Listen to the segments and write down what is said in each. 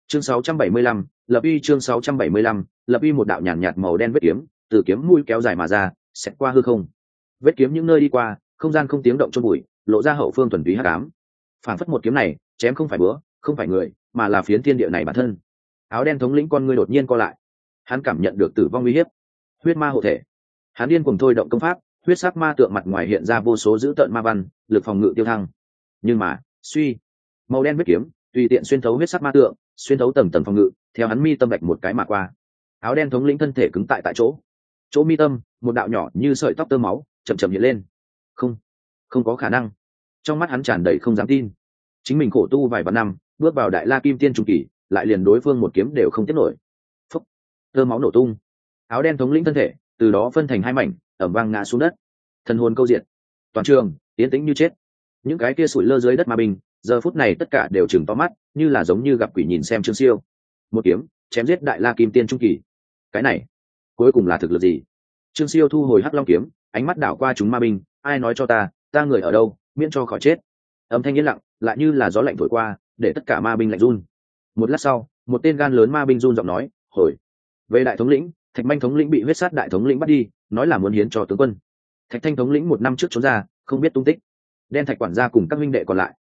Chương 675, lập uy. Chương 675, lập uy. Một đạo nhàn nhạt màu đen vết kiếm từ kiếm mũi kéo dài mà ra, xẹt qua hư không. Vết kiếm những nơi đi qua, không gian không tiếng động chôn bụi, lộ ra hậu phương thuần túy hắc ám. Phản phất một kiếm này, chém không phải búa, không phải người, mà là phiến thiên địa này bản thân. Áo đen thống lĩnh con ngươi đột nhiên co lại. Hắn cảm nhận được tử vong uy hiếp. Huyết ma hộ thể. Hắn điên cuồng thôi động công pháp, huyết sắc ma tượng mặt ngoài hiện ra vô số dữ tợn ma văn, lực phòng ngự tiêu thăng. Nhưng mà, suy, màu đen vết kiếm tùy tiện xuyên thấu huyết sắc ma tượng, xuyên thấu tầng tầng phòng ngự, theo hắn mi tâm bạch một cái mà qua. Áo đen thống lĩnh thân thể cứng tại chỗ. Chỗ mi tâm, một đạo nhỏ như sợi tóc tơ máu chậm chậm hiện lên. Không có khả năng. Trong mắt hắn tràn đầy không dám tin. Chính mình khổ tu vài vạn năm, bước vào đại la kim tiên trung kỳ, lại liền đối phương một kiếm đều không tiếp nổi. Phốc, tơ máu nổ tung. Áo đen thống lĩnh thân thể từ đó phân thành hai mảnh, ẩm vang ngã xuống đất. Thần hồn câu diệt. Toàn trường yên tĩnh như chết. Những cái kia sủi lơ dưới đất ma binh, giờ phút này tất cả đều chừng to mắt, như là giống như gặp quỷ nhìn xem Trương Siêu. Một kiếm chém giết đại la kim tiên trung kỳ. Cái này cuối cùng là thực lực gì? Trương Siêu thu hồi hắc long kiếm, ánh mắt đảo qua chúng ma binh, ai nói cho ta người ở đâu, miễn cho khỏi chết. Âm thanh yên lặng, lại như là gió lạnh thổi qua, để tất cả ma binh lạnh run. Một lát sau, một tên gan lớn ma binh run giọng nói, hồi về đại thống lĩnh, Thạch Manh thống lĩnh bị huyết sát đại thống lĩnh bắt đi, nói là muốn hiến cho tướng quân. Thạch Thanh thống lĩnh 1 năm trước trốn ra, không biết tung tích. Đen Thạch quản gia cùng các huynh đệ còn lại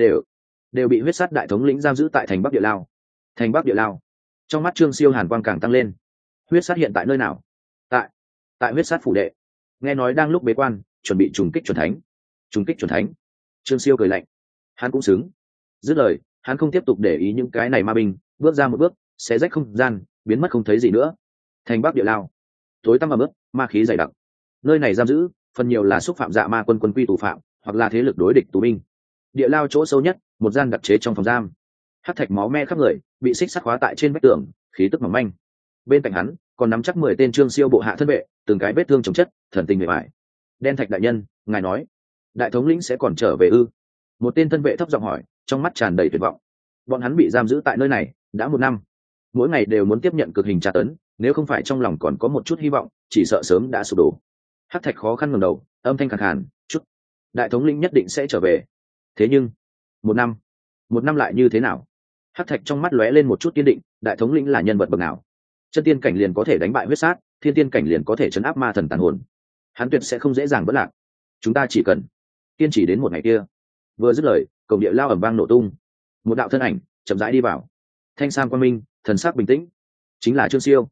đều bị huyết sát đại thống lĩnh giam giữ tại thành Bắc Địa Lao. Thành Bắc Địa Lao. Trong mắt Trương Siêu hàn quang càng tăng lên. Huyết sát hiện tại nơi nào? Tại huyết sát phủ đệ. Nghe nói đang lúc bế quan, chuẩn bị trùng kích chuẩn thánh. Trùng kích chuẩn thánh. Trương Siêu cười lạnh. Hắn cũng xứng. Dứt lời, hắn không tiếp tục để ý những cái này ma binh, bước ra một bước, xé rách không gian, biến mất không thấy gì nữa. Thành Bắc Địa Lao. Tối tăm ẩm ướt, ma khí dày đặc. Nơi này giam giữ phần nhiều là xúc phạm dạ ma quân quy tù phạm, hoặc là thế lực đối địch tù binh. Địa lao chỗ sâu nhất, một gian đặc chế trong phòng giam. Hắc thạch máu me khắp người, bị xích sắt khóa tại trên vách tường, khí tức mỏng manh. Bên cạnh hắn còn nắm chắc 10 tên Trương Siêu bộ hạ thân vệ, từng cái vết thương chồng chất, thần tình mệt mỏi. Đen Thạch đại nhân, ngài nói đại thống lĩnh sẽ còn trở về ư? Một tên thân vệ thấp giọng hỏi, trong mắt tràn đầy tuyệt vọng. Bọn hắn bị giam giữ tại nơi này đã 1 năm, mỗi ngày đều muốn tiếp nhận cực hình tra tấn, nếu không phải trong lòng còn có một chút hy vọng, chỉ sợ sớm đã sụp đổ. Hắc thạch khó khăn ngẩng đầu, âm thanh khàn khàn, chút đại thống lĩnh nhất định sẽ trở về. Thế nhưng 1 năm lại như thế nào? Hắc thạch trong mắt lóe lên một chút kiên định, đại thống lĩnh là nhân vật bậc nào? Chân tiên cảnh liền có thể đánh bại huyết sát, thiên tiên cảnh liền có thể chấn áp ma thần tàn hồn, hắn tuyệt sẽ không dễ dàng vỡ lạc. Chúng ta chỉ cần kiên trì đến một ngày kia. Vừa dứt lời, cổng địa lao ầm vang nổ tung, một đạo thân ảnh chậm rãi đi vào, thanh sam quang minh, thần sắc bình tĩnh, chính là Trương Siêu.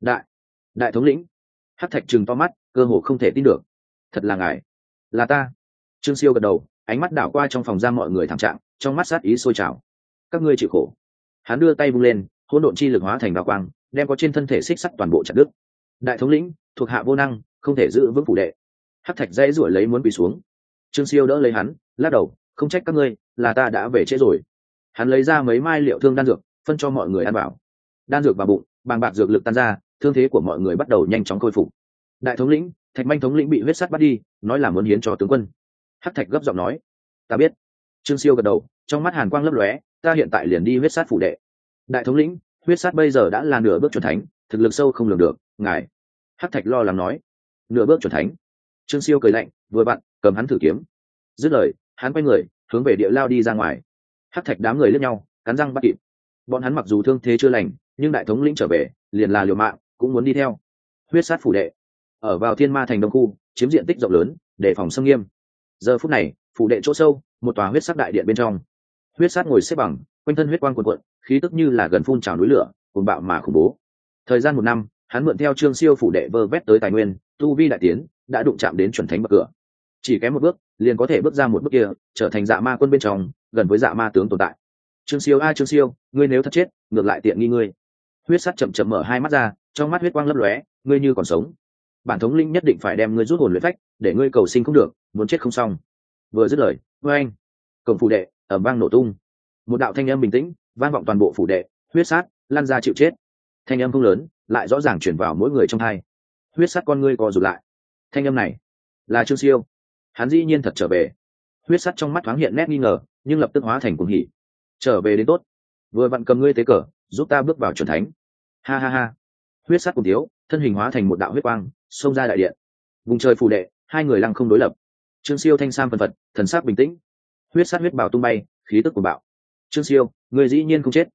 Đại thống lĩnh. Hắc thạch trừng to mắt, cơ hồ không thể tin được. Thật là ngài? Là ta. Trương Siêu gật đầu, ánh mắt đảo qua trong phòng giam mọi người thảm trạng, trong mắt sát ý sôi trào. Các ngươi chịu khổ. Hắn đưa tay vung lên, hỗn độn chi lực hóa thành đạo quang, đem có trên thân thể xích sắt toàn bộ chặt đứt. Đại thống lĩnh, thuộc hạ vô năng, không thể giữ vững phủ đệ. Hắc thạch dãy rủi lấy muốn quỳ xuống. Trương Siêu đỡ lấy hắn, lắc đầu, không trách các ngươi, là ta đã về trễ rồi. Hắn lấy ra mấy mai liệu thương đan dược, phân cho mọi người ăn vào. Đan dược vào bụng, bàng bạc dược lực tan ra, thương thế của mọi người bắt đầu nhanh chóng khôi phục. Đại thống lĩnh, Thạch Manh thống lĩnh bị huyết sắt bắt đi, nói là muốn hiến cho tướng quân. Hắc thạch gấp giọng nói, ta biết. Trương Siêu gật đầu, trong mắt hàn quang lấp lóe, ta hiện tại liền đi huyết sát phủ đệ. Đại thống lĩnh, huyết sát bây giờ đã là nửa bước chuẩn thánh, thực lực sâu không lường được, ngài. Hắc thạch lo lắng nói, nửa bước chuẩn thánh. Trương Siêu cười lạnh, vừa vặn cầm hắn thử kiếm. Dứt lời, hắn quay người hướng về địa lao đi ra ngoài. Hắc thạch đám người liếc nhau, cắn răng bắt kịp. Bọn hắn mặc dù thương thế chưa lành, nhưng đại thống lĩnh trở về, liền là liều mạng cũng muốn đi theo. Huyết sát phủ đệ ở vào Thiên Ma thành đông khu, chiếm diện tích rộng lớn, đề phòng xâm nghiêm. Giờ phút này, phủ đệ chỗ sâu, một tòa huyết sắc đại điện bên trong. Huyết sát ngồi xếp bằng, quanh thân huyết quang cuồn cuộn, khí tức như là gần phun trào núi lửa, cuồng bạo mà khủng bố. Thời gian 1 năm, hắn mượn theo Trương Siêu phủ đệ vơ vét tới tài nguyên, tu vi đại tiến, đã đụng chạm đến chuẩn thánh bậc cửa. Chỉ kém một bước, liền có thể bước ra một bước kia, trở thành dạ ma quân bên trong, gần với dạ ma tướng tồn tại. Trương Siêu, Trương Siêu, ngươi nếu thật chết, ngược lại tiện nghi ngươi. Huyết sát chậm chậm mở hai mắt ra, trong mắt huyết quang lấp lóe, ngươi như còn sống, bản thống linh nhất định phải đem ngươi rút hồn luyện phách, để ngươi cầu sinh không được, muốn chết không xong. Vừa dứt lời, oeng, cổng phủ đệ ầm vang nổ tung, một đạo thanh âm bình tĩnh vang vọng toàn bộ phủ đệ. Huyết sát, lan ra chịu chết. Thanh âm không lớn, lại rõ ràng truyền vào mỗi người trong tai. Huyết sát con ngươi co rụt lại. Thanh âm này là Trương Siêu, hắn dĩ nhiên thật trở về. Huyết sát trong mắt thoáng hiện nét nghi ngờ, nhưng lập tức hóa thành cuồng hỉ. Trở về đến tốt, vừa vặn cầm ngươi tế cờ, giúp ta bước vào chuẩn thánh. Ha ha ha. Huyết sát cùng thiếu, thân hình hóa thành một đạo huyết quang, xông ra đại điện. Vùng trời phủ đệ, hai người lăng không đối lập. Trương Siêu thanh sam phần phật, thần sắc bình tĩnh. Huyết sát huyết bào tung bay, khí tức của bạo. Trương Siêu, người dĩ nhiên không chết.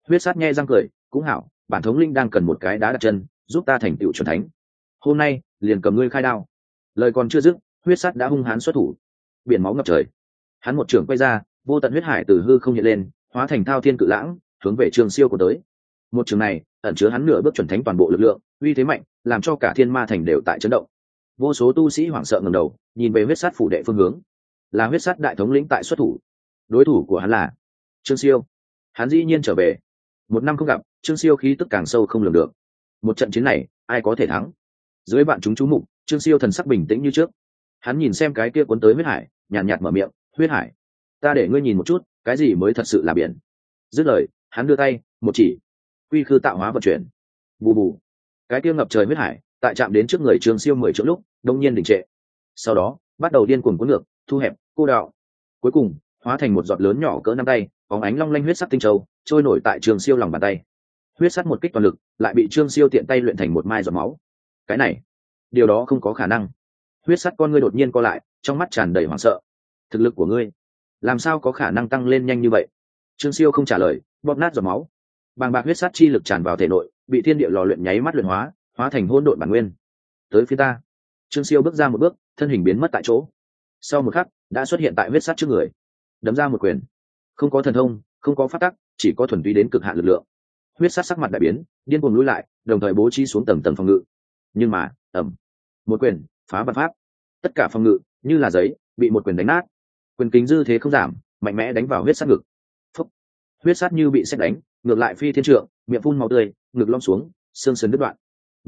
Huyết sát nghe răng cười, cũng hảo, bản thống linh đang cần một cái đá đặt chân, giúp ta thành tựu chuẩn thánh. Hôm nay liền cầm ngươi khai đao. Lời còn chưa dứt, huyết sát đã hung hãn xuất thủ, biển máu ngập trời. Hắn một trường quay ra, vô tận huyết hải từ hư không hiện lên, hóa thành thao thiên cự lãng, hướng về Trường Siêu của tới. Một trường này ẩn chứa hắn nửa bước chuẩn thánh toàn bộ lực lượng, uy thế mạnh, làm cho cả thiên ma thành đều tại chấn động. Vô số tu sĩ hoảng sợ ngẩng đầu, nhìn về huyết sát phủ đệ phương hướng. Là huyết sát đại thống lĩnh tại xuất thủ. Đối thủ của hắn là Trương Siêu. Hắn dĩ nhiên trở về. Một năm không gặp, Trương Siêu khí tức càng sâu không lường được. Một trận chiến này, ai có thể thắng? Dưới bạn chúng chú mục, Trương Siêu thần sắc bình tĩnh như trước. Hắn nhìn xem cái kia cuốn tới huyết hải, nhàn nhạt mở miệng, "Huyết hải, ta để ngươi nhìn một chút, cái gì mới thật sự là biển." Dứt lời, hắn đưa tay, một chỉ, quy khư tạo hóa vận chuyển. Bù bù, cái kia ngập trời huyết hải, tại chạm đến trước người Trương Siêu 10 trượng lúc, đột nhiên đình trệ. Sau đó, bắt đầu điên cuồng cuốn ngược, thu hẹp, cô đạo. Cuối cùng, hóa thành một giọt lớn nhỏ cỡ nắm tay, bóng ánh long lanh huyết sắc tinh châu, trôi nổi tại Trương Siêu lòng bàn tay. Huyết sắt một kích toàn lực, lại bị Trương Siêu tiện tay luyện thành một mai giọt máu. Cái này, điều đó không có khả năng. Huyết sắt con ngươi đột nhiên co lại, trong mắt tràn đầy hoảng sợ. Thực lực của ngươi, làm sao có khả năng tăng lên nhanh như vậy? Trương Siêu không trả lời, bóp nát giọt máu. Bàng bạc huyết sắt chi lực tràn vào thể nội, bị thiên địa lò luyện nháy mắt luyện hóa, hóa thành hỗn độn bản nguyên. Tới phía ta. Trương Siêu bước ra một bước, thân hình biến mất tại chỗ. Sau một khắc, đã xuất hiện tại huyết sắt trước người, đấm ra một quyền. Không có thần thông, không có pháp tắc, chỉ có thuần túy đến cực hạn lực lượng. Huyết sát sắc mặt đại biến, điên cuồng lùi lại, đồng thời bố trí xuống tầng tầng phòng ngự. Nhưng mà, một quyền phá vạn pháp, tất cả phòng ngự như là giấy bị một quyền đánh nát. Quyền kính dư thế không giảm, mạnh mẽ đánh vào huyết sát ngực. Phúc. Huyết sát như bị sét đánh, ngược lại phi thiên trượng, miệng phun máu tươi, ngực lõm xuống, xương sườn đứt đoạn.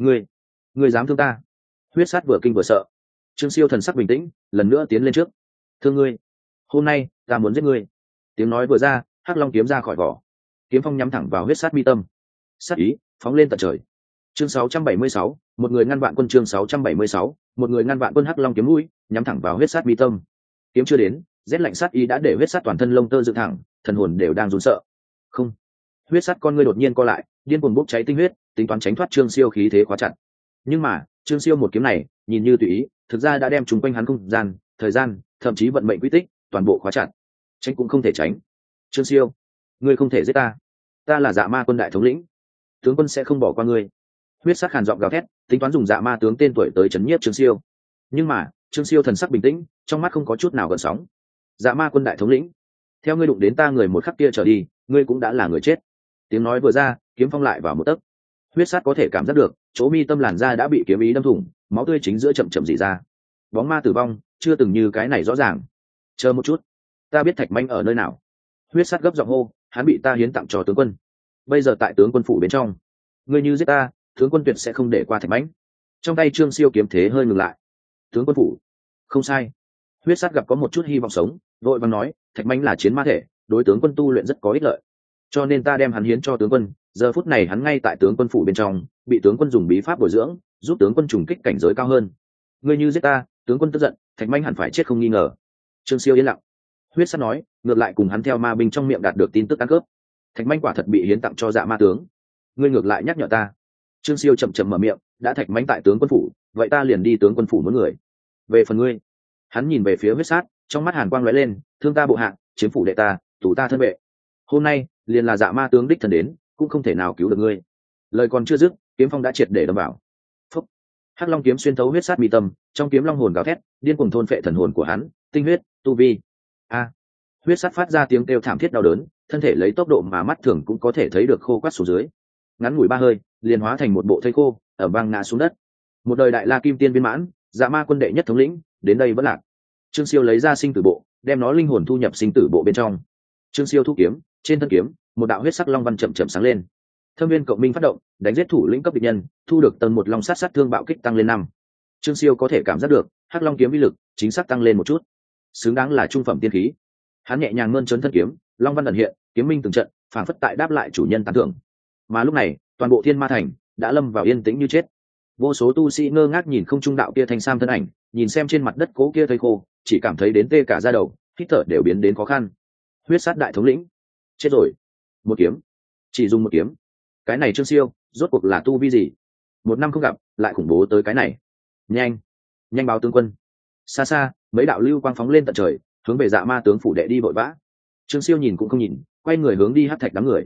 Ngươi dám thương ta? Huyết sát vừa kinh vừa sợ. Trương Siêu thần sắc bình tĩnh, lần nữa tiến lên trước. Thương ngươi, hôm nay ta muốn giết ngươi. Tiếng nói vừa ra, hắc long kiếm ra khỏi vỏ, kiếm phong nhắm thẳng vào huyết sát mi tâm. Sát ý phóng lên tận trời. Chương 676, một người ngăn vạn quân. Chương 676, một người ngăn vạn quân. Hắc long kiếm mũi nhắm thẳng vào huyết sát mi tâm. Kiếm chưa đến, rét lạnh sát ý đã để huyết sát toàn thân lông tơ dựng thẳng, thần hồn đều đang run sợ. Không. Huyết sát con ngươi đột nhiên co lại, điên cuồng bốc cháy tinh huyết, tính toán tránh thoát Trương Siêu khí thế khóa chặt. Nhưng mà, Trương Siêu một kiếm này, nhìn như tùy ý, thực ra đã đem chúng quanh hắn không gian, thời gian, thậm chí vận mệnh quy tích, toàn bộ khóa chặt. Tránh cũng không thể tránh. Trương Siêu, ngươi không thể giết ta. Ta là Dạ Ma quân đại thống lĩnh, tướng quân sẽ không bỏ qua ngươi. Huyết sắc khàn giọng gào thét, tính toán dùng Dạ Ma tướng tên tuổi tới chấn nhiếp Trương Siêu. Nhưng mà, Trương Siêu thần sắc bình tĩnh, trong mắt không có chút nào gợn sóng. Dạ Ma quân đại thống lĩnh, theo ngươi đụng đến ta người một khắc kia trở đi, ngươi cũng đã là người chết. Tiếng nói vừa ra, kiếm phong lại vào một tấc. Huyết sát có thể cảm giác được, chỗ mi tâm làn da đã bị kiếm ý đâm thủng, máu tươi chính giữa chậm chậm rỉ ra. Bóng ma tử vong, chưa từng như cái này rõ ràng. Chờ một chút, ta biết Thạch Manh ở nơi nào. Huyết sát gấp giọng hô, hắn bị ta hiến tặng cho tướng quân, bây giờ tại tướng quân phủ bên trong. Ngươi như giết ta, tướng quân tuyệt sẽ không để qua Thạch Mãnh. Trong tay Trương Siêu kiếm thế hơi ngừng lại. Tướng quân phủ, không sai. Huyết sát gặp có một chút hy vọng sống, vội vàng nói, Thạch Mãnh là chiến ma thể, đối tướng quân tu luyện rất có ích lợi, cho nên ta đem hắn hiến cho tướng quân. Giờ phút này hắn ngay tại tướng quân phủ bên trong, bị tướng quân dùng bí pháp bồi dưỡng, giúp tướng quân trùng kích cảnh giới cao hơn. Ngươi như giết ta, tướng quân tức giận, Thạch Mãnh hẳn phải chết không nghi ngờ. Trương Siêu yên lặng. Huyết sát nói, ngược lại cùng hắn theo ma binh trong miệng đạt được tin tức ăn cướp. Thạch Mãnh quả thật bị hiến tặng cho Dạ Ma tướng. Ngươi ngược lại nhắc nhở ta. Trương Siêu chậm chậm mở miệng, đã Thạch Mãnh tại tướng quân phủ, vậy ta liền đi tướng quân phủ muốn người. Về phần ngươi, hắn nhìn về phía huyết sát, trong mắt hàn quang lóe lên, thương ta bộ hạ, chiếm phủ đệ ta, tù ta thân vệ. Hôm nay liền là Dạ Ma tướng đích thân đến, cũng không thể nào cứu được ngươi. Lời còn chưa dứt, kiếm phong đã triệt để đâm vào. Phúc. Hắc long kiếm xuyên thấu huyết sát mi tâm, trong kiếm long hồn gào thét, điên cuồng thôn phệ thần hồn của hắn, tinh huyết, tu vi. A. Huyết sát phát ra tiếng kêu thảm thiết đau đớn, thân thể lấy tốc độ mà mắt thường cũng có thể thấy được khô quắt xuống dưới. Ngắn ngủi 3 hơi, liền hóa thành một bộ thây khô, ở vang ngã xuống đất. Một đời đại la kim tiên viên mãn, Dạ Ma quân đệ nhất thống lĩnh, đến đây vẫn lạc. Trương Siêu lấy ra sinh tử bộ, đem nó linh hồn thu nhập sinh tử bộ bên trong. Trương Siêu thu kiếm, trên thân kiếm, một đạo huyết sắc long văn chậm chậm sáng lên. Thâm viên cộng minh phát động, đánh giết thủ lĩnh cấp địch nhân, thu được tầng 1 long sát sát thương bạo kích tăng lên 5. Trương Siêu có thể cảm giác được, hắc long kiếm uy lực chính xác tăng lên một chút, xứng đáng là trung phẩm tiên khí. Hắn nhẹ nhàng mơn trớn thân kiếm, long văn ẩn hiện, kiếm minh từng trận, phản phất tại đáp lại chủ nhân tán thưởng. Mà lúc này, toàn bộ Thiên Ma thành đã lâm vào yên tĩnh như chết. Vô số tu sĩ ngơ ngác nhìn không trung đạo kia thanh sam thân ảnh, nhìn xem trên mặt đất cố kia thây khô, chỉ cảm thấy đến tê cả da đầu, hít thở đều biến đến khó khăn. Huyết sát đại thống lĩnh, chết rồi. Một kiếm, chỉ dùng một kiếm. Cái này Trương Siêu, rốt cuộc là tu vi gì? 1 năm không gặp, lại khủng bố tới cái này. Nhanh, nhanh báo tướng quân. Xa xa, mấy đạo lưu quang phóng lên tận trời, hướng về Dạ Ma tướng phủ đệ đi vội vã. Trương Siêu nhìn cũng không nhìn, quay người hướng đi Hắc Thạch đám người.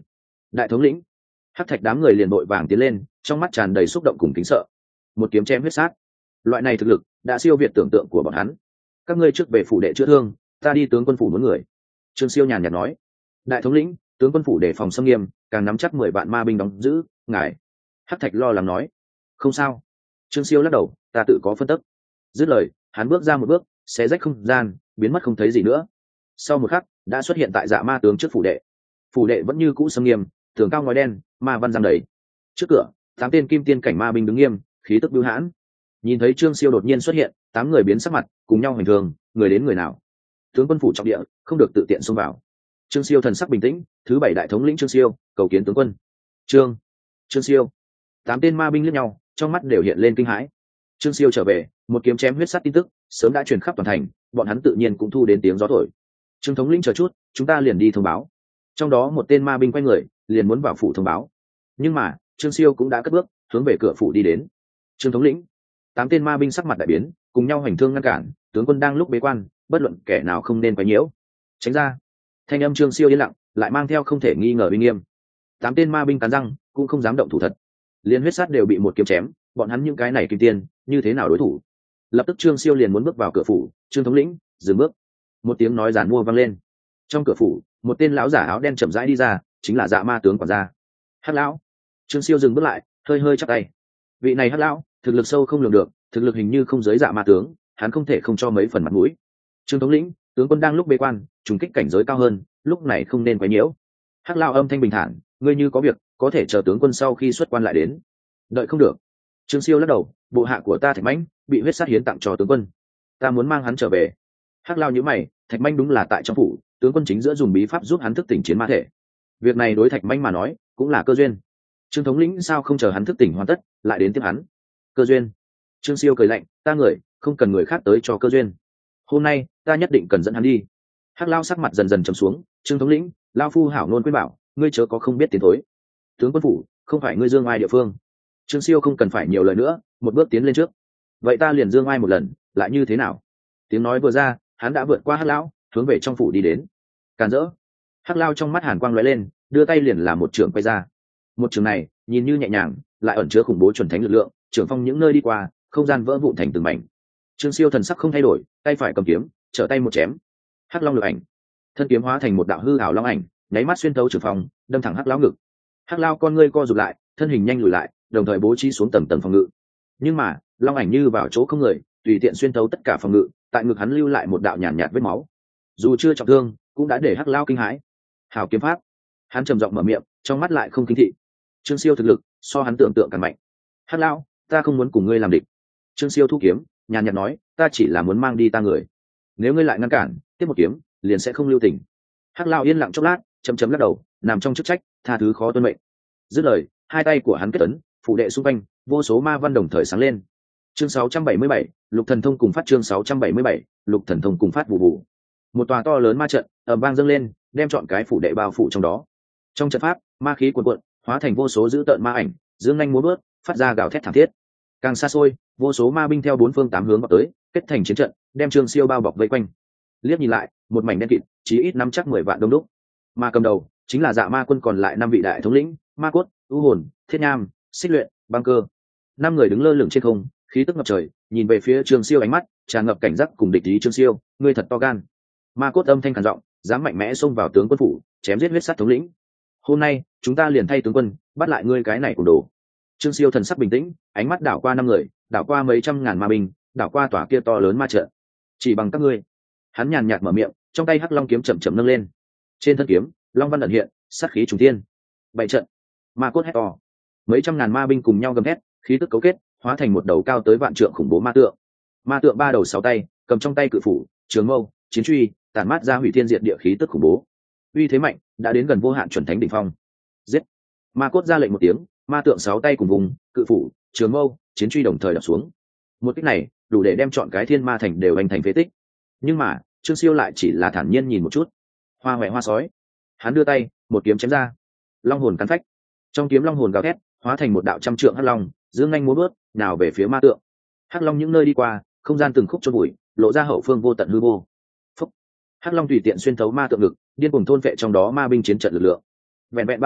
đại thống lĩnh. Hắc thạch đám người liền vội vàng tiến lên, trong mắt tràn đầy xúc động cùng kính sợ. Một kiếm chém huyết sát, loại này thực lực đã siêu việt tưởng tượng của bọn hắn. Các ngươi trước về phủ đệ chữa thương, ta đi tướng quân phủ muốn người. Trương Siêu nhàn nhạt nói. Đại thống lĩnh, tướng quân phủ đề phòng xâm nghiêm, càng nắm chắc 10 vạn ma binh đóng giữ, ngài. Hắc thạch lo lắng nói. Không sao. Trương Siêu lắc đầu, ta tự có phân tích. Dứt lời, hắn bước ra một bước, xé rách không gian, biến mất không thấy gì nữa. Sau một khắc, đã xuất hiện tại Dạ Ma tướng trước phủ đệ. Phủ đệ vẫn như cũ xâm nghiêm, tường cao ngói đen, ma văn giam đầy. Trước cửa, 8 tên kim tiên cảnh ma binh đứng nghiêm, khí tức bưu hãn. Nhìn thấy Trương Siêu đột nhiên xuất hiện, 8 người biến sắc mặt, cùng nhau hành thường, người đến người nào. Tướng quân phủ trọng địa, không được tự tiện xông vào. Trương Siêu thần sắc bình tĩnh, thứ 7 đại thống lĩnh Trương Siêu, cầu kiến tướng quân. Trương Siêu. 8 tên ma binh liếc nhau, trong mắt đều hiện lên kinh hãi. Trương Siêu trở về, một kiếm chém huyết sát tin tức sớm đã truyền khắp toàn thành, bọn hắn tự nhiên cũng thu đến tiếng gió thổi. Trương thống lĩnh chờ chút, chúng ta liền đi thông báo. Trong đó một tên ma binh quay người, liền muốn vào phủ thông báo. Nhưng mà, Trương Siêu cũng đã cất bước, hướng về cửa phủ đi đến. Trương thống lĩnh. 8 tên ma binh sắc mặt đại biến, cùng nhau hành thương ngăn cản, tướng quân đang lúc bế quan, bất luận kẻ nào không nên quấy nhiễu. Tránh ra. Thanh âm Trương Siêu yên lặng, lại mang theo không thể nghi ngờ uy nghiêm. 8 tên ma binh cắn răng, cũng không dám động thủ thật. Liên huyết sát đều bị một kiếm chém, bọn hắn những cái này kim tiên, như thế nào đối thủ? Lập tức Trương Siêu liền muốn bước vào cửa phủ. Trương thống lĩnh, dừng bước. Một tiếng nói giản mua vang lên. Trong cửa phủ, một tên lão giả áo đen chậm rãi đi ra, chính là Dạ Ma tướng quản gia. Hắc lão. Trương Siêu dừng bước lại, hơi hơi chắp tay. Vị này Hắc lão, thực lực sâu không lường được, thực lực hình như không giới Dạ Ma tướng, hắn không thể không cho mấy phần mặt mũi. Trương thống lĩnh, tướng quân đang lúc bế quan, trùng kích cảnh giới cao hơn, lúc này không nên quấy nhiễu. Hắc lão âm thanh bình thản, ngươi như có việc, có thể chờ tướng quân sau khi xuất quan lại đến. Đợi không được. Trương Siêu lắc đầu, bộ hạ của ta Thạch Mãnh bị huyết sát hiến tặng cho tướng quân, ta muốn mang hắn trở về. Hắc lão nhíu mày, Thạch Mãnh đúng là tại trong phủ, tướng quân chính giữa dùng bí pháp giúp hắn thức tỉnh chiến ma thể. Việc này đối Thạch Mãnh mà nói, cũng là cơ duyên. Trương thống lĩnh sao không chờ hắn thức tỉnh hoàn tất, lại đến tiếp hắn? Cơ duyên? Trương Siêu cười lạnh, ta người, không cần người khác tới cho cơ duyên. Hôm nay, ta nhất định cần dẫn hắn đi. Hắc lão sắc mặt dần dần trầm xuống, Trương thống lĩnh, lão phu hảo nôn khuyên bảo, ngươi chớ có không biết tiến thối. Tướng quân phủ, không phải ngươi dương ai địa phương. Trương Siêu không cần phải nhiều lời nữa, một bước tiến lên trước. Vậy ta liền dương ai một lần, lại như thế nào? Tiếng nói vừa ra, hắn đã vượt qua Hắc lão, hướng về trong phủ đi đến. Càn rỡ. Hắc lão trong mắt hàn quang lóe lên, đưa tay liền làm một trường quay ra. Một trường này, nhìn như nhẹ nhàng, lại ẩn chứa khủng bố chuẩn thánh lực lượng, trường phong những nơi đi qua, không gian vỡ vụn thành từng mảnh. Trương Siêu thần sắc không thay đổi, tay phải cầm kiếm, trở tay một chém. Hắc long lực ảnh, thân kiếm hóa thành một đạo hư ảo long ảnh, nháy mắt xuyên thấu trường phong, đâm thẳng Hắc lão ngực. Hắc lão con ngươi co rụt lại, thân hình nhanh lùi lại, đồng thời bố trí xuống tầng tầng phòng ngự. Nhưng mà, long ảnh như vào chỗ không người, tùy tiện xuyên thấu tất cả phòng ngự, tại ngực hắn lưu lại một đạo nhàn nhạt vết máu. Dù chưa trọng thương, cũng đã để Hắc lão kinh hãi. Hảo kiếm pháp. Hắn trầm giọng mở miệng, trong mắt lại không kinh thị. Trương Siêu thực lực so hắn tưởng tượng càng mạnh. Hắc lão, ta không muốn cùng ngươi làm địch. Trương Siêu thu kiếm, nhàn nhạt nói, ta chỉ là muốn mang đi ta người. Nếu ngươi lại ngăn cản, tiếp một kiếm, liền sẽ không lưu tình. Hắc lão yên lặng chốc lát, chấm chấm lắc đầu, nằm trong chức trách, tha thứ khó tuân mệnh. Dứt lời, hai tay của hắn kết ấn, phủ đệ xung quanh, vô số ma văn đồng thời sáng lên. Chương 677, Lục Thần Thông cùng phát chương 677, Lục Thần Thông cùng phát vụ vụ. Một tòa to lớn ma trận ầm vang dâng lên, đem trọn cái phủ đệ bao phủ trong đó. Trong trận pháp, ma khí cuồn cuộn, hóa thành vô số dữ tợn ma ảnh, dương nhanh múa bước, phát ra gào thét thảm thiết. Càng xa xôi, vô số ma binh theo bốn phương tám hướng vào tới, kết thành chiến trận, đem Trương Siêu bao bọc vây quanh. Liếc nhìn lại, một mảnh đen kịt, chí ít nắm chắc 10 vạn đông đúc. Ma cầm đầu chính là Dạ Ma quân còn lại 5 vị đại thống lĩnh, Ma Cốt, U Hồn, Thiết Nham, Xích Luyện, Băng Cơ. 5 người đứng lơ lửng trên không, khí tức ngập trời, nhìn về phía Trương Siêu ánh mắt tràn ngập cảnh giác cùng địch ý. Trương Siêu, ngươi thật to gan. Ma Cốt âm thanh khàn giọng, dám mạnh mẽ xông vào tướng quân phủ, chém giết huyết sát thống lĩnh. Hôm nay, chúng ta liền thay tướng quân, bắt lại ngươi cái này của đồ. Trương Siêu thần sắc bình tĩnh, ánh mắt đảo qua 5 người, đảo qua mấy trăm ngàn ma binh, đảo qua tòa kia to lớn ma trận. Chỉ bằng các ngươi. Hắn nhàn nhạt mở miệng, trong tay Hắc Long kiếm chậm chậm nâng lên. Trên thân kiếm, long văn ẩn hiện, sát khí trùng thiên. Bảy trận. Ma Cốt hét to. Mấy trăm ngàn ma binh cùng nhau gầm thét, khí tức cấu kết, hóa thành một đầu cao tới vạn trượng khủng bố ma tượng. Ma tượng 3 đầu 6 tay, cầm trong tay cự phủ, trường mâu, chiến truy, tản mát ra hủy thiên diệt địa khí tức khủng bố. Uy thế mạnh, đã đến gần vô hạn chuẩn thánh đỉnh phong. Giết! Ma Cốt ra lệnh một tiếng, ma tượng 6 tay cùng vùng, cự phủ, trường mâu, chiến truy đồng thời đập xuống. Một kích này, đủ để đem chọn cái Thiên Ma thành đều hành thành phế tích. Nhưng mà, Trương Siêu lại chỉ là thản nhiên nhìn một chút. Hoa hoẹ hoa sói. Hắn đưa tay, một kiếm chém ra. Long hồn cắn phách. Trong kiếm long hồn gào thét, hóa thành một đạo trăm trượng hắc long, dương nhanh múa bước, nào về phía ma tượng. Hắc long những nơi đi qua, không gian từng khúc chôn bụi, lộ ra hậu phương vô tận hư vô. Phúc. Hắc long tùy tiện xuyên thấu ma tượng ngực, điên cuồng thôn vệ trong đó ma binh chiến trận lực lượng. Vẹn vẹn 3 hơi,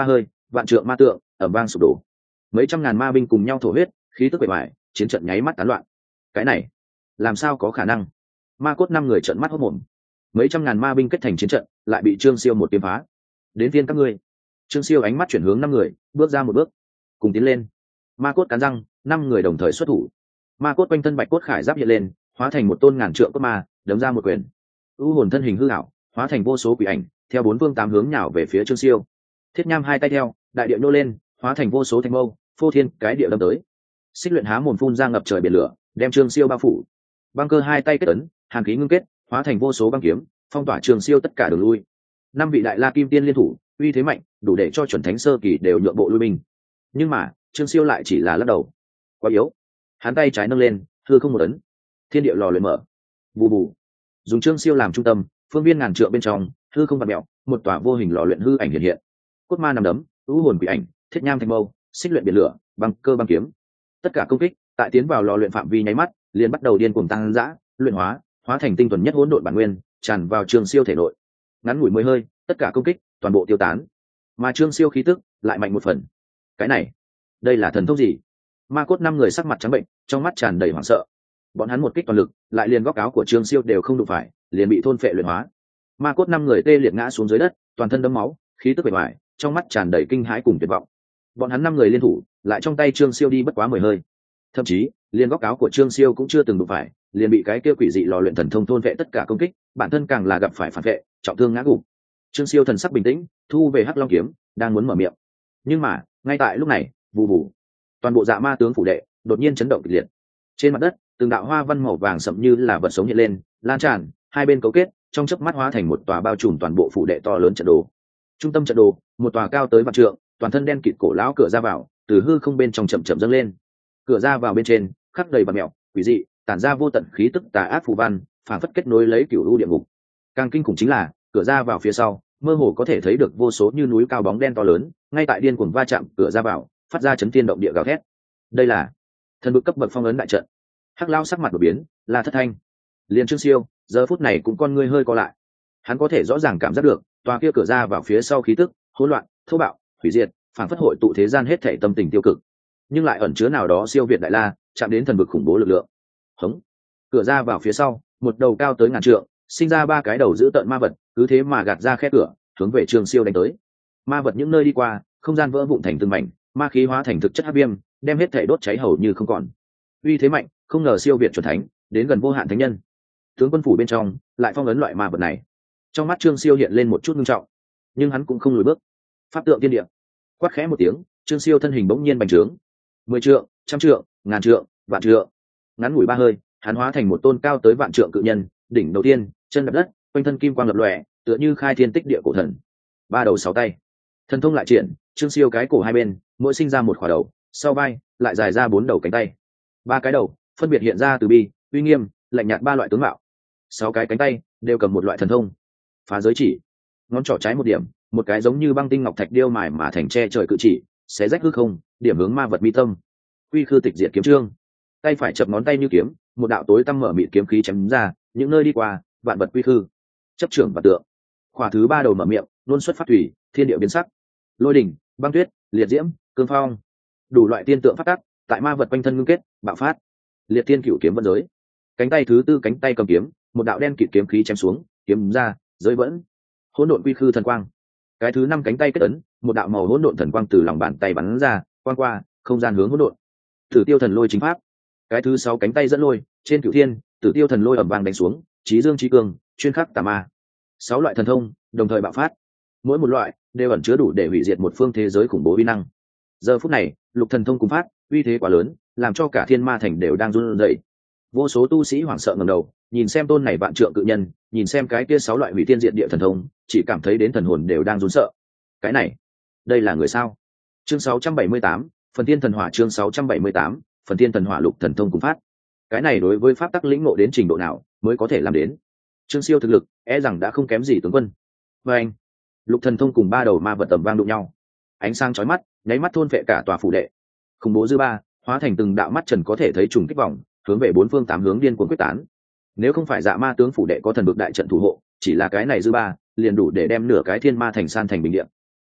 vạn trượng ma tượng ẩm vang sụp đổ, mấy trăm ngàn ma binh cùng nhau thổ huyết, khí tức bề ngoài chiến trận nháy mắt tán loạn. Cái này làm sao có khả năng? Ma cốt 5 người trợn mắt hốt mồm. Mấy trăm ngàn ma binh kết thành chiến trận, lại bị Trương Siêu một kiếm phá. Đến phiên các ngươi. Trương Siêu ánh mắt chuyển hướng 5 người, bước ra một bước, cùng tiến lên. Ma cốt cắn răng, 5 người đồng thời xuất thủ. Ma cốt quanh thân bạch cốt khải giáp hiện lên, hóa thành một tôn ngàn trượng cốt ma, đấm ra một quyền. U hồn thân hình hư ảo, hóa thành vô số quỷ ảnh, theo 4 phương 8 hướng nhào về phía Trương Siêu. Thiết Nham hai tay theo, đại địa nô lên, hóa thành vô số thanh mâu, phô thiên cái địa đâm tới. Xích Luyện há mồm phun ra ngập trời biển lửa, đem Trương Siêu bao phủ. Băng Cơ hai tay kết ấn, hàn khí ngưng kết, hóa thành vô số băng kiếm, phong tỏa Trương Siêu tất cả đường lui. 5 vị đại la kim tiên liên thủ, uy thế mạnh, đủ để cho chuẩn thánh sơ kỳ đều nhượng bộ lui binh. Nhưng mà Trương Siêu lại chỉ là lắc đầu, quá yếu. Hắn tay trái nâng lên, hư không một ấn, thiên địa lò luyện mở, bù bù. Dùng Trương Siêu làm trung tâm, phương viên ngàn trượng bên trong hư không vặn mèo, một tòa vô hình lò luyện hư ảnh hiện hiện. Cốt ma nằm đấm, u hồn quỷ ảnh, thiết nham thành mâu, xích luyện biển lửa, băng cơ băng kiếm, tất cả công kích tại tiến vào lò luyện phạm vi nháy mắt liền bắt đầu điên cuồng tăng dã, luyện hóa thành tinh thuần nhất hỗn độn bản nguyên, tràn vào Trương Siêu thể nội. Ngắn ngủi 10 hơi, tất cả công kích toàn bộ tiêu tán, mà Trương Siêu khí tức lại mạnh một phần. Cái này, đây là thần thông gì? Ma cốt 5 người sắc mặt trắng bệnh, trong mắt tràn đầy hoảng sợ. Bọn hắn một kích toàn lực, lại liền góc áo của Trương Siêu đều không đụng phải, liền bị thôn phệ luyện hóa. Ma cốt 5 người tê liệt ngã xuống dưới đất, toàn thân đẫm máu, khí tức bề ngoài, trong mắt tràn đầy kinh hãi cùng tuyệt vọng. Bọn hắn 5 người liên thủ, lại trong tay Trương Siêu đi bất quá 10 hơi. Thậm chí, liền góc áo của Trương Siêu cũng chưa từng đụng phải, liền bị cái kia quỷ dị lò luyện thần thông thôn vệ tất cả công kích, bản thân càng là gặp phải phản vệ, trọng thương ngã gục. Trương Siêu thần sắc bình tĩnh, thu về Hắc Long kiếm, đang muốn mở miệng. Nhưng mà, ngay tại lúc này, vù vù, toàn bộ Dạ Ma tướng phủ đệ đột nhiên chấn động kịch liệt. Trên mặt đất, từng đạo hoa văn màu vàng sậm như là vật sống hiện lên, lan tràn, hai bên cấu kết, trong chớp mắt hóa thành một tòa bao trùm toàn bộ phủ đệ to lớn trận đồ. Trung tâm trận đồ, một tòa cao tới vạn trượng, toàn thân đen kịt cổ lão cửa ra vào, từ hư không bên trong chậm chậm dâng lên. Cửa ra vào bên trên, khắc đầy vật mèo, quỷ dị, tản ra vô tận khí tức tà ác phù văn, phản phất kết nối lấy cửu u địa ngục. Càng kinh khủng chính là, cửa ra vào phía sau, mơ hồ có thể thấy được vô số như núi cao bóng đen to lớn, ngay tại điên cuồng va chạm cửa ra vào, phát ra chấn thiên động địa gào thét. Đây là thần bực cấp bậc phong ấn đại trận. Hắc Lão sắc mặt đổi biến, là Thất Thanh. Liên Trương Siêu, giờ phút này cũng con ngươi hơi co lại. Hắn có thể rõ ràng cảm giác được, tòa kia cửa ra vào phía sau khí tức hỗn loạn, thô bạo, hủy diệt, phản phất hội tụ thế gian hết thảy tâm tình tiêu cực, nhưng lại ẩn chứa nào đó siêu việt đại la, chạm đến thần bực khủng bố lực lượng. Hống. Cửa ra vào phía sau, một đầu cao tới ngàn trượng, sinh ra 3 cái đầu giữ tợn ma vật, cứ thế mà gạt ra khe cửa, hướng về Trương Siêu đánh tới. Ma vật những nơi đi qua, không gian vỡ vụn thành từng mảnh, ma khí hóa thành thực chất hắc viêm, đem hết thảy đốt cháy hầu như không còn. Uy thế mạnh, không ngờ siêu việt chuẩn thánh, đến gần vô hạn thánh nhân. Tướng quân phủ bên trong lại phong ấn loại ma vật này. Trong mắt Trương Siêu hiện lên một chút nghiêm trọng, nhưng hắn cũng không lùi bước. Pháp tượng tiên địa, quát khẽ một tiếng, Trương Siêu thân hình bỗng nhiên bành trướng. 10 trượng, trăm trượng, ngàn trượng, vạn trượng. Ngắn ngủi 3 hơi, hắn hóa thành một tôn cao tới vạn trượng cự nhân, đỉnh đầu tiên, chân đạp đất, quanh thân kim quang lập lòe, tựa như khai thiên tích địa cổ thần. 3 đầu 6 tay. Thần thông lại triển, Trương Siêu cái cổ hai bên, mỗi sinh ra một khỏa đầu, sau vai lại dài ra 4 đầu cánh tay. 3 cái đầu phân biệt hiện ra từ bi, uy nghiêm, lạnh nhạt 3 loại tướng mạo. 6 cái cánh tay đều cầm một loại thần thông. Phá giới chỉ, ngón trỏ trái một điểm, một cái giống như băng tinh ngọc thạch điêu mài mà thành che trời cự chỉ, xé rách hư không, điểm hướng ma vật mi tâm. Quy khư tịch diệt kiếm chương, tay phải chập ngón tay như kiếm, một đạo tối tăm mở mịt kiếm khí chém ra, những nơi đi qua, vạn vật quy khư. Chấp trưởng và tượng. Khỏa thứ 3 đầu mở miệng, luôn xuất phát thủy, thiên địa biến sắc. Lôi đỉnh, băng tuyết, liệt diễm, cương phong, đủ loại tiên tượng phát tác, tại ma vật quanh thân ngưng kết, bạo phát. Liệt tiên cửu kiếm vân giới. Cánh tay thứ 4 cánh tay cầm kiếm, một đạo đen kịt kiếm khí chém xuống, kiếm ra, giới vẫn. Hỗn độn quy khư thần quang. Cái thứ 5 cánh tay kết ấn, một đạo màu hỗn độn thần quang từ lòng bàn tay bắn ra, quang qua, không gian hướng hỗn độn. Tử tiêu thần lôi chính pháp. Cái thứ 6 cánh tay dẫn lôi, trên cửu thiên, tử tiêu thần lôi ầm vang đánh xuống, chí dương chí cường, chuyên khắc tà ma. 6 loại thần thông đồng thời bạo phát, mỗi một loại đều ẩn chứa đủ để hủy diệt một phương thế giới khủng bố uy năng. Giờ phút này, lục thần thông cùng phát, uy thế quá lớn, làm cho cả thiên ma thành đều đang run rẩy. Vô số tu sĩ hoảng sợ ngẩng đầu, nhìn xem tôn này vạn trượng cự nhân, nhìn xem cái kia 6 loại hủy thiên diệt địa thần thông, chỉ cảm thấy đến thần hồn đều đang run sợ. Cái này, đây là người sao? Chương 678, phần thiên thần hỏa. Chương 678, phần thiên thần hỏa lục thần thông cùng phát. Cái này đối với pháp tắc lĩnh ngộ đến trình độ nào mới có thể làm đến? Trương Siêu thực lực e rằng đã không kém gì tướng quân. Và anh, lục thần thông cùng 3 đầu ma vật tầm vang đụng nhau, ánh sáng chói mắt nháy mắt thôn phệ cả tòa phủ đệ. Khủng bố dư ba hóa thành từng đạo mắt trần có thể thấy trùng kích vòng, hướng về 4 phương 8 hướng điên cuồng quyết tán. Nếu không phải Dạ Ma tướng phủ đệ có thần vực đại trận thủ hộ, chỉ là cái này dư ba liền đủ để đem nửa cái thiên ma thành san thành bình địa.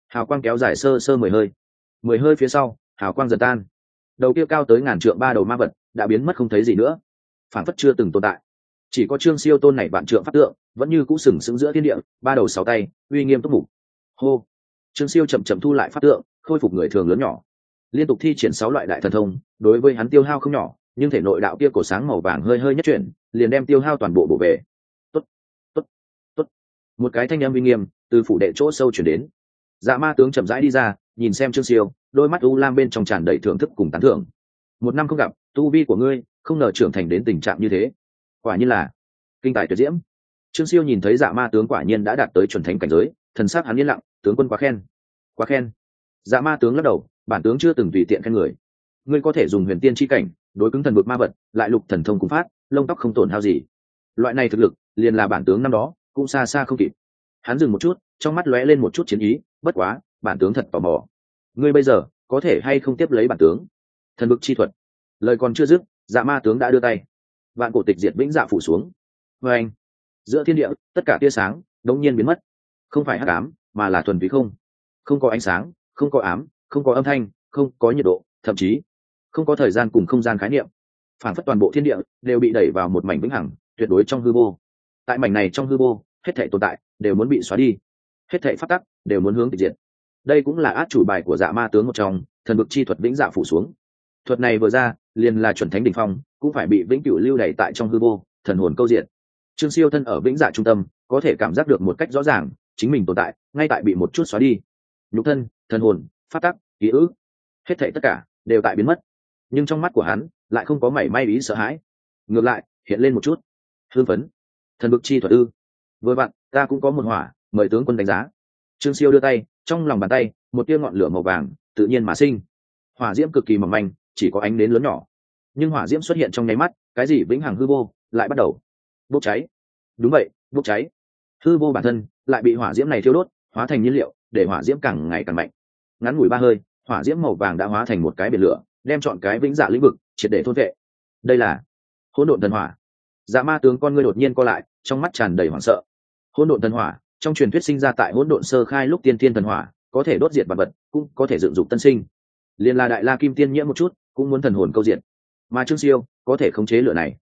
hào quang kéo dài sơ sơ 10 hơi. 10 hơi phía sau, hào quang dần tan. Đầu kia cao tới ngàn trượng ba đầu ma vật đã biến mất không thấy gì nữa, phản phất chưa từng tồn tại. Chỉ có Trương Siêu tôn này vạn trượng pháp tượng vẫn như cũ sừng sững giữa thiên địa, ba đầu sáu tay, uy nghiêm túc mục. Hô. Trương Siêu chậm chậm thu lại pháp tượng, khôi phục người thường lớn nhỏ, liên tục thi triển 6 loại đại thần thông. Đối với hắn tiêu hao không nhỏ, nhưng thể nội đạo kia cổ sáng màu vàng hơi hơi nhất chuyển, liền đem tiêu hao toàn bộ bổ về. Tốt, tốt, tốt. Một cái thanh âm uy nghiêm từ phủ đệ chỗ sâu chuyển đến. Dạ ma tướng chậm rãi đi ra, nhìn xem Trương Siêu, đôi mắt u lam bên trong tràn đầy thưởng thức cùng tán thưởng. 1 năm không gặp, tu vi của ngươi không ngờ trưởng thành đến tình trạng như thế, quả nhiên là kinh tài tuyệt diễm. Trương Siêu nhìn thấy dạ ma tướng quả nhiên đã đạt tới chuẩn thánh cảnh giới, thần sắc hắn yên lặng. Tướng quân quá khen, quá khen. Dạ ma tướng lắc đầu, bản tướng chưa từng tùy tiện khen người. Ngươi có thể dùng huyền tiên chi cảnh đối cứng thần vực ma vật, lại lục thần thông cùng phát, lông tóc không tổn hao gì. Loại này thực lực liền là bản tướng năm đó cũng xa xa không kịp. Hắn dừng một chút, trong mắt lóe lên một chút chiến ý. Bất quá, bản tướng thật tò mò, ngươi bây giờ có thể hay không tiếp lấy bản tướng thần vực chi thuật. Lời còn chưa dứt, dạ ma tướng đã đưa tay, vạn cổ tịch diệt vĩnh dạ phủ xuống. Và anh, giữa thiên địa tất cả tia sáng đống nhiên biến mất, không phải hắc ám mà là thuần túy không. Không có ánh sáng, không có ám, không có âm thanh, không có nhiệt độ, thậm chí không có thời gian cùng không gian khái niệm. Phản phất toàn bộ thiên địa đều bị đẩy vào một mảnh vĩnh hằng tuyệt đối trong hư vô. Tại mảnh này trong hư vô, hết thảy tồn tại đều muốn bị xóa đi, hết thảy pháp tắc đều muốn hướng tịch diệt. Đây cũng là át chủ bài của dạ ma tướng một trong, thần vực chi thuật vĩnh dạ phủ xuống. Thuật này vừa ra, liền là chuẩn thánh đỉnh phong, cũng phải bị vĩnh cửu lưu đày tại trong hư vô, thần hồn câu diện. Trương Siêu thân ở vĩnh dạ trung tâm, có thể cảm giác được một cách rõ ràng, chính mình tồn tại ngay tại bị một chút xóa đi. Nhục thân, thần hồn, pháp tắc, ký ức, hết thảy tất cả đều tại biến mất. Nhưng trong mắt của hắn lại không có mảy may ý sợ hãi, ngược lại hiện lên một chút hưng phấn. Thần vực chi thuật ư? Vừa vặn, ta cũng có một hỏa, mời tướng quân đánh giá. Trương Siêu đưa tay, trong lòng bàn tay một tia ngọn lửa màu vàng tự nhiên mà sinh. Hỏa diễm cực kỳ mỏng manh, chỉ có ánh nến lớn nhỏ, nhưng hỏa diễm xuất hiện trong nháy mắt, cái gì vĩnh hằng hư vô lại bắt đầu bốc cháy. Đúng vậy, bốc cháy. Hư vô bản thân lại bị hỏa diễm này thiêu đốt, hóa thành nhiên liệu, để hỏa diễm càng ngày càng mạnh. Ngắn ngủi 3 hơi, hỏa diễm màu vàng đã hóa thành một cái biển lửa, đem trọn cái vĩnh dạ lĩnh vực triệt để thôn vệ. Đây là hỗn độn thần hỏa. Dạ ma tướng con ngươi đột nhiên co lại, trong mắt tràn đầy hoảng sợ. Hỗn độn thần hỏa, trong truyền thuyết sinh ra tại hỗn độn sơ khai lúc tiên thiên thần hỏa, có thể đốt diệt vật vật, cũng có thể dựng dục tân sinh. Liên là đại la kim tiên nhiễm một chút, cũng muốn thần hồn câu diệt. Mà Trương Siêu có thể khống chế lửa này.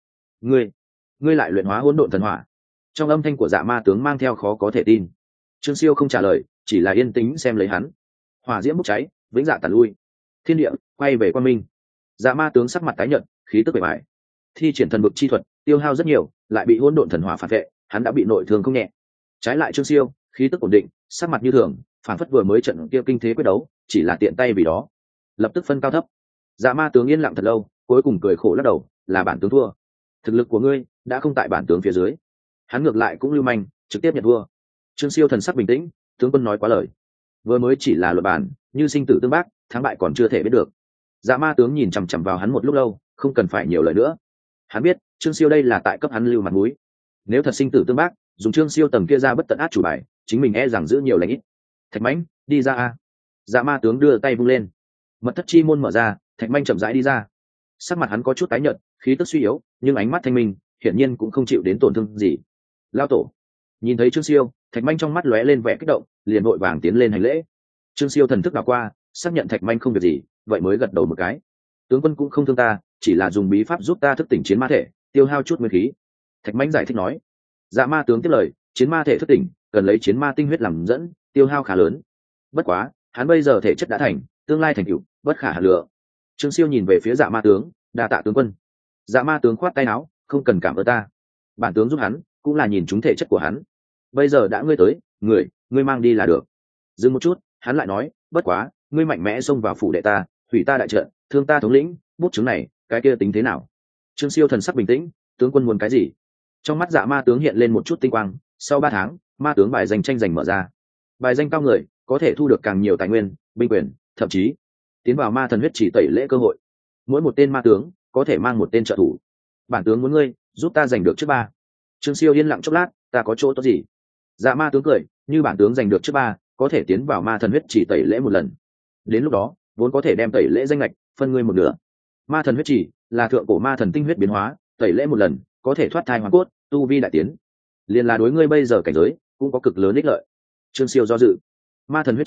Ngươi lại luyện hóa hỗn độn thần hỏa? Trong âm thanh của dạ ma tướng mang theo khó có thể tin. Trương Siêu không trả lời, chỉ là yên tĩnh xem lấy hắn. Hỏa diễm bốc cháy, vĩnh dạ tàn lui, thiên địa quay về quan minh. Dạ ma tướng sắc mặt tái nhợt, khí tức bề bại. Thi triển thần vực chi thuật tiêu hao rất nhiều, lại bị hỗn độn thần hỏa phản vệ, hắn đã bị nội thương không nhẹ. Trái lại Trương Siêu khí tức ổn định, sắc mặt như thường, phản phất vừa mới trận kia kinh thế quyết đấu chỉ là tiện tay vì đó, lập tức phân cao thấp. Dạ ma tướng yên lặng thật lâu, cuối cùng cười khổ lắc đầu, là bản tướng thua. Thực lực của ngươi đã không tại bản tướng phía dưới. Hắn ngược lại cũng lưu manh, trực tiếp nhận thua. Trương Siêu thần sắc bình tĩnh, tướng quân nói quá lời, vừa mới chỉ là luận bàn, như sinh tử tương bác, thắng bại còn chưa thể biết được. Dạ ma tướng nhìn chằm chằm vào hắn một lúc lâu, không cần phải nhiều lời nữa. Hắn biết Trương Siêu đây là tại cấp hắn lưu mặt mũi. Nếu thật sinh tử tương bác, dùng Trương Siêu tầng kia ra bất tận át chủ bài, chính mình e rằng giữ nhiều lãnh ít. Thạch Mãnh, đi ra a. Dạ ma tướng đưa tay vung lên, mật thất chi môn mở ra, Thạch Mãnh chậm rãi đi ra. Sắc mặt hắn có chút tái nhợt, khí tức suy yếu, nhưng ánh mắt thanh minh, hiển nhiên cũng không chịu đến tổn thương gì. Lao tổ. Nhìn thấy Trương Siêu, Thạch Mãnh trong mắt lóe lên vẻ kích động, liền vội vàng tiến lên hành lễ. Trương Siêu thần thức đảo qua, xác nhận Thạch Mãnh không việc gì, vậy mới gật đầu một cái. Tướng quân cũng không thương ta, chỉ là dùng bí pháp giúp ta thức tỉnh chiến ma thể, tiêu hao chút nguyên khí. Thạch Mãnh giải thích nói. Dạ ma tướng tiếp lời, chiến ma thể thức tỉnh cần lấy chiến ma tinh huyết làm dẫn, tiêu hao khá lớn. Bất quá, hắn bây giờ thể chất đã thành, tương lai thành tựu bất khả hà lượng. Trương Siêu nhìn về phía dạ ma tướng, đa tạ tướng quân. Dạ ma tướng khoát tay áo, không cần cảm ơn ta, bản tướng giúp hắn cũng là nhìn trúng thể chất của hắn. Bây giờ đã ngươi tới, ngươi mang đi là được. Dừng một chút, hắn lại nói, bất quá ngươi mạnh mẽ xông vào phủ đệ ta, hủy ta đại trận, thương ta thống lĩnh, bút chứng này cái kia tính thế nào? Trương Siêu thần sắc bình tĩnh, tướng quân muốn cái gì? Trong mắt dạ ma tướng hiện lên một chút tinh quang. Sau 3 tháng, ma tướng bài danh tranh giành mở ra. Bài danh cao người có thể thu được càng nhiều tài nguyên, binh quyền, thậm chí tiến vào ma thần huyết chỉ tẩy lễ cơ hội. Mỗi một tên ma tướng có thể mang một tên trợ thủ. Bản tướng muốn ngươi giúp ta giành được trước 3. Trương Siêu yên lặng chốc lát, ta có chỗ tốt gì? Dạ ma tướng cười, như bản tướng giành được trước 3, có thể tiến vào ma thần huyết chỉ tẩy lễ một lần. Đến lúc đó vốn có thể đem tẩy lễ danh lệch phân ngươi một nửa. Ma thần huyết chỉ là thượng cổ ma thần tinh huyết biến hóa, tẩy lễ một lần có thể thoát thai hoàn cốt, tu vi đại tiến. Liền là đối ngươi bây giờ cảnh giới cũng có cực lớn ích lợi. Trương Siêu do dự. Ma thần huyết chỉ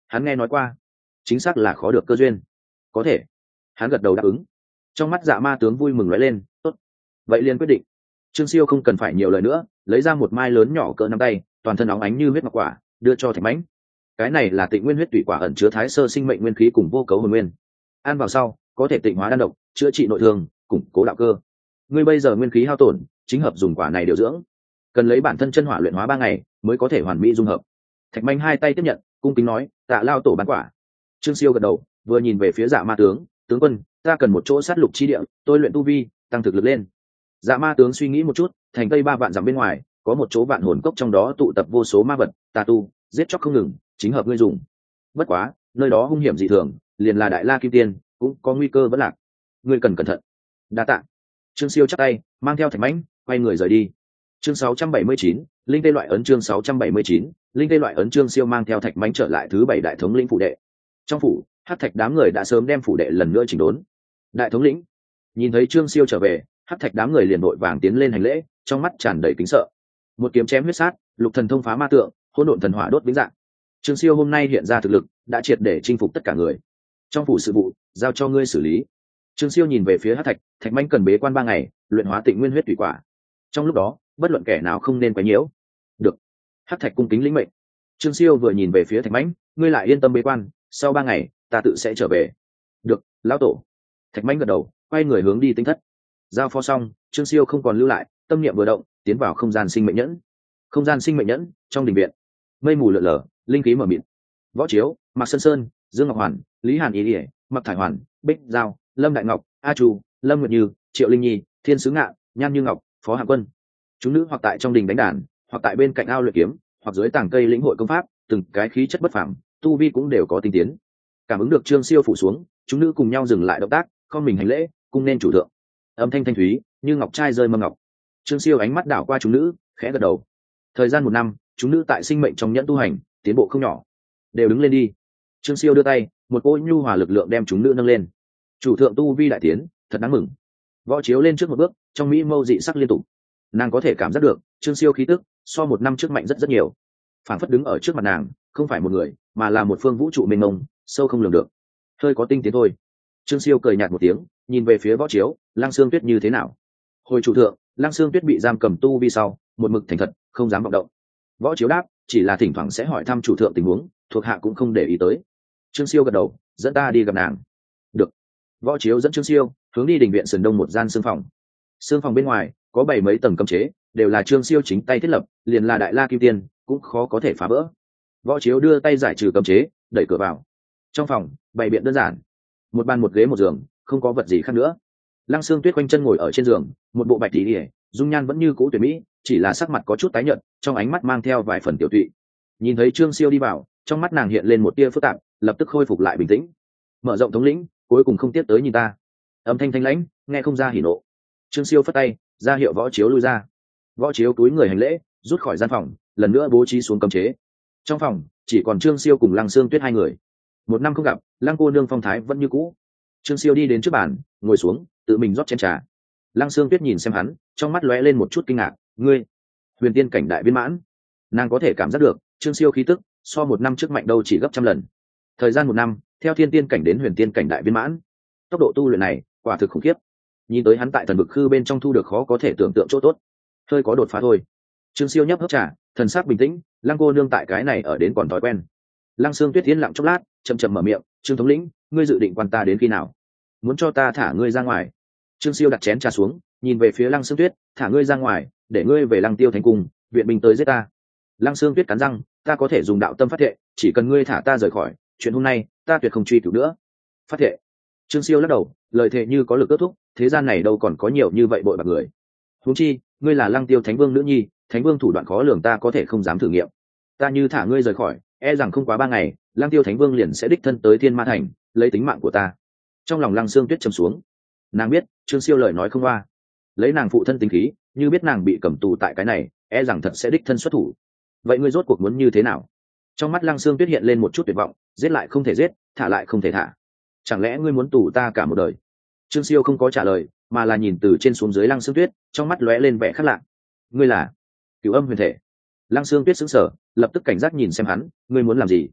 Hắn nghe nói qua, chính xác là khó được cơ duyên. Có thể. Hắn gật đầu đáp ứng. Trong mắt Dạ Ma tướng vui mừng lóe lên. Tốt, vậy liền quyết định. Trương Siêu không cần phải nhiều lời nữa, lấy ra một mai lớn nhỏ cỡ nắm tay, toàn thân óng ánh như huyết ngọc quả, đưa cho Thạch Mãnh. Cái này là Tịnh Nguyên huyết tủy quả, ẩn chứa thái sơ sinh mệnh nguyên khí cùng vô cấu hồn nguyên. Ăn vào sau, có thể tịnh hóa đan độc, chữa trị nội thương, củng cố đạo cơ. Ngươi bây giờ nguyên khí hao tổn, chính hợp dùng quả này điều dưỡng. Cần lấy bản thân chân hỏa luyện hóa 3 ngày, mới có thể hoàn mỹ dung hợp. Thạch Mãnh hai tay tiếp nhận, cung kính nói, tạ lao tổ ban quả. Trương Siêu gật đầu, vừa nhìn về phía Dạ Ma tướng, tướng quân, ta cần một chỗ sát lục chi địa, tôi luyện tu vi, tăng thực lực lên. Dạ Ma tướng suy nghĩ một chút, thành tây 3 vạn dặm bên ngoài, có một chỗ vạn hồn cốc, trong đó tụ tập vô số ma vật, tà tu, giết chóc không ngừng, chính hợp ngươi dùng. Bất quá, nơi đó hung hiểm dị thường, liền là Đại La Kim Tiên, cũng có nguy cơ vẫn lạc. Ngươi cần cẩn thận. Đa tạ. Trương Siêu chắp tay, mang theo Thạch Mãnh, quay người rời đi. Chương 679, linh tê loại ấn. Chương 679, linh tê loại ấn. Trương Siêu mang theo Thạch Mãnh trở lại thứ 7 đại thống lĩnh phủ đệ. Trong phủ, Hắc Thạch đám người đã sớm đem phủ đệ lần nữa chỉnh đốn. Đại thống lĩnh nhìn thấy Trương Siêu trở về, Hắc Thạch đám người liền vội vàng tiến lên hành lễ, trong mắt tràn đầy kính sợ. Một kiếm chém huyết sát, lục thần thông phá ma tượng, hỗn độn thần hỏa đốt vĩnh dạng. Trương Siêu hôm nay hiện ra thực lực, đã triệt để chinh phục tất cả người. Trong phủ sự vụ, giao cho ngươi xử lý. Trương Siêu nhìn về phía Hắc Thạch, Thạch Mãnh cần bế quan 3 ngày, luyện hóa Tịnh Nguyên huyết thủy quả. Trong lúc đó, bất luận kẻ nào không nên quấy nhiễu. Được. Hắc Thạch cung kính lĩnh mệnh. Trương Siêu vừa nhìn về phía Thạch Mãnh, ngươi lại yên tâm bế quan, sau 3 ngày, ta tự sẽ trở về. Được, lão tổ. Thạch Mãnh gật đầu, quay người hướng đi Tinh thất. Giao phó xong, Trương Siêu không còn lưu lại, tâm niệm vừa động, tiến vào không gian sinh mệnh nhẫn. Không gian sinh mệnh nhẫn, trong đình viện, mây mù lượn lờ, linh khí mờ mịt. Võ Chiếu, Mạc Sơn Sơn, Dương Ngọc Hoàn, Lý Hàn Ý Ỉa, Mặc Thải Hoàn, Bích Giao, Lâm Đại Ngọc, A Chu, Lâm Nguyệt Như, Triệu Linh Nhi, Thiên Sứ Ngạn, Nhan Như Ngọc, Phó Hạ Quân. Chúng nữ hoặc tại trong đình đánh đàn, hoặc tại bên cạnh ao luyện kiếm, hoặc dưới tàng cây lĩnh hội công pháp, từng cái khí chất bất phàm, tu vi cũng đều có tinh tiến. Cảm ứng được Trương Siêu phủ xuống, chúng nữ cùng nhau dừng lại động tác, không mình hành lễ, cung nên chủ thượng. Âm thanh thanh thúy, như ngọc trai rơi mâm ngọc. Trương Siêu ánh mắt đảo qua chúng nữ, khẽ gật đầu. Thời gian 1 năm, chúng nữ tại sinh mệnh trong nhẫn tu hành, tiến bộ không nhỏ. Đều đứng lên đi. Trương Siêu đưa tay, một cỗ nhu hòa lực lượng đem chúng nữ nâng lên. Chủ thượng tu vi đại tiến, thật đáng mừng. Võ Chiếu lên trước một bước, trong mỹ mâu dị sắc liên tục. Nàng có thể cảm giác được, Trương Siêu khí tức so 1 năm trước mạnh rất rất nhiều. Phản phất đứng ở trước mặt nàng, không phải một người, mà là một phương vũ trụ mênh mông, sâu không lường được. Hơi có tinh tiến thôi. Trương Siêu cười nhạt một tiếng, nhìn về phía Võ Chiếu, Lăng Xương Tuyết như thế nào? Hồi chủ thượng, Lăng Xương Tuyết bị giam cầm tu vi sau, một mực thành thật, không dám vọng động. Võ Chiếu đáp, chỉ là thỉnh thoảng sẽ hỏi thăm chủ thượng tình huống, thuộc hạ cũng không để ý tới. Trương Siêu gật đầu, dẫn ta đi gặp nàng. Được. Võ Chiếu dẫn Trương Siêu hướng đi đình viện sườn đông một gian xương phòng. Xương phòng bên ngoài có 7 mấy tầng cấm chế, đều là Trương Siêu chính tay thiết lập, liền là Đại La Kim Tiên cũng khó có thể phá vỡ. Võ Chiếu đưa tay giải trừ cấm chế, đẩy cửa vào. Trong phòng bày biện đơn giản, một bàn một ghế một giường, không có vật gì khác nữa. Lăng Xương Tuyết quanh chân ngồi ở trên giường, một bộ bạch tỷ, dung nhan vẫn như cũ tuyệt mỹ, chỉ là sắc mặt có chút tái nhợt, trong ánh mắt mang theo vài phần tiểu tụy. Nhìn thấy Trương Siêu đi vào, trong mắt nàng hiện lên một tia phức tạp, lập tức khôi phục lại bình tĩnh. Mở rộng thống lĩnh, cuối cùng không tiếp tới nhìn ta. Âm thanh thanh lãnh, nghe không ra hỉ nộ. Trương Siêu phất tay, ra hiệu Võ Chiếu lui ra. Võ Chiếu túi người hành lễ, rút khỏi gian phòng, lần nữa bố trí xuống cấm chế. Trong phòng chỉ còn Trương Siêu cùng Lăng Xương Tuyết 2 người. 1 năm không gặp, Lăng cô nương phong thái vẫn như cũ. Trương Siêu đi đến trước bàn, ngồi xuống, tự mình rót chén trà. Lăng Xương Tuyết nhìn xem hắn, trong mắt lóe lên một chút kinh ngạc. Ngươi, huyền tiên cảnh đại viên mãn. Nàng có thể cảm giác được, Trương Siêu khí tức so 1 năm trước mạnh đâu chỉ gấp trăm lần. Thời gian 1 năm, theo thiên tiên cảnh đến huyền tiên cảnh đại viên mãn, tốc độ tu luyện này quả thực khủng khiếp. Nhìn tới hắn tại thần vực khư bên trong thu được khó có thể tưởng tượng chỗ tốt, hơi có đột phá thôi. Trương Siêu nhấp hớp trà, thần sắc bình tĩnh. Lăng cô nương tại cái này ở đến còn thói quen. Lăng Xương Tuyết yên lặng chốc lát, chậm chậm mở miệng, Trương thống lĩnh, ngươi dự định quan ta đến khi nào? Muốn cho ta thả ngươi ra ngoài? Trương Siêu đặt chén trà xuống, nhìn về phía Lăng Xương Tuyết, thả ngươi ra ngoài, để ngươi về Lăng Tiêu thành cung, viện binh tới giết ta. Lăng Xương Tuyết cắn răng, ta có thể dùng đạo tâm phát thệ, chỉ cần ngươi thả ta rời khỏi, chuyện hôm nay ta tuyệt không truy cứu nữa. Phát thệ? Trương Siêu lắc đầu, lời thệ như có lực kết thúc, thế gian này đâu còn có nhiều như vậy bội bạc người. Huống chi, ngươi là Lăng Tiêu Thánh Vương nữ nhi, Thánh Vương thủ đoạn khó lường ta có thể không dám thử nghiệm. Ta như thả ngươi rời khỏi, e rằng không quá 3 ngày, Lăng Tiêu Thánh Vương liền sẽ đích thân tới Thiên Ma Thành, lấy tính mạng của ta. Trong lòng Lăng Xương Tuyết trầm xuống. Nàng biết, Trương Siêu lời nói không qua. Lấy nàng phụ thân tính khí, như biết nàng bị cầm tù tại cái này, e rằng thật sẽ đích thân xuất thủ. Vậy ngươi rốt cuộc muốn như thế nào? Trong mắt Lăng Xương Tuyết hiện lên một chút tuyệt vọng, giết lại không thể giết, thả lại không thể thả. Chẳng lẽ ngươi muốn tù ta cả một đời? Trương Siêu không có trả lời, mà là nhìn từ trên xuống dưới Lăng Xương Tuyết, trong mắt lóe lên vẻ khác lạ. Ngươi là Cửu Âm huyền thể? Lăng Xương Tuyết sững sờ, lập tức cảnh giác nhìn xem hắn, ngươi muốn làm gì?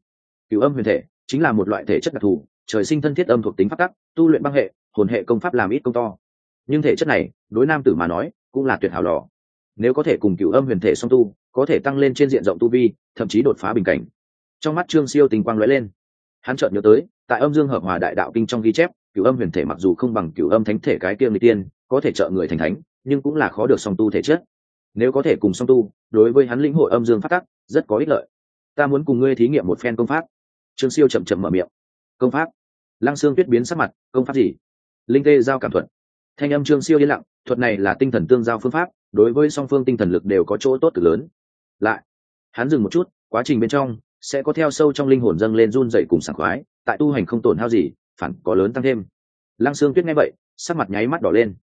Cửu âm huyền thể chính là một loại thể chất đặc thù, trời sinh thân thiết âm thuộc tính pháp tắc, tu luyện băng hệ hồn hệ công pháp làm ít công to, nhưng thể chất này đối nam tử mà nói cũng là tuyệt hảo lò. Nếu có thể cùng cửu âm huyền thể song tu, có thể tăng lên trên diện rộng tu vi, thậm chí đột phá bình cảnh. Trong mắt Trương Siêu tình quang lóe lên, hắn chợt nhớ tới tại âm dương hợp hòa đại đạo kinh trong ghi chép, cửu âm huyền thể mặc dù không bằng cửu âm thánh thể cái kia người tiên có thể trợ người thành thánh, nhưng cũng là khó được song tu thể chất. Nếu có thể cùng song tu, đối với hắn lĩnh hội âm dương pháp tắc rất có ích lợi. Ta muốn cùng ngươi thí nghiệm một phen công pháp. Trương Siêu chậm chậm mở miệng. Công pháp? Lăng Xương Tuyết biến sắc mặt. Công pháp gì? Linh tê giao cảm thuật. Thanh âm Trương Siêu yên lặng. Thuật này là tinh thần tương giao phương pháp, đối với song phương tinh thần lực đều có chỗ tốt cực lớn. Lại, hắn dừng một chút, quá trình bên trong sẽ có theo sâu trong linh hồn dâng lên run dậy cùng sảng khoái, tại tu hành không tổn hao gì, phản có lớn tăng thêm. Lăng Xương Tuyết nghe vậy, sắc mặt nháy mắt đỏ lên.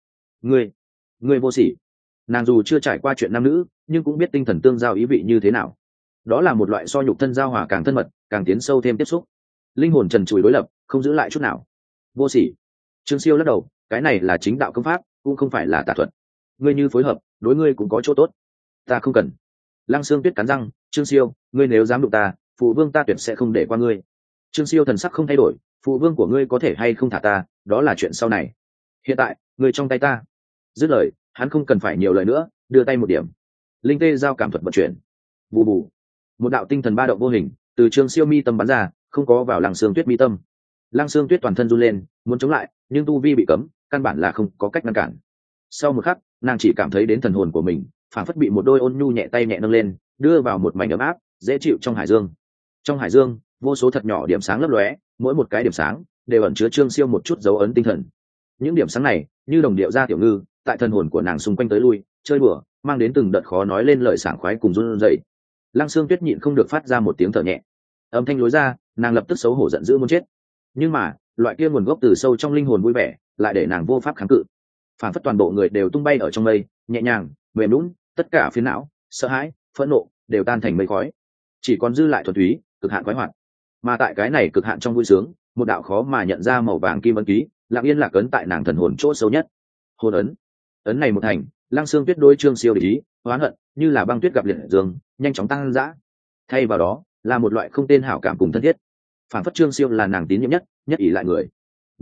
Ngươi vô sỉ. Nàng dù chưa trải qua chuyện nam nữ, nhưng cũng biết tinh thần tương giao ý vị như thế nào. Đó là một loại so nhục thân giao hòa càng thân mật, càng tiến sâu thêm tiếp xúc. Linh hồn trần trụi đối lập, không giữ lại chút nào. Vô sỉ. Trương Siêu lắc đầu, cái này là chính đạo công pháp, cũng không phải là tà thuật. Ngươi như phối hợp, đối ngươi cũng có chỗ tốt. Ta không cần. Lăng Xương Tuyết cắn răng, Trương Siêu, ngươi nếu dám đụng ta, phụ vương ta tuyệt sẽ không để qua ngươi. Trương Siêu thần sắc không thay đổi, phụ vương của ngươi có thể hay không thả ta, đó là chuyện sau này. Hiện tại, ngươi trong tay ta. Dứt lời, hắn không cần phải nhiều lời nữa, đưa tay một điểm. Linh tê giao cảm thuật vận chuyển. Bù bù. Một đạo tinh thần ba động vô hình từ Trương Siêu mi tâm bắn ra, không có vào Lăng Xương Tuyết mi tâm. Lăng Xương Tuyết toàn thân run lên, muốn chống lại, nhưng tu vi bị cấm, căn bản là không có cách ngăn cản. Sau một khắc, nàng chỉ cảm thấy đến thần hồn của mình phản phất bị một đôi ôn nhu nhẹ tay nhẹ nâng lên, đưa vào một mảnh ấm áp dễ chịu trong hải dương. Trong hải dương, vô số thật nhỏ điểm sáng lấp lóe, mỗi một cái điểm sáng đều ẩn chứa Trương Siêu một chút dấu ấn tinh thần. Những điểm sáng này như đồng điệu ra tiểu ngư, tại thần hồn của nàng xung quanh tới lui, chơi đùa, mang đến từng đợt khó nói lên lời sảng khoái cùng run rẩy. Lăng Xương Tuyết nhịn không được phát ra một tiếng thở nhẹ. Âm thanh lối ra, nàng lập tức xấu hổ giận dữ muốn chết. Nhưng mà, loại kia nguồn gốc từ sâu trong linh hồn vui vẻ, lại để nàng vô pháp kháng cự. Phản phất toàn bộ người đều tung bay ở trong mây, nhẹ nhàng, mềm nhũn, tất cả phiền não, sợ hãi, phẫn nộ đều tan thành mây khói. Chỉ còn dư lại thuần túy, cực hạn khoái hoạt. Mà tại cái này cực hạn trong vui sướng, một đạo khó mà nhận ra màu vàng kim ấn ký, lặng yên lạc ấn tại nàng thần hồn chỗ sâu nhất. Hồn ấn. Ấn này một thành, Lăng Xương Tuyết đối Trương Siêu để ý, oán hận như là băng tuyết gặp liệt dương, nhanh chóng tăng dã. Thay vào đó, là một loại không tên hảo cảm cùng thân thiết. Phản phất Trương Siêu là nàng tín nhiệm nhất, nhất ỷ lại người.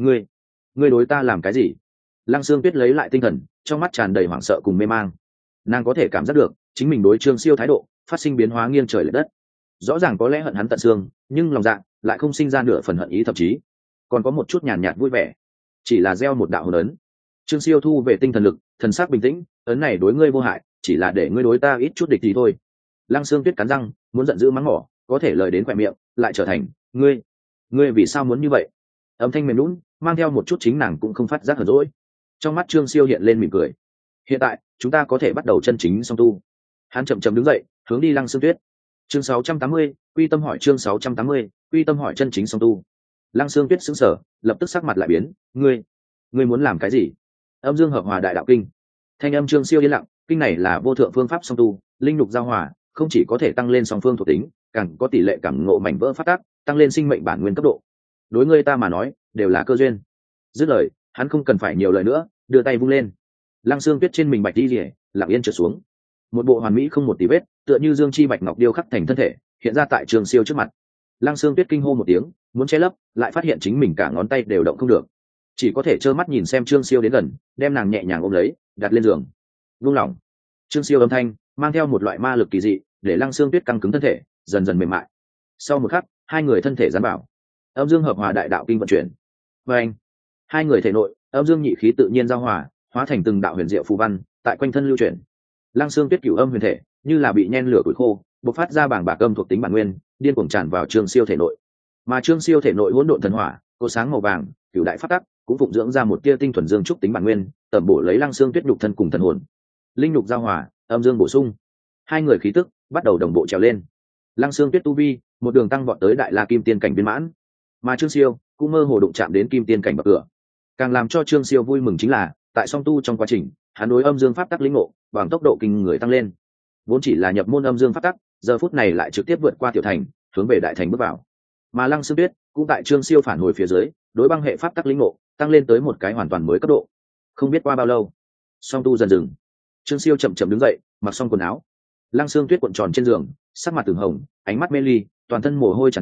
Ngươi đối ta làm cái gì? Lăng Xương Tuyết lấy lại tinh thần, trong mắt tràn đầy hoảng sợ cùng mê mang. Nàng có thể cảm giác được, chính mình đối Trương Siêu thái độ phát sinh biến hóa nghiêng trời lệch đất. Rõ ràng có lẽ hận hắn tận xương, nhưng lòng dạ lại không sinh ra nửa phần hận ý, thậm chí còn có một chút nhàn nhạt vui vẻ. Chỉ là gieo một đạo hồn ấn. Trương Siêu thu về tinh thần lực, thần sắc bình tĩnh, ấn này đối ngươi vô hại, chỉ là để ngươi đối ta ít chút địch gì thôi. Lăng Xương Tuyết cắn răng, muốn giận dữ mắng mỏ, có thể lời đến khỏe miệng lại trở thành ngươi vì sao muốn như vậy? Âm thanh mềm nhũn, mang theo một chút chính nàng cũng không phát giác hờn dỗi. Trong mắt Trương Siêu hiện lên mỉm cười. Hiện tại chúng ta có thể bắt đầu chân chính song tu. Hắn chậm chậm đứng dậy, hướng đi Lăng Xương Tuyết. Chương 680, quy tâm hỏi. Chương 680, quy tâm hỏi chân chính song tu. Lăng Xương Tuyết sững sờ, lập tức sắc mặt lại biến. Ngươi muốn làm cái gì? Âm dương hợp hòa đại đạo kinh. Thanh âm Trương Siêu yên lặng, kinh này là vô thượng phương pháp song tu, linh nhục giao hòa, không chỉ có thể tăng lên song phương thuộc tính, càng có tỷ lệ cảm ngộ mảnh vỡ phát tác, tăng lên sinh mệnh bản nguyên cấp độ. Đối ngươi ta mà nói, đều là cơ duyên. Dứt lời, hắn không cần phải nhiều lời nữa, đưa tay vung lên. Lăng Xương Tuyết trên mình bạch đi rỉa, lặng yên trượt xuống. Một bộ hoàn mỹ không một tí vết, tựa như dương chi bạch ngọc điêu khắc thành thân thể, hiện ra tại Trương Siêu trước mặt. Lăng Xương Tuyết kinh hô một tiếng, muốn che lấp, lại phát hiện chính mình cả ngón tay đều động không được, chỉ có thể trơ mắt nhìn xem Trương Siêu đến gần, đem nàng nhẹ nhàng ôm lấy, đặt lên giường. Vung lỏng. Trương Siêu âm thanh mang theo một loại ma lực kỳ dị, để Lăng Xương Tuyết căng cứng thân thể dần dần mềm mại. Sau một khắc, hai người thân thể dán bảo. Âm dương hợp hòa đại đạo kinh vận chuyển. Và anh, hai người thể nội âm dương nhị khí tự nhiên giao hòa, hóa thành từng đạo huyền diệu phù văn tại quanh thân lưu chuyển. Lăng Xương Tuyết cửu âm huyền thể như là bị nhen lửa củi khô, bộc phát ra bảng bạc âm thuộc tính bản nguyên, điên cuồng tràn vào Trương Siêu thể nội. Mà Trương Siêu thể nội hỗn độn thần hỏa, cột sáng màu vàng, cửu đại phát tắc cũng phụng dưỡng ra một tia tinh thuần dương trúc tính bản nguyên, tẩm bổ lấy Lăng Xương Tuyết nhục thân cùng thần hồn. Linh nhục giao hòa, âm dương bổ sung, hai người khí tức bắt đầu đồng bộ trèo lên. Lăng Xương Tuyết tu vi một đường tăng vọt tới đại la kim tiên cảnh viên mãn, mà Trương Siêu cũng mơ hồ đụng chạm đến kim tiên cảnh bậc cửa. Càng làm cho Trương Siêu vui mừng chính là, tại song tu trong quá trình, hắn đối âm dương pháp tắc lĩnh ngộ bằng tốc độ kinh người tăng lên. Vốn chỉ là nhập môn âm dương pháp tắc, giờ phút này lại trực tiếp vượt qua tiểu thành, hướng về đại thành bước vào. Mà Lăng Xương Tuyết cũng tại Trương Siêu phản hồi phía dưới, đối băng hệ pháp tắc lĩnh ngộ tăng lên tới một cái hoàn toàn mới cấp độ. Không biết qua bao lâu, song tu dần dừng. Trương Siêu chậm chậm đứng dậy, mặc xong quần áo. Lăng Xương Tuyết cuộn tròn trên giường, sắc mặt từng hồng, ánh mắt mê ly, toàn thân mồ hôi tràn trề,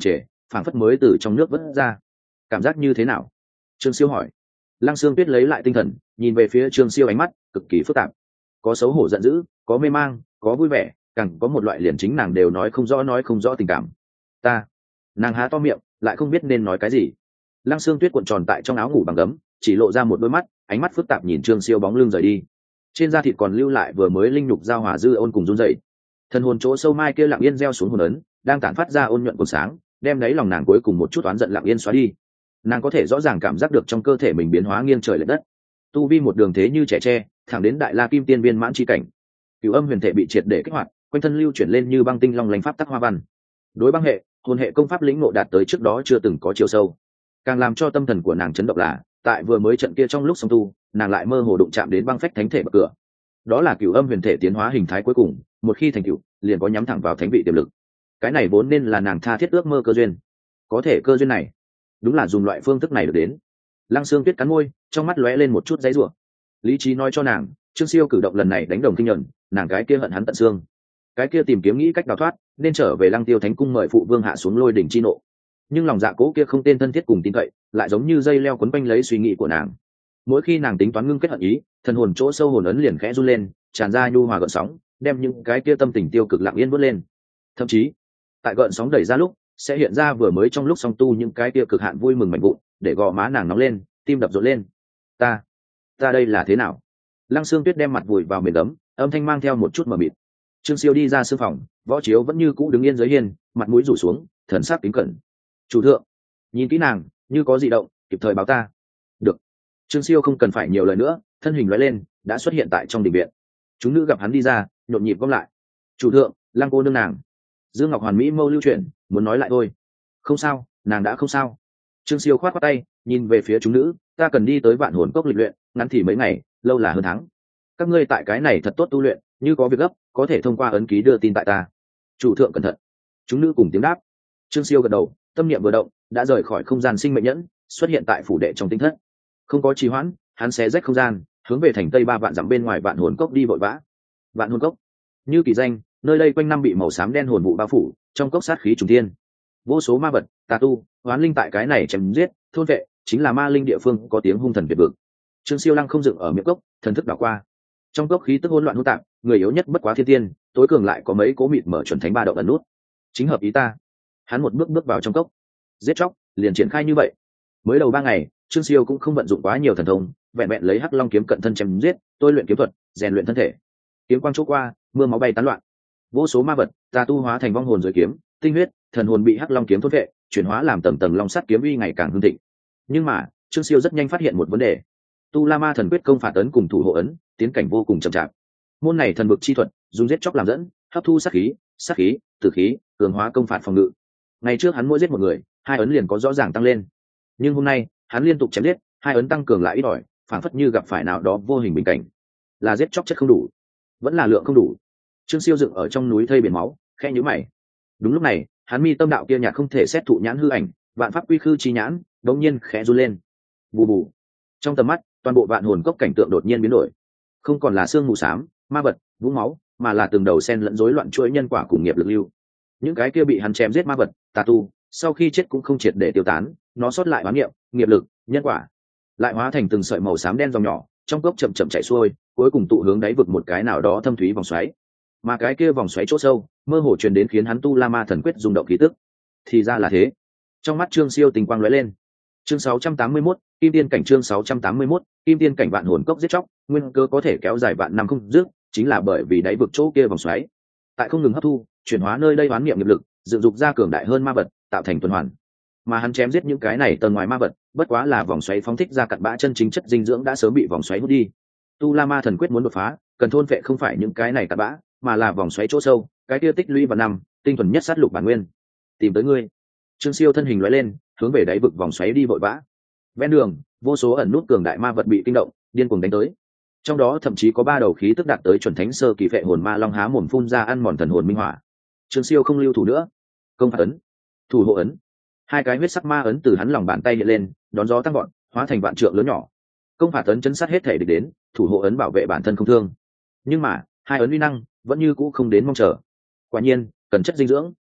phảng phất mới từ trong nước vớt ra. Cảm giác như thế nào? Trương Siêu hỏi. Lăng Sương Tuyết lấy lại tinh thần, nhìn về phía Trương Siêu, ánh mắt cực kỳ phức tạp, có xấu hổ giận dữ, có mê mang, có vui vẻ, càng có một loại liền chính nàng đều nói không rõ tình cảm. Ta. Nàng há to miệng, lại không biết nên nói cái gì. Lăng Sương Tuyết cuộn tròn tại trong áo ngủ bằng gấm, chỉ lộ ra một đôi mắt, ánh mắt phức tạp nhìn Trương Siêu bóng lưng rời đi. Trên da thịt còn lưu lại vừa mới linh nhục giao hòa dư ôn cùng run rẩy. Thần hồn chỗ sâu mai kia lặng yên gieo xuống hồn ấn, đang tản phát ra ôn nhuận cuồn sáng, đem đáy lòng nàng cuối cùng một chút oán giận lặng yên xóa đi. Nàng có thể rõ ràng cảm giác được trong cơ thể mình biến hóa nghiêng trời lệch đất, tu vi một đường thế như trẻ tre, thẳng đến đại la kim tiên viên mãn chi cảnh. Cửu âm huyền thể bị triệt để kích hoạt, quanh thân lưu chuyển lên như băng tinh long lánh pháp tắc hoa văn. Đối băng hệ, hồn hệ công pháp lĩnh ngộ đạt tới trước đó chưa từng có chiều sâu. Càng làm cho tâm thần của nàng chấn động là, tại vừa mới trận kia trong lúc song tu, nàng lại mơ hồ đụng chạm đến băng phách thánh thể bậc cửa. Đó là cửu âm huyền thể tiến hóa hình thái cuối cùng, một khi thành cửu, liền có nhắm thẳng vào thánh vị tiềm lực. Cái này vốn nên là nàng tha thiết ước mơ cơ duyên. Có thể cơ duyên này, đúng là dùng loại phương thức này được đến. Lăng Sương Tuyết cắn môi, trong mắt lóe lên một chút giãy giụa. Lý trí nói cho nàng, Trương Siêu cử động lần này đánh đồng kinh nhận, nàng cái kia hận hắn tận xương. Cái kia tìm kiếm nghĩ cách đào thoát, nên trở về Lăng Tiêu Thánh cung mời phụ vương hạ xuống lôi đỉnh chi nộ. Nhưng lòng dạ cố kia không tên thân thiết cùng tin cậy, lại giống như dây leo quấn quanh lấy suy nghĩ của nàng. Mỗi khi nàng tính toán ngưng kết hận ý, thần hồn chỗ sâu hồn ấn liền khẽ run lên, tràn ra nhu hòa gợn sóng, đem những cái kia tâm tình tiêu cực lặng yên vớt lên. Thậm chí, tại gợn sóng đẩy ra lúc, sẽ hiện ra vừa mới trong lúc song tu những cái kia cực hạn vui mừng mạnh vụn, để gò má nàng nóng lên, tim đập rộn lên. Ta đây là thế nào? Lăng Sương Tuyết đem mặt vùi vào mền đấm, âm thanh mang theo một chút mờ mịt. Trương Siêu đi ra sư phòng, Võ Chiếu vẫn như cũ đứng yên dưới hiên, mặt mũi rủ xuống, thần sắc kính cẩn. Chủ thượng, nhìn kỹ nàng, như có dị động, kịp thời báo ta. Được. Trương Siêu không cần phải nhiều lời nữa, thân hình lóe lên, đã xuất hiện tại trong đình viện. Chúng nữ gặp hắn đi ra, nhộn nhịp vâng lại. Chủ thượng, Lăng cô nương nàng. Dương Ngọc Hoàn mỹ mâu lưu chuyển, muốn nói lại thôi. Không sao, nàng đã không sao. Trương Siêu khoát khoát tay, nhìn về phía chúng nữ, ta cần đi tới Vạn Hồn Cốc lịch luyện, ngắn thì mấy ngày, lâu là hơn tháng. Các ngươi tại cái này thật tốt tu luyện, như có việc gấp, có thể thông qua ấn ký đưa tin tại ta. Chủ thượng cẩn thận. Chúng nữ cùng tiếng đáp. Trương Siêu gật đầu, tâm niệm vừa động, đã rời khỏi không gian sinh mệnh nhẫn, xuất hiện tại phủ đệ trong tinh thất. Không có trì hoãn, hắn xé rách không gian, hướng về thành tây 3 vạn dặm bên ngoài Vạn Hồn Cốc đi vội vã. Vạn Hồn Cốc, như kỳ danh, nơi đây quanh năm bị màu xám đen hồn vụ bao phủ, trong cốc sát khí trùng thiên. Vô số ma vật, tà tu, oán linh tại cái này chém giết, thôn vệ, chính là ma linh địa phương có tiếng hung thần việt vực. Trương Siêu lăng không dựng ở miệng cốc, thần thức đảo qua. Trong cốc khí tức hỗn loạn hỗn tạp, người yếu nhất bất quá thiên tiên, tối cường lại có mấy cố mịt mở chuẩn thánh ba động ẩn nút. Chính hợp ý ta. Hắn một bước bước vào trong cốc, giết chóc liền triển khai như vậy. Mới đầu 3 ngày, Trương Siêu cũng không vận dụng quá nhiều thần thông, vẹn vẹn lấy Hắc Long kiếm cận thân chém giết, tôi luyện kiếm thuật, rèn luyện thân thể. Kiếm quang chỗ qua, mưa máu bay tán loạn. Vô số ma vật, tà tu hóa thành vong hồn dưới kiếm, tinh huyết, thần hồn bị Hắc Long kiếm thôn vệ, chuyển hóa làm tầng tầng long sắt kiếm uy ngày càng hưng thịnh. Nhưng mà, Trương Siêu rất nhanh phát hiện một vấn đề. Tu La Ma thần quyết công phạt ấn cùng thủ hộ ấn, tiến cảnh vô cùng chậm chạp. Môn này thần vực chi thuật, dùng giết chóc làm dẫn, hấp thu sát khí, tử khí, cường hóa công phạt phòng ngự. Ngày trước hắn mỗi giết một người, 2 ấn liền có rõ ràng tăng lên. Nhưng hôm nay, hắn liên tục chém giết, 2 ấn tăng cường lại ít ỏi, phản phất như gặp phải nào đó vô hình bình cảnh. Là giết chóc chất không đủ, vẫn là lượng không đủ. Trương Siêu dựng ở trong núi thây biển máu, khẽ nhíu mày. Đúng lúc này, hắn mi tâm đạo kia nhạt không thể xét thụ nhãn hư ảnh, vạn pháp quy khư chi nhãn, đột nhiên khẽ run lên. Bù bù. Trong tầm mắt, toàn bộ Vạn Hồn Cốc cảnh tượng đột nhiên biến đổi. Không còn là sương mù xám, ma vật, vũng máu, mà là từng đầu sen lẫn rối loạn chuỗi nhân quả cùng nghiệp lực lưu. Những cái kia bị hắn chém giết ma vật, tà tu, sau khi chết cũng không triệt để tiêu tán, nó sót lại oán niệm, nghiệp lực, nhân quả, lại hóa thành từng sợi màu xám đen dòng nhỏ, trong cốc chậm chậm chảy xuôi, cuối cùng tụ hướng đáy vực một cái nào đó thâm thúy vòng xoáy. Mà cái kia vòng xoáy chỗ sâu, mơ hồ truyền đến khiến hắn Tu La Ma thần quyết rung động khí tức. Thì ra là thế. Trong mắt Trương Siêu tình quang lóe lên. Chương 681, Kim Tiên cảnh chương 681, Kim Tiên cảnh Vạn Hồn Cốc giết chóc, nguyên cơ có thể kéo dài vạn năm không dứt, chính là bởi vì đáy vực chỗ kia vòng xoáy. Tại không ngừng hấp thu, chuyển hóa nơi đây oán niệm nghiệp lực, dựng dục ra cường đại hơn ma vật, tạo thành tuần hoàn. Mà hắn chém giết những cái này tầng ngoài ma vật, bất quá là vòng xoáy phóng thích ra cặn bã chân chính chất dinh dưỡng đã sớm bị vòng xoáy hút đi. Tu La Ma thần quyết muốn đột phá, cần thôn vệ không phải những cái này cặn bã, mà là vòng xoáy chỗ sâu, cái kia tích lũy vào năm, tinh thuần nhất sát lục bản nguyên. Tìm tới ngươi. Trương Siêu thân hình lóe lên, hướng về đáy vực vòng xoáy đi vội vã. Ven đường, vô số ẩn nút cường đại ma vật bị kinh động, điên cuồng đánh tới. Trong đó thậm chí có 3 đầu khí tức đạt tới chuẩn thánh sơ kỳ phệ hồn ma long há mồm phun ra ăn mòn thần hồn minh hỏa. Trương Siêu không lưu thủ nữa, công phạt ấn, thủ hộ ấn, 2 cái huyết sắc ma ấn từ hắn lòng bàn tay hiện lên, đón gió tăng gọn, hóa thành vạn trượng lớn nhỏ. Công phạt ấn chấn sát hết thể địch đến, thủ hộ ấn bảo vệ bản thân không thương. Nhưng mà, 2 ấn uy năng vẫn như cũ không đến mong chờ. Quả nhiên, cần chất dinh dưỡng.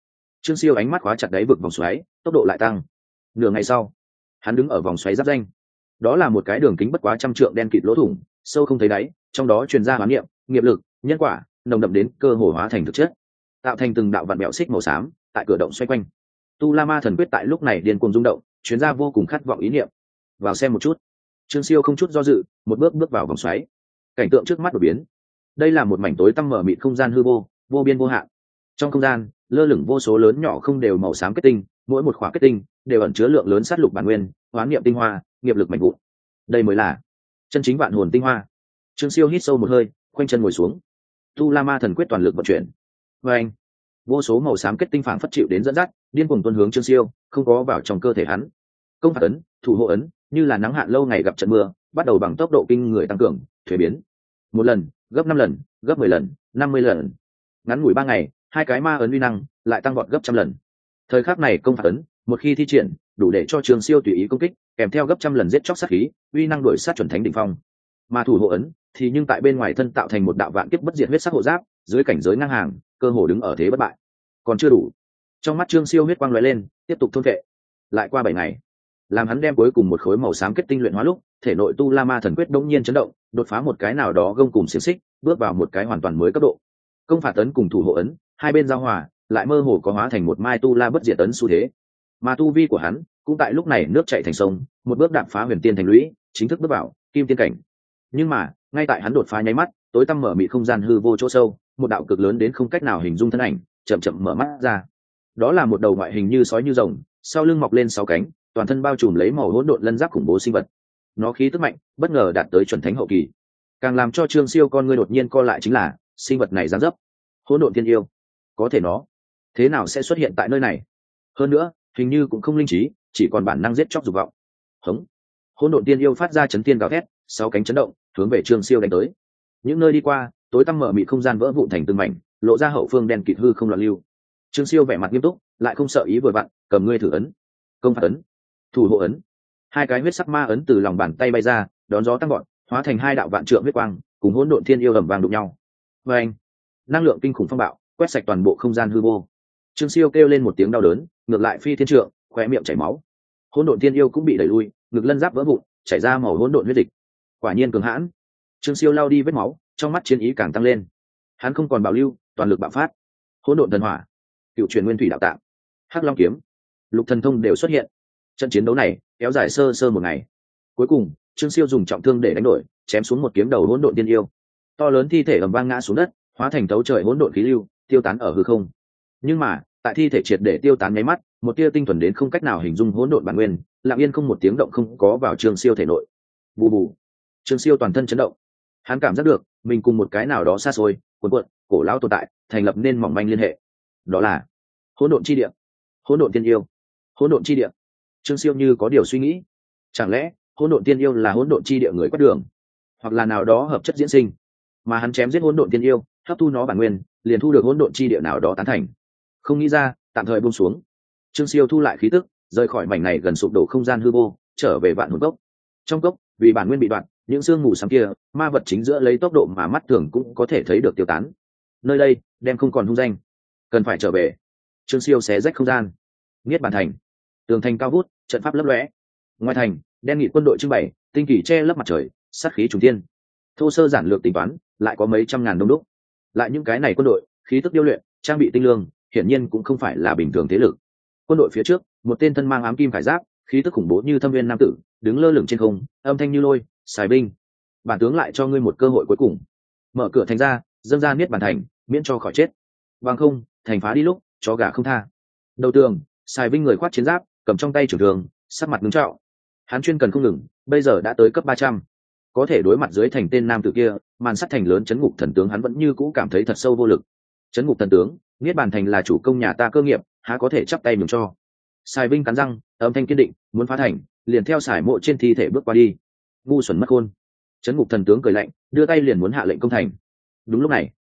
Trương Siêu ánh mắt khóa chặt đáy vực vòng xoáy, tốc độ lại tăng. Nửa ngày sau, hắn đứng ở vòng xoáy giáp danh. Đó là một cái đường kính bất quá 100 trượng đen kịt lỗ thủng, sâu không thấy đáy, trong đó truyền ra hoán niệm, nghiệp lực, nhân quả, nồng đậm đến cơ hồ hóa thành thực chất, tạo thành từng đạo vạn bẹo xích màu xám tại cửa động xoay quanh. Tu La Ma thần quyết tại lúc này điên cuồng rung động, truyền ra vô cùng khát vọng ý niệm. Vào xem một chút. Trương Siêu không chút do dự, một bước bước vào vòng xoáy. Cảnh tượng trước mắt đột biến. Đây là một mảnh tối tăm mở mịt không gian hư vô, vô biên vô hạn. Trong không gian, lơ lửng vô số lớn nhỏ không đều màu xám kết tinh, mỗi một khỏa kết tinh đều ẩn chứa lượng lớn sát lục bản nguyên, hoán niệm tinh hoa, nghiệp lực mạnh vụn. Đây mới là chân chính vạn hồn tinh hoa. Trương Siêu hít sâu một hơi, khoanh chân ngồi xuống. Tu La Ma thần quyết toàn lực vận chuyển. Và anh, vô số màu xám kết tinh phảng phất chịu đến dẫn dắt, điên cuồng tuôn hướng Trương Siêu, không có vào trong cơ thể hắn. Công phạt ấn, thủ hộ ấn, như là nắng hạn lâu ngày gặp trận mưa, bắt đầu bằng tốc độ kinh người tăng cường, thuế biến. Một lần, gấp 5 lần, gấp 10 lần, 50 lần. Ngắn ngủi 3 ngày, hai cái ma ấn uy năng lại tăng vọt gấp trăm lần. Thời khắc này công phạt ấn, một khi thi triển, đủ để cho Trương Siêu tùy ý công kích, kèm theo gấp trăm lần giết chóc sát khí, uy năng đổi sát chuẩn thánh đỉnh phong. Mà thủ hộ ấn thì nhưng tại bên ngoài thân tạo thành một đạo vạn kiếp bất diệt huyết sắc hộ giáp, dưới cảnh giới ngang hàng, cơ hồ đứng ở thế bất bại. Còn chưa đủ. Trong mắt Trương Siêu huyết quang lóe lên, tiếp tục thôn phệ. Lại qua 7 ngày, làm hắn đem cuối cùng một khối màu xám kết tinh luyện hóa lúc, thể nội Tu La Ma thần quyết đống nhiên chấn động, đột phá một cái nào đó gông cùng xiềng xích, bước vào một cái hoàn toàn mới cấp độ. Công phạt ấn cùng thủ hộ ấn, hai bên giao hòa, lại mơ hồ có hóa thành một mai Tu La bất diệt ấn xu thế. Mà tu vi của hắn cũng tại lúc này nước chảy thành sông, một bước đạp phá huyền tiên thành lũy, chính thức bước vào kim tiên cảnh. Nhưng mà ngay tại hắn đột phá nháy mắt, tối tăm mở mịt không gian hư vô chỗ sâu, một đạo cực lớn đến không cách nào hình dung thân ảnh chậm chậm mở mắt ra. Đó là một đầu ngoại hình như sói như rồng, sau lưng mọc lên 6 cánh, toàn thân bao trùm lấy màu hỗn độn lân giáp khủng bố sinh vật. Nó khí tức mạnh, bất ngờ đạt tới chuẩn thánh hậu kỳ. Càng làm cho Trương Siêu con ngươi đột nhiên co lại chính là sinh vật này dáng dấp hỗn độn thiên yêu. Có thể nó thế nào sẽ xuất hiện tại nơi này? Hơn nữa hình như cũng không linh trí, chỉ còn bản năng giết chóc dục vọng. Hống! Hỗn độn tiên yêu phát ra chấn tiên gào thét, 6 cánh chấn động, hướng về Trương Siêu đánh tới. Những nơi đi qua, tối tăm mở mịt không gian vỡ vụn thành từng mảnh, lộ ra hậu phương đen kịt hư không loạn lưu. Trương Siêu vẻ mặt nghiêm túc, lại không sợ ý vừa vặn, cầm ngươi thử ấn, công phạt ấn, thủ hộ ấn. Hai cái huyết sắc ma ấn từ lòng bàn tay bay ra, đón gió tăng gọn, hóa thành hai đạo vạn trượng huyết quang, cùng hỗn độn thiên yêu ầm vang đụng nhau. Và anh, năng lượng kinh khủng phong bạo, quét sạch toàn bộ không gian hư vô. Trương Siêu kêu lên một tiếng đau đớn, ngược lại phi thiên trượng, khóe miệng chảy máu. Hỗn độn thiên yêu cũng bị đẩy lui, ngực lân giáp vỡ vụn, chảy ra màu hỗn độn huyết dịch. Quả nhiên cường hãn. Trương Siêu lao đi vết máu, trong mắt chiến ý càng tăng lên. Hắn không còn bảo lưu, toàn lực bạo phát. Hỗn độn thần hỏa, cựu truyền nguyên thủy đạo tạng, hắc long kiếm, lục thần thông đều xuất hiện. Trận chiến đấu này kéo dài sơ sơ một ngày. Cuối cùng Trương Siêu dùng trọng thương để đánh đổi, chém xuống một kiếm đầu hỗn độn tiên yêu. To lớn thi thể ầm vang ngã xuống đất, hóa thành tấu trời hỗn độn khí lưu, tiêu tán ở hư không. Nhưng mà tại thi thể triệt để tiêu tán nháy mắt, một tia tinh thuần đến không cách nào hình dung hỗn độn bản nguyên, lặng yên không một tiếng động không có vào Trương Siêu thể nội. Bù bù. Trương Siêu toàn thân chấn động. Hắn cảm giác được mình cùng một cái nào đó xa xôi, cuồn cuộn, cổ lão tồn tại thành lập nên mỏng manh liên hệ. Đó là hỗn độn chi địa, hỗn độn tiên yêu, hỗn độn chi địa. Trương Siêu như có điều suy nghĩ. Chẳng lẽ hỗn độn tiên yêu là hỗn độn chi địa người quét đường, hoặc là nào đó hợp chất diễn sinh, mà hắn chém giết hỗn độn tiên yêu, hấp thu nó bản nguyên, liền thu được hỗn độn chi địa nào đó tán thành. Không nghĩ ra, tạm thời buông xuống. Trương Siêu thu lại khí tức, rời khỏi mảnh này gần sụp đổ không gian hư vô, trở về vạn hồn cốc. Trong cốc, vì bản nguyên bị đoạn, những xương mù xám kia, ma vật chính giữa lấy tốc độ mà mắt thường cũng có thể thấy được tiêu tán. Nơi đây đem không còn hung danh, cần phải trở về. Trương Siêu xé rách không gian. Niết Bàn thành, tường thành cao vút, trận pháp lấp lóe. Ngoài thành, đen nghị quân đội trưng bày, tinh kỳ che lấp mặt trời, sát khí trùng thiên. Thô sơ giản lược tính toán, lại có mấy trăm ngàn đông đúc. Lại những cái này quân đội, khí tức điêu luyện, trang bị tinh lương, hiển nhiên cũng không phải là bình thường thế lực. Quân đội phía trước, một tên thân mang ám kim khải giáp, khí tức khủng bố như thâm viên nam tử, đứng lơ lửng trên không, âm thanh như lôi, xài binh. Bản tướng lại cho ngươi một cơ hội cuối cùng. Mở cửa thành ra, dâng ra Niết Bàn thành, miễn cho khỏi chết. Bằng không, thành phá đi lúc, chó gà không tha. Đầu tường, xài binh người khoác chiến giáp, cầm trong tay trường thường, sắc mặt ngưng trọng. Hắn chuyên cần không ngừng, bây giờ đã tới cấp 300. Có thể đối mặt dưới thành tên nam tử kia, màn sắt thành lớn chấn ngục thần tướng hắn vẫn như cũ cảm thấy thật sâu vô lực. Chấn ngục thần tướng, Niết Bàn thành là chủ công nhà ta cơ nghiệp, há có thể chắp tay nhường cho. Sài Vinh cắn răng, âm thanh kiên định, muốn phá thành, liền theo sải mộ trên thi thể bước qua đi. Ngu xuẩn mất khôn. Chấn ngục thần tướng cười lạnh, đưa tay liền muốn hạ lệnh công thành. Đúng lúc này,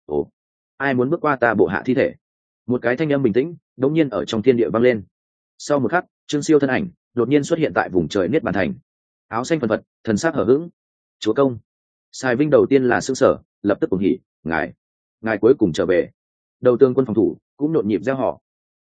ai muốn bước qua ta bộ hạ thi thể? Một cái thanh âm bình tĩnh, đột nhiên ở trong thiên địa vang lên. Sau một khắc, Trương Siêu thân ảnh đột nhiên xuất hiện tại vùng trời Niết Bàn thành. Áo xanh phần phật, thần sắc hở hững. Chúa công. Sài Vinh đầu tiên là sững sờ, lập tức cuồng hỉ, ngài cuối cùng trở về. Đầu tương quân phòng thủ cũng nhộn nhịp reo hò.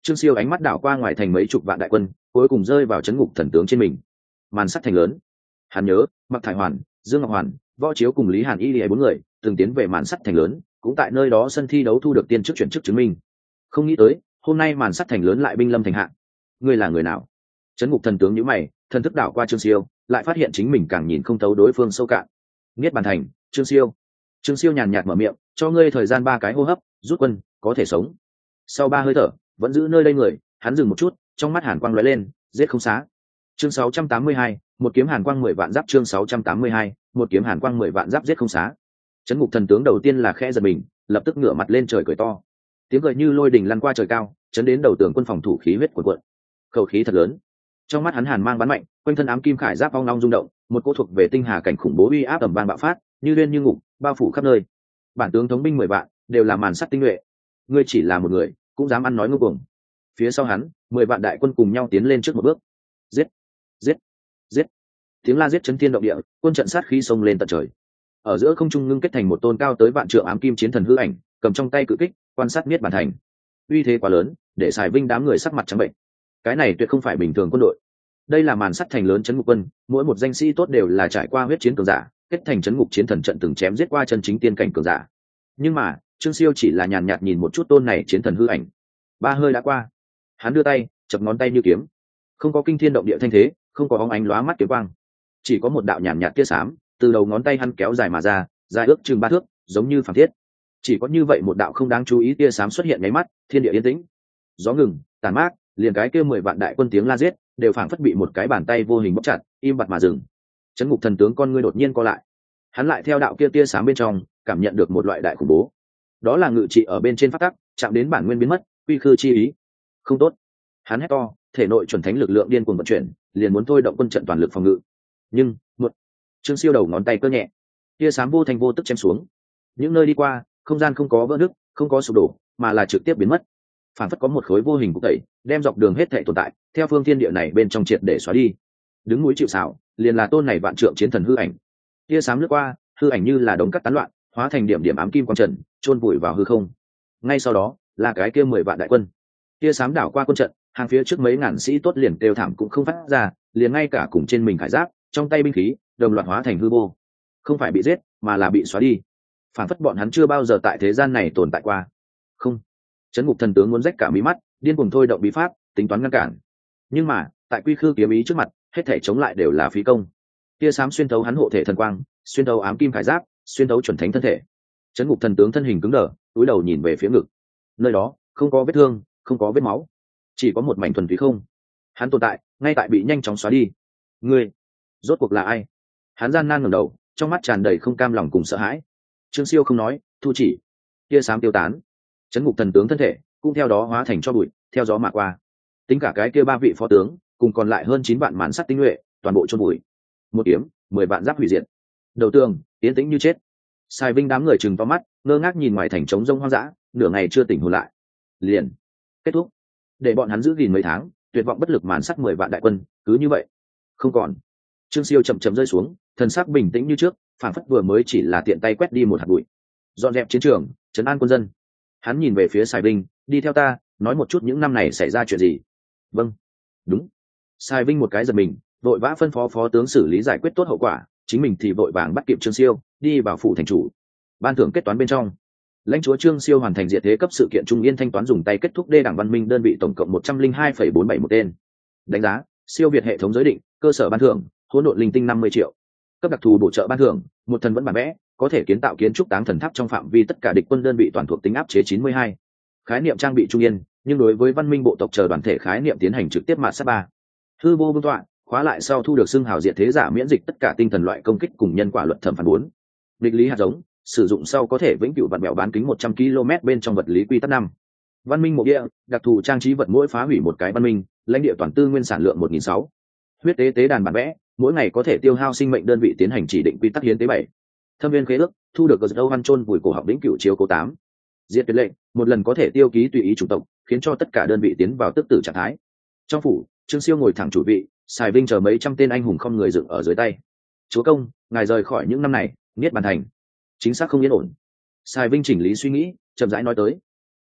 Trương Siêu ánh mắt đảo qua ngoài thành mấy chục vạn đại quân, cuối cùng rơi vào chấn ngục thần tướng trên mình. Màn sắt thành lớn. Hắn nhớ, Mặc Thải Hoàn, Dương Ngọc Hoàn, Võ Chiếu cùng Lý Hàn Y bốn người từng tiến về màn sắt thành lớn, cũng tại nơi đó sân thi đấu thu được tiên chức chuyển chức chứng minh. Không nghĩ tới, hôm nay màn sắt thành lớn lại binh lâm thành hạ. Ngươi là người nào? Chấn ngục thần tướng nhíu mày, thần thức đảo qua Trương Siêu, lại phát hiện chính mình càng nhìn không thấu đối phương sâu cạn. Niết bàn thành, Trương Siêu. Trương Siêu nhàn nhạt mở miệng, cho ngươi thời gian 3 cái hô hấp, rút quân, có thể sống. Sau 3 hơi thở, vẫn giữ nơi đây người, hắn dừng một chút, trong mắt hàn quang lóe lên, giết không xá. Chương 682, một kiếm hàn quang 10 vạn giáp. Chương 682, một kiếm hàn quang 10 vạn giáp, giết không xá. Chấn ngục thần tướng đầu tiên là khẽ giật mình, lập tức ngửa mặt lên trời cười to. Tiếng cười như lôi đình lăn qua trời cao, chấn đến đầu tường quân phòng thủ khí huyết cuộn cuộn. Khẩu khí thật lớn. Trong mắt hắn hàn mang bắn mạnh, quanh thân ám kim khải giáp ong ong rung động, một cỗ thuộc về tinh hà cảnh khủng bố uy áp ầm vang bạo phát, như liên như ngục, bao phủ khắp nơi. Bản tướng thống binh 10 vạn, đều là màn sắt tinh nhuệ. Ngươi chỉ là một người, cũng dám ăn nói ngông cuồng. Phía sau hắn, 10 vạn đại quân cùng nhau tiến lên trước một bước. Giết, giết, giết. Tiếng la giết chấn thiên động địa, quân trận sát khí xông lên tận trời. Ở giữa không trung ngưng kết thành một tôn cao tới vạn trượng ám kim chiến thần hư ảnh, cầm trong tay cự kích, quan sát Niết bàn thành. Uy thế quá lớn, để Sài Vinh đám người sắc mặt trắng bệnh. Cái này tuyệt không phải bình thường quân đội. Đây là màn sắt thành lớn chấn ngục quân, mỗi một danh sĩ tốt đều là trải qua huyết chiến cường giả, kết thành chấn ngục chiến thần trận từng chém giết qua chân chính tiên cảnh cường giả. Nhưng mà, Trương Siêu chỉ là nhàn nhạt nhìn một chút tôn này chiến thần hư ảnh. 3 hơi đã qua, hắn đưa tay, chập ngón tay như kiếm. Không có kinh thiên động địa thanh thế, không có bóng ánh lóa mắt kiếm quang, chỉ có một đạo nhàn nhạt tia xám từ đầu ngón tay hắn kéo dài mà ra, dài ước chừng 3 thước, giống như phàm thiết. Chỉ có như vậy một đạo không đáng chú ý tia xám xuất hiện nháy mắt, thiên địa yên tĩnh. Gió ngừng, tàn mát, liền cái kia 10 vạn đại quân tiếng la giết, đều phảng phất bị một cái bàn tay vô hình bóp chặt, im bặt mà dừng. Chấn ngục thần tướng con ngươi đột nhiên co lại. Hắn lại theo đạo kia tia xám bên trong, cảm nhận được một loại đại khủng bố. Đó là ngự trị ở bên trên pháp tắc, chạm đến bản nguyên biến mất, quy khư chi ý. Không tốt. Hắn hét to, thể nội chuẩn thánh lực lượng điên cuồng vận chuyển, liền muốn thôi động quân trận toàn lực phòng ngự. Nhưng, một Trương Siêu đầu ngón tay cơ nhẹ, tia xám vô thành vô tức chém xuống. Những nơi đi qua, không gian không có vỡ nứt, không có sụp đổ, mà là trực tiếp biến mất. Phản phất có một khối vô hình cục tẩy, đem dọc đường hết thảy tồn tại, theo phương thiên địa này bên trong triệt để xóa đi. Đứng núi chịu sào, liền là tôn này vạn trượng chiến thần hư ảnh. Tia xám lướt qua, hư ảnh như là đống cát tán loạn, hóa thành điểm điểm ám kim quang trận, chôn vùi vào hư không. Ngay sau đó, là cái kia 10 vạn đại quân. Tia xám đảo qua quân trận, hàng phía trước mấy ngàn sĩ tốt liền kêu thảm cũng không phát ra, liền ngay cả cùng trên mình khải giáp, trong tay binh khí, đồng loạt hóa thành hư vô. Không phải bị giết, mà là bị xóa đi. Phản phất bọn hắn chưa bao giờ tại thế gian này tồn tại qua. Không. Chấn ngục thần tướng muốn rách cả mí mắt, điên cuồng thôi động bí pháp, tính toán ngăn cản. Nhưng mà, tại quy khư kiếm ý trước mặt, hết thể chống lại đều là phí công. Tia xám xuyên thấu hắn hộ thể thần quang, xuyên thấu ám kim khải giáp, xuyên thấu chuẩn thánh thân thể. Chấn ngục thần tướng thân hình cứng đờ, cúi đầu nhìn về phía ngực. Nơi đó, không có vết thương, không có vết máu, chỉ có một mảnh thuần túy không. Hắn tồn tại, ngay tại bị nhanh chóng xóa đi. Ngươi, rốt cuộc là ai? Hắn gian nan ngẩng đầu, trong mắt tràn đầy không cam lòng cùng sợ hãi. Trương Siêu không nói, thu chỉ. Tia xám tiêu tán, chấn ngục thần tướng thân thể cũng theo đó hóa thành cho bụi, theo gió mà qua. Tính cả cái kia 3 vị phó tướng, cùng còn lại hơn 9 vạn màn sắt tinh nhuệ, toàn bộ chôn bụi. Một kiếm, 10 vạn giáp hủy diệt. Đầu tường tiến tĩnh như chết. Sài Vinh đám người trừng to mắt, ngơ ngác nhìn ngoài thành trống rông hoang dã, nửa ngày chưa tỉnh hồn lại. Liền kết thúc, để bọn hắn giữ gìn mấy tháng, tuyệt vọng bất lực màn sắt 10 vạn đại quân, cứ như vậy không còn. Trương Siêu chậm chậm rơi xuống, thần sắc bình tĩnh như trước, phảng phất vừa mới chỉ là tiện tay quét đi một hạt bụi. Dọn dẹp chiến trường, trấn an quân dân. Hắn nhìn về phía Sài Vinh, đi theo ta, nói một chút những năm này xảy ra chuyện gì. Vâng. Đúng. Sài Vinh một cái giật mình, vội vã phân phó phó tướng xử lý giải quyết tốt hậu quả, chính mình thì vội vàng bắt kịp Trương Siêu, đi vào phủ thành chủ. Ban thưởng kết toán bên trong, lãnh chúa Trương Siêu hoàn thành diệt thế cấp sự kiện trung yên thanh toán dùng tay kết thúc đê đảng văn minh đơn vị tổng cộng 102,47 một tên. Đánh giá, siêu việt hệ thống giới định, cơ sở ban thưởng, hỗn độn linh tinh 50 triệu. Cấp đặc thù bổ trợ ban thưởng, một thần vẫn bản vẽ, có thể kiến tạo kiến trúc táng thần tháp trong phạm vi tất cả địch quân đơn vị toàn thuộc tính áp chế 92. Khái niệm trang bị trung yên, nhưng đối với văn minh bộ tộc chờ đoàn thể khái niệm tiến hành trực tiếp mạt sát 3. Hư vô vương tọa, khóa lại sau thu được xưng hào diệt thế giả miễn dịch tất cả tinh thần loại công kích cùng nhân quả luật thẩm phán 4. Địch lý hạt giống, sử dụng sau có thể vĩnh cửu vặn bẹo bán kính 100 km bên trong vật lý quy tắc 5. Văn minh mộ địa, đặc thù trang trí vật mỗi phá hủy một cái văn minh, lãnh địa toàn tư nguyên sản lượng 1.600. Huyết tế tế đàn bản vẽ, mỗi ngày có thể tiêu hao sinh mệnh đơn vị tiến hành chỉ định quy tắc hiến tế 7. Thâm viên khế ước, thu được Gấu Văn Trôn vùi cổ học vĩnh cửu chiếu cố 8. Diệt tuyệt lệnh, một lần có thể tiêu ký tùy ý chủng tộc, khiến cho tất cả đơn vị tiến vào tức tử trạng thái. Trong phủ, Trương Siêu ngồi thẳng chủ vị, Sài Vinh chờ mấy trăm tên anh hùng không người dựng ở dưới tay. Chúa công, ngài rời khỏi những năm này, Niết bàn thành chính xác không yên ổn. Sài Vinh chỉnh lý suy nghĩ, chậm rãi nói tới.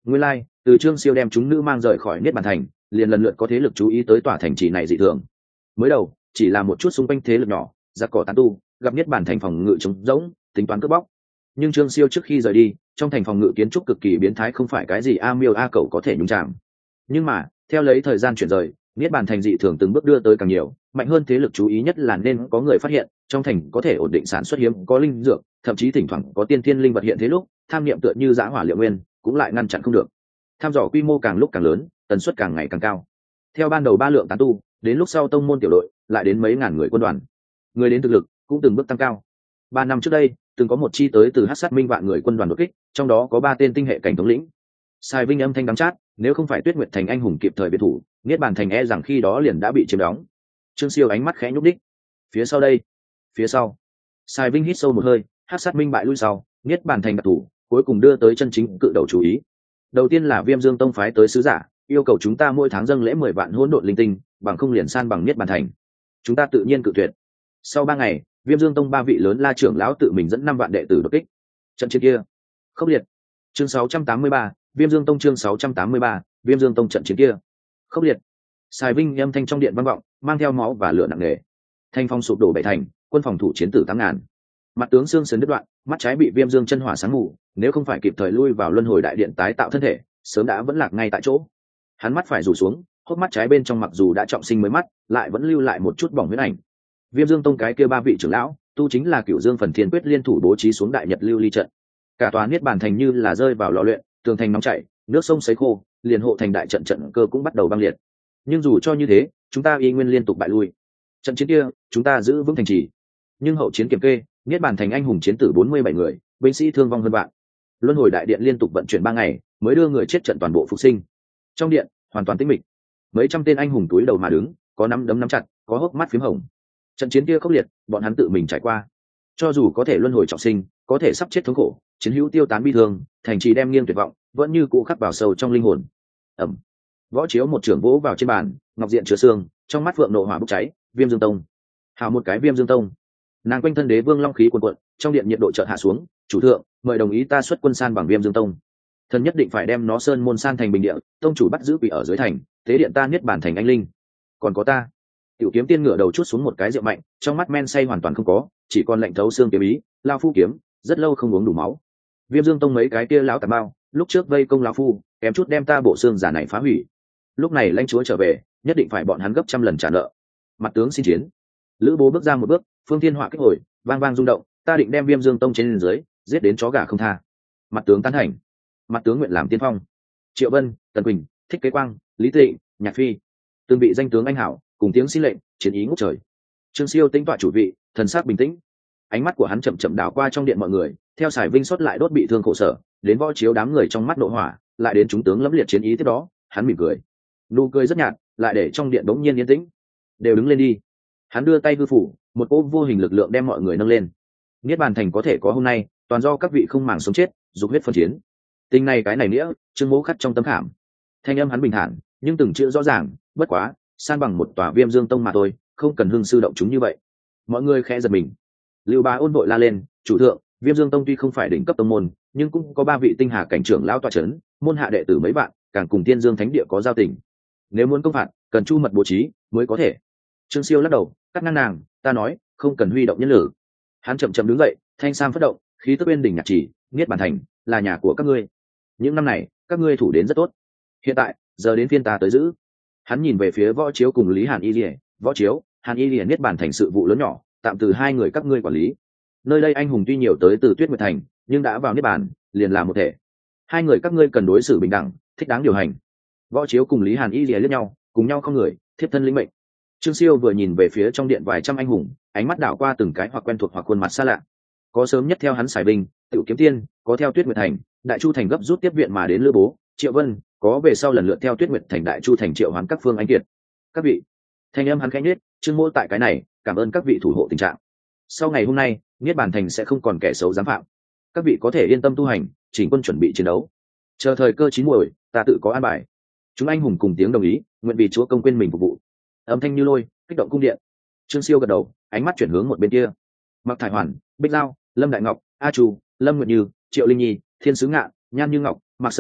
Nguyên lai, từ Trương Siêu đem chúng nữ mang rời khỏi Niết Bàn Thành, liền lần lượt có thế lực chú ý tới tòa thành trì này dị thường. Mới đầu, chỉ là một chút xung quanh thế lực nhỏ, giặc cỏ tán tu, gặp Niết Bàn Thành phòng ngự trống rỗng, tính toán cướp bóc. Nhưng Trương Siêu trước khi rời đi, trong thành phòng ngự kiến trúc cực kỳ biến thái, không phải cái gì a miêu a cẩu có thể nhúng chạm. Nhưng mà, theo lấy thời gian chuyển rời, Niết Bàn Thành dị thường từng bước đưa tới càng nhiều, mạnh hơn thế lực chú ý nhất là nên có người phát hiện, trong thành có thể ổn định sản xuất hiếm có linh dược, thậm chí thỉnh thoảng có tiên thiên linh vật hiện thế lúc, tham niệm tựa như dã hỏa liệu nguyên, cũng lại ngăn chặn không được. Tham dò quy mô càng lúc càng lớn, tần suất càng ngày càng cao. Theo ban đầu 3 lượng tán tu, đến lúc sau tông môn tiểu đội, lại đến mấy ngàn người quân đoàn. Người đến thực lực cũng từng bước tăng cao. 3 năm trước đây, từng có một chi tới từ Hắc Sát Minh vạn người quân đoàn đột kích, trong đó có 3 tên tinh hệ cảnh thống lĩnh. Sai Vinh âm thanh đắng chát, nếu không phải Tuyết Nguyệt Thành anh hùng kịp thời biệt thủ, Niết Bàn Thành e rằng khi đó liền đã bị chiếm đóng. Trương Siêu ánh mắt khẽ nhúc đích. Phía sau đây, phía sau. Sai Vinh hít sâu một hơi, Hắc Sát Minh bại lui sau, Niết Bàn Thành đặc thủ, cuối cùng đưa tới chân chính cự đầu chú ý. Đầu tiên là Viêm Dương Tông phái tới sứ giả, yêu cầu chúng ta mỗi tháng dâng lễ 10 vạn hỗn độn linh tinh, bằng không liền san bằng Niết Bàn Thành. Chúng ta tự nhiên cự tuyệt. Sau 3 ngày, Viêm Dương Tông 3 vị lớn la trưởng lão tự mình dẫn 5 vạn đệ tử đột kích. Trận chiến kia, khốc liệt. Chương 683, Viêm Dương Tông chương 683, Viêm Dương Tông trận chiến kia, khốc liệt. Sai Vinh âm thanh trong điện vang vọng, mang theo máu và lửa nặng nề. Thanh phong sụp đổ bảy thành, quân phòng thủ chiến tử 8.000. Mặt tướng xương sườn đứt đoạn, mắt trái bị Viêm Dương chân hỏa sáng mù, nếu không phải kịp thời lui vào luân hồi đại điện tái tạo thân thể, sớm đã vẫn lạc ngay tại chỗ. Hắn mắt phải rủ xuống, hốc mắt trái bên trong mặc dù đã trọng sinh mới mắt, lại vẫn lưu lại một chút bỏng huyết ảnh. Viêm Dương Tông cái kia 3 vị trưởng lão, tu chính là Cửu Dương Phần Thiên Quyết liên thủ bố trí xuống đại nhật lưu ly trận. Cả tòa Niết Bàn Thành như là rơi vào lò luyện, tường thành nóng chảy, nước sông sấy khô, liền hộ thành đại trận trận cơ cũng bắt đầu băng liệt. Nhưng dù cho như thế, chúng ta y nguyên liên tục bại lui. Trận chiến kia, chúng ta giữ vững thành trì. Nhưng hậu chiến kiểm kê, Niết Bàn Thành anh hùng chiến tử 47 người, binh sĩ thương vong hơn vạn. Luân hồi đại điện liên tục vận chuyển 3 ngày, mới đưa người chết trận toàn bộ phục sinh. Trong điện, hoàn toàn tĩnh mịch. Mấy trăm tên anh hùng túi đầu mà đứng, có nắm đấm nắm chặt, có hốc mắt phím hồng. Trận chiến kia khốc liệt, bọn hắn tự mình trải qua. Cho dù có thể luân hồi trọng sinh, có thể sắp chết thống khổ, chiến hữu tiêu tán bi thương, thành trì đem nghiêng tuyệt vọng, vẫn như cũ khắc vào sâu trong linh hồn. Ẩm. Võ Chiếu một trưởng vỗ vào trên bàn, ngọc diện chứa xương, trong mắt phượng nộ hỏa bốc cháy. Viêm Dương Tông, hào một cái Viêm Dương Tông. Nàng quanh thân đế vương long khí cuồn cuộn, trong điện nhiệt độ chợt hạ xuống. Chủ thượng, mời đồng ý ta xuất quân san bằng Viêm Dương Tông. Thần nhất định phải đem nó sơn môn san thành bình địa, tông chủ bắt giữ quỷ ở dưới thành, tế điện ta Niết Bàn Thành anh linh. Còn có ta. Tiểu Kiếm Tiên ngửa đầu chút xuống một cái rượu mạnh, trong mắt men say hoàn toàn không có, chỉ còn lạnh thấu xương kiếm ý. Lao phu kiếm, rất lâu không uống đủ máu. Viêm Dương Tông mấy cái kia lão tà bao, lúc trước vây công lão phu, kém chút đem ta bộ xương giả này phá hủy. Lúc này lãnh chúa trở về, nhất định phải bọn hắn gấp trăm lần trả nợ. Mặt tướng xin chiến. Lữ Bố bước ra một bước, phương thiên họa kích hồi, vang vang rung động, ta định đem Viêm Dương Tông trên dưới, giết đến chó gà không tha. Mặt tướng tán thành. Mặt tướng nguyện làm tiên phong. Triệu Vân, Tần Quỳnh, Thích Kế Quang, Lý Tịnh, Nhạc Phi, từng vị danh tướng anh hảo, cùng tiếng xin lệnh, chiến ý ngút trời. Trương Siêu tĩnh tọa chủ vị, thần sắc bình tĩnh. Ánh mắt của hắn chậm chậm đảo qua trong điện mọi người, theo Sải Vinh xuất lại đốt bị thương khổ sở, đến Võ Chiếu đám người trong mắt nộ hỏa, lại đến chúng tướng lẫm liệt chiến ý tiếp đó, hắn mỉm cười. Nụ cười rất nhạt, lại để trong điện bỗng nhiên yên tĩnh. Đều đứng lên đi. Hắn đưa tay hư phủ, một cỗ vô hình lực lượng đem mọi người nâng lên. Niết Bàn Thành có thể có hôm nay, toàn do các vị không màng sống chết, dục huyết phân chiến. Tình này cái này nghĩa, Trương Mỗ khắc trong tấm khảm. Thanh âm hắn bình thản, nhưng từng chữ rõ ràng, bất quá, san bằng một tòa Viêm Dương Tông mà thôi, không cần hưng sư động chúng như vậy. Mọi người khẽ giật mình. Lưu Bá ôn vội la lên, chủ thượng, Viêm Dương Tông tuy không phải đỉnh cấp tông môn, nhưng cũng có 3 vị tinh hà cảnh trưởng lão tọa chấn, môn hạ đệ tử mấy vạn, càng cùng Tiên Dương Thánh Địa có giao tình. Nếu muốn công phạt, cần chu mật bố trí mới có thể. Trương Siêu lắc đầu, cắt ngang nàng, ta nói, không cần huy động nhân lực. Hắn chậm chậm đứng dậy, thanh sam phất động, khí tức bên đỉnh nhạc chỉ, Niết Bàn Thành là nhà của các ngươi. Những năm này, các ngươi thủ đến rất tốt. Hiện tại, giờ đến phiên ta tới giữ. Hắn nhìn về phía Võ Chiếu cùng Lý Hàn Y Liễu, Võ Chiếu, Hàn Y Liễu Niết Bàn Thành sự vụ lớn nhỏ, tạm từ 2 người các ngươi quản lý. Nơi đây anh hùng tuy nhiều tới từ Tuyết Nguyệt Thành, nhưng đã vào Niết Bàn, liền là một thể. 2 người các ngươi cần đối xử bình đẳng, thích đáng điều hành. Võ Chiếu cùng Lý Hàn Y liếc nhau, cùng nhau không người, thiếp thân lĩnh mệnh. Trương Siêu vừa nhìn về phía trong điện vài trăm anh hùng, ánh mắt đảo qua từng cái hoặc quen thuộc hoặc khuôn mặt xa lạ. Có sớm nhất theo hắn Sải Vinh, Tiểu Kiếm Tiên, có theo Tuyết Nguyệt Thành, Đại Chu Thành gấp rút tiếp viện mà đến Lữ Bố, Triệu Vân, có về sau lần lượt theo Tuyết Nguyệt Thành, Đại Chu Thành triệu hoán các phương anh kiệt. Các vị, thanh âm hắn khẽ nhếch, Trương Mỗ tại cái này, cảm ơn các vị thủ hộ tình trạng. Sau ngày hôm nay, Niết Bàn Thành sẽ không còn kẻ xấu dám phạm. Các vị có thể yên tâm tu hành, chỉnh quân chuẩn bị chiến đấu. Chờ thời cơ chín muồi, ta tự có an bài. Chúng anh hùng cùng tiếng đồng ý, nguyện vì chúa công quên mình phục vụ. Âm thanh như lôi, kích động cung điện. Trương Siêu gật đầu, ánh mắt chuyển hướng một bên kia. Mặc Thải Hoàn, Bích Giao, Lâm Đại Ngọc, A Chu, Lâm Nguyệt Như, Triệu Linh Nhi, Thiên Sứ Ngạn, Nhan Như Ngọc, Mạc Sơn Sơn,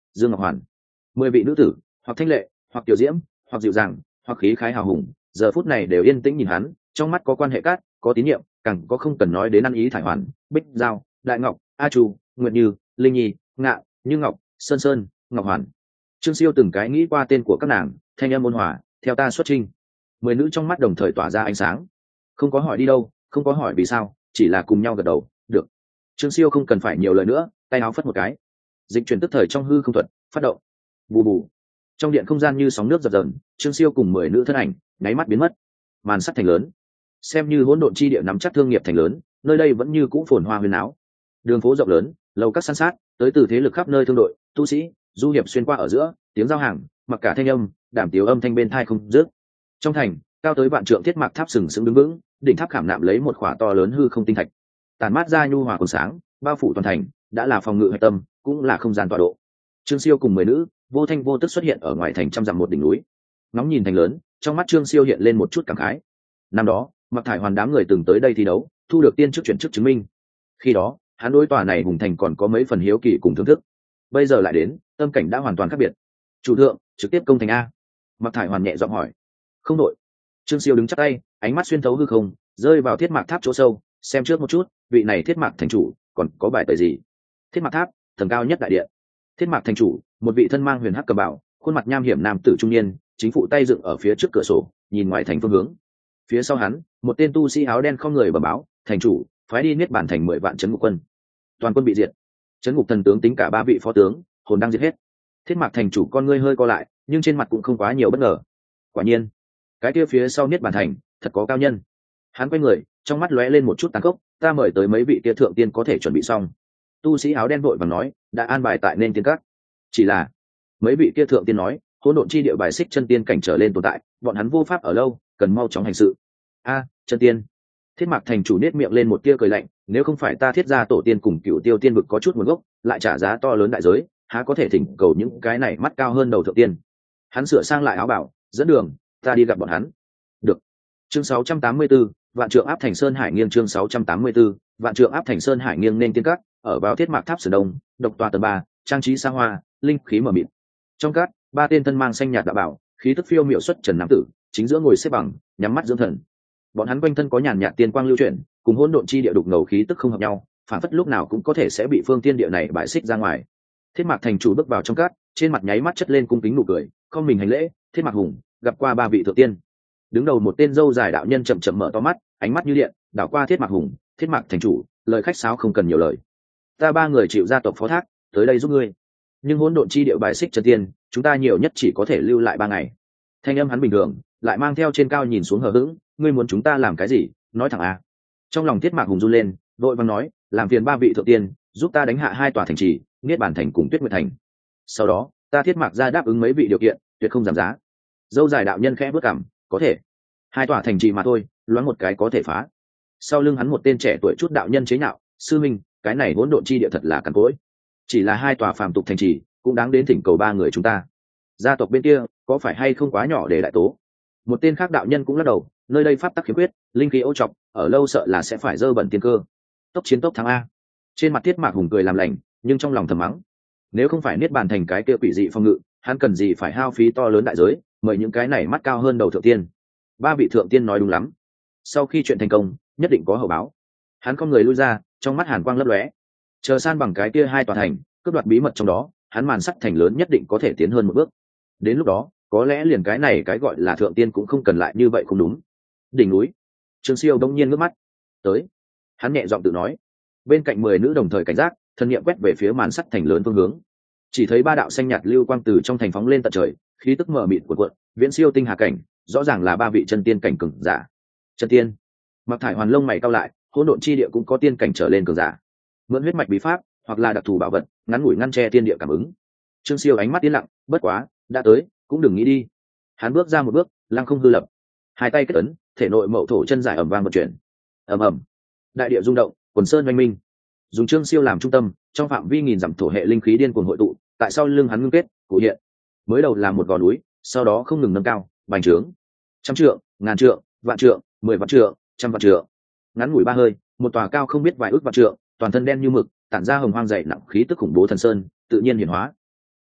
Dương Ngọc Hoàn. 10 vị nữ tử, hoặc thanh lệ, hoặc tiểu diễm, hoặc dịu dàng, hoặc khí khái hào hùng, giờ phút này đều yên tĩnh nhìn hắn, trong mắt có quan hệ cát, có tín nhiệm, càng có không cần nói đến ăn ý Thải Hoàn, Bích Giao, Đại Ngọc, A Chu, Nguyệt Như, Linh Nhi, Ngạ, Như Ngọc, Sơn Sơn, Ngọc Hoàn. Trương Siêu từng cái nghĩ qua tên của các nàng, thanh âm ôn hòa, theo ta xuất trinh. 10 nữ trong mắt đồng thời tỏa ra ánh sáng, không có hỏi đi đâu, không có hỏi vì sao, chỉ là cùng nhau gật đầu. Được. Trương Siêu không cần phải nhiều lời nữa, tay áo phất một cái, dịch chuyển tức thời trong hư không thuật phát động. Bù bù. Trong điện không gian như sóng nước dập dờn, Trương Siêu cùng 10 nữ thân ảnh nháy mắt biến mất. Màn sắt thành lớn, xem như hỗn độn chi địa nắm chắc thương nghiệp thành lớn, nơi đây vẫn như cũ phồn hoa huyên áo. Đường phố rộng lớn, lầu các san sát, tới từ thế lực khắp nơi thương đội, tu sĩ, du hiệp xuyên qua ở giữa, tiếng giao hàng, mặc cả thanh âm, đảm tiếu âm thanh bên tai không dứt. Trong thành, cao tới vạn trượng thiết mạc tháp sừng sững đứng vững, đỉnh tháp khảm nạm lấy một khỏa to lớn hư không tinh thạch, tản mát ra nhu hòa quần sáng, bao phủ toàn thành, đã là phòng ngự hạch tâm, cũng là không gian tọa độ. Trương Siêu cùng 10 nữ vô thanh vô tức xuất hiện ở ngoài thành trăm dặm một đỉnh núi. Ngóng nhìn thành lớn, trong mắt Trương Siêu hiện lên một chút cảm khái. Năm đó, Mặc Thải Hoàn đám người từng tới đây thi đấu, thu được tiên chức chuyển chức chứng minh. Khi đó, hắn đối tòa này hùng thành còn có mấy phần hiếu kỳ cùng thưởng thức. Bây giờ lại đến, tâm cảnh đã hoàn toàn khác biệt. Chủ thượng, trực tiếp công thành a? Mặc Thải Hoàn nhẹ giọng hỏi. Không đội. Trương Siêu đứng chắp tay, ánh mắt xuyên thấu hư không, rơi vào thiết mạc tháp chỗ sâu, xem trước một chút, vị này thiết mạc thành chủ còn có bài tời gì? Thiết mạc tháp, tầng cao nhất đại điện. Thiết mạc thành chủ, một vị thân mang huyền hắc cầm bảo, khuôn mặt nham hiểm nam tử trung niên, chính phụ tay dựng ở phía trước cửa sổ, nhìn ngoài thành phương hướng. Phía sau hắn, một tên tu sĩ áo đen không người bẩm báo, thành chủ phái đi niết bản thành 10 vạn trấn ngục quân, toàn quân bị diệt. Trấn ngục thần tướng tính cả 3 vị phó tướng, hồn đang giết hết. Thiết mạc thành chủ con ngươi hơi co lại, nhưng trên mặt cũng không quá nhiều bất ngờ. Quả nhiên, cái kia phía sau niết bản thành thật có cao nhân. Hắn quay người, trong mắt lóe lên một chút tàn khốc, ta mời tới mấy vị kia thượng tiên có thể chuẩn bị xong. Tu sĩ áo đen vội vàng nói, đã an bài tại nên tiên các. Chỉ là mấy vị kia thượng tiên nói, hỗn độn chi địa bài xích chân tiên cảnh trở lên tồn tại, bọn hắn vô pháp ở lâu, cần mau chóng hành sự. Chân tiên. Thiết mạc thành chủ nết miệng lên một tia cười lạnh, nếu không phải ta thiết ra tổ tiên cùng cựu tiêu tiên vực có chút nguồn gốc, lại trả giá to lớn đại giới, há có thể thỉnh cầu những cái này mắt cao hơn đầu thượng tiên. Hắn sửa sang lại áo bảo, dẫn đường, ta đi gặp bọn hắn. Được. Chương 684, vạn trượng áp thành sơn hải nghiêng. Chương 684, vạn trượng áp thành sơn hải nghiêng nên tiên các, ở vào thiết mạc tháp sườn đông, độc tòa tầng 3, trang trí xa hoa, linh khí mờ mịt. Trong các, 3 tên thân mang xanh nhạt đạo bảo, khí tức phiêu miệu xuất trần nam tử, chính giữa ngồi xếp bằng, nhắm mắt dưỡng thần. Bọn hắn quanh thân có nhàn nhạt tiên quang lưu chuyển, cùng hỗn độn chi địa đục ngầu khí tức không hợp nhau, phản phất lúc nào cũng có thể sẽ bị phương tiên địa này bại xích ra ngoài. Thiết mạc thành chủ bước vào trong các, trên mặt nháy mắt chất lên cung kính nụ cười, không mình hành lễ, thiết mạc hùng gặp qua 3 vị thượng tiên. Đứng đầu một tên dâu dài đạo nhân chậm chậm mở to mắt, ánh mắt như điện, đảo qua thiết mạc hùng, thiết mạc thành chủ, lời khách sáo không cần nhiều lời. Ta 3 người chịu gia tộc phó thác, tới đây giúp ngươi. Nhưng hỗn độn chi địa bài xích chân tiên, chúng ta nhiều nhất chỉ có thể lưu lại 3 ngày. Thanh âm hắn bình thường, lại mang theo trên cao nhìn xuống hờ hững, ngươi muốn chúng ta làm cái gì, nói thẳng a. Trong lòng thiết mạc hùng run lên, vội vàng nói, làm phiền 3 vị thượng tiên giúp ta đánh hạ 2 tòa thành trì, niết bàn thành cùng Tuyết Nguyệt thành. Sau đó, ta thiết mạc ra đáp ứng mấy vị điều kiện, tuyệt không giảm giá. Dâu dài đạo nhân khẽ bước cằm, có thể. 2 tòa thành trì mà thôi, loáng một cái có thể phá. Sau lưng hắn một tên trẻ tuổi chút đạo nhân chế nhạo, sư minh, cái này hỗn độn chi địa thật là cằn cỗi. Chỉ là 2 tòa phàm tục thành trì, cũng đáng đến thỉnh cầu 3 người chúng ta. Gia tộc bên kia có phải hay không quá nhỏ để đại tố? Một tên khác đạo nhân cũng lắc đầu, nơi đây pháp tắc khiếm khuyết, linh khí ô trọc, ở lâu sợ là sẽ phải dơ bẩn tiên cơ. Tốc chiến tốc thắng a. Trên mặt thiết mạc hùng cười làm lành, nhưng trong lòng thầm mắng, nếu không phải niết bàn thành cái kia quỷ dị phong ngự, hắn cần gì phải hao phí to lớn đại giới mời những cái này mắt cao hơn đầu thượng tiên. 3 vị thượng tiên nói đúng lắm, sau khi chuyện thành công nhất định có hậu báo. Hắn không người lui ra, trong mắt hàn quang lấp lóe, chờ san bằng cái kia 2 tòa thành, cướp đoạt bí mật trong đó, hắn màn sắt thành lớn nhất định có thể tiến hơn một bước. Đến lúc đó có lẽ liền cái này cái gọi là thượng tiên cũng không cần lại như vậy không đúng. Đỉnh núi, Trương Siêu đông nhiên ngước mắt tới, hắn nhẹ giọng tự nói. Bên cạnh 10 nữ đồng thời cảnh giác, thân niệm quét về phía màn sắt thành lớn phương hướng, chỉ thấy 3 đạo xanh nhạt lưu quang từ trong thành phóng lên tận trời, khí tức mờ mịt của cuộn, viễn siêu tinh hà cảnh, rõ ràng là 3 vị chân tiên cảnh cường giả. Chân tiên. Mặc Thải Hoàn lông mày cau lại, hỗn độn chi địa cũng có tiên cảnh trở lên cường giả. Mượn huyết mạch bí pháp hoặc là đặc thù bảo vật, ngắn ngủi ngăn che tiên địa cảm ứng. Trương Siêu ánh mắt yên lặng, bất quá, đã tới, cũng đừng nghĩ đi. Hắn bước ra một bước, lăng không hư lập, 2 tay kết ấn, thể nội mậu thổ chân giải ầm vang vận chuyển. Ầm ầm. Đại địa rung động, quần sơn oanh minh. Dùng Trương Siêu làm trung tâm, trong phạm vi nghìn dặm thổ hệ linh khí điên cuồng hội tụ, tại sau lưng hắn ngưng kết, cụ hiện. Mới đầu là một gò núi, sau đó không ngừng nâng cao, bành trướng. 100 trượng, ngàn trượng, vạn trượng, 10 vạn trượng, 100 vạn trượng. Ngắn ngủi 3 hơi, một tòa cao không biết vài ước vạn trượng, toàn thân đen như mực, tản ra hồng hoang dày nặng khí tức khủng bố thần sơn, tự nhiên hiển hóa.